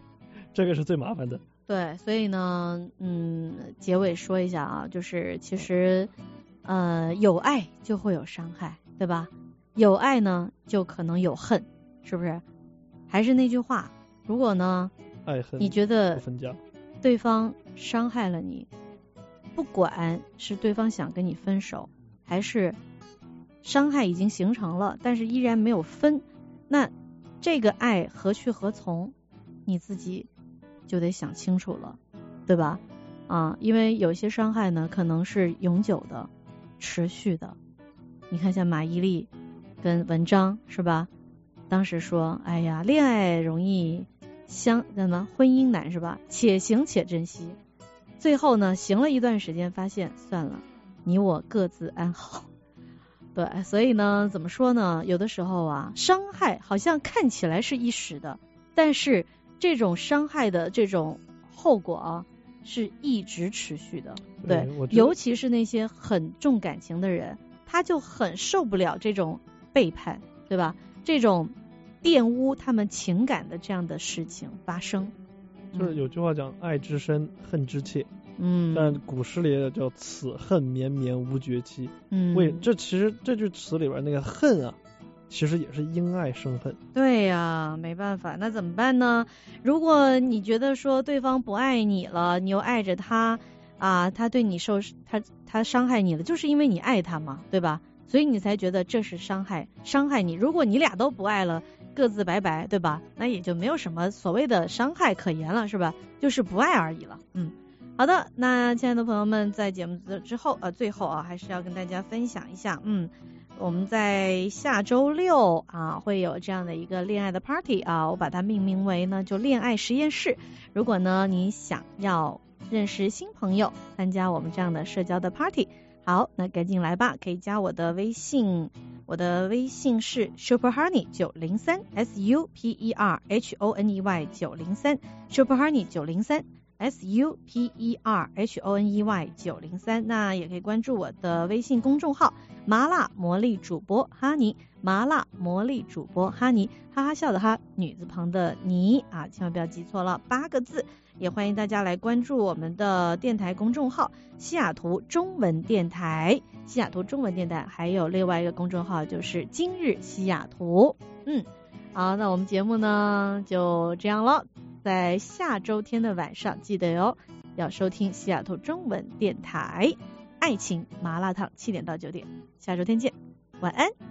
这个是最麻烦的。 对，所以呢，嗯，结尾说一下啊，就是其实，呃，有爱就会有伤害，对吧？有爱呢，就可能有恨，是不是？还是那句话，如果呢， 爱恨你觉得不分家， 对方伤害了你，不管是对方想跟你分手，还是伤害已经形成了，但是依然没有分，那这个爱何去何从，你自己就得想清楚了，对吧？啊，因为有些伤害呢，可能是永久的、持续的。你看，像马伊琍跟文章是吧？当时说，哎呀，恋爱容易相什么婚姻难是吧？且行且珍惜。最后呢，行了一段时间，发现算了，你我各自安好。对，所以呢，怎么说呢？有的时候啊，伤害好像看起来是一时的，但是这种伤害的这种后果啊，是一直持续的。对，尤其是那些很重感情的人，他就很受不了这种背叛，对吧？这种玷污他们情感的这样的事情发生。 就是有句话讲，爱之深，恨之切。 嗯， 但古诗里也叫此恨绵绵无绝期。 嗯， 为这其实这句词里边那个恨啊，其实也是因爱生恨。 对呀，没办法，那怎么办呢？如果你觉得说对方不爱你了，你又爱着他啊，他对你受他他伤害你了，就是因为你爱他嘛，对吧？所以你才觉得这是伤害伤害你。如果你俩都不爱了，各自拜拜，对吧？那也就没有什么所谓的伤害可言了，是吧？就是不爱而已了。嗯，好的，那亲爱的朋友们，在节目之后呃最后啊，还是要跟大家分享一下，嗯，我们在下周六啊会有这样的一个恋爱的 party 啊，我把它命名为呢就恋爱实验室。如果呢你想要认识新朋友，参加我们这样的社交的 party， 好，那赶紧来吧，可以加我的微信，我的微信是 Super Honey 九零三 S U P E R H O N E Y 九零三 Super Honey 九零三 S U P E R H O N E Y 九零三。那也可以关注我的微信公众号麻辣魔力主播哈尼，麻辣魔力主播哈尼，哈哈笑的哈，女字旁的尼啊，千万不要记错了，八个字。也欢迎大家来关注我们的电台公众号西雅图中文电台，西雅图中文电台，还有另外一个公众号就是今日西雅图。嗯，好，那我们节目呢就这样了，在下周天的晚上记得哟，要收听西雅图中文电台爱情麻辣烫，七点到九点，下周天见，晚安。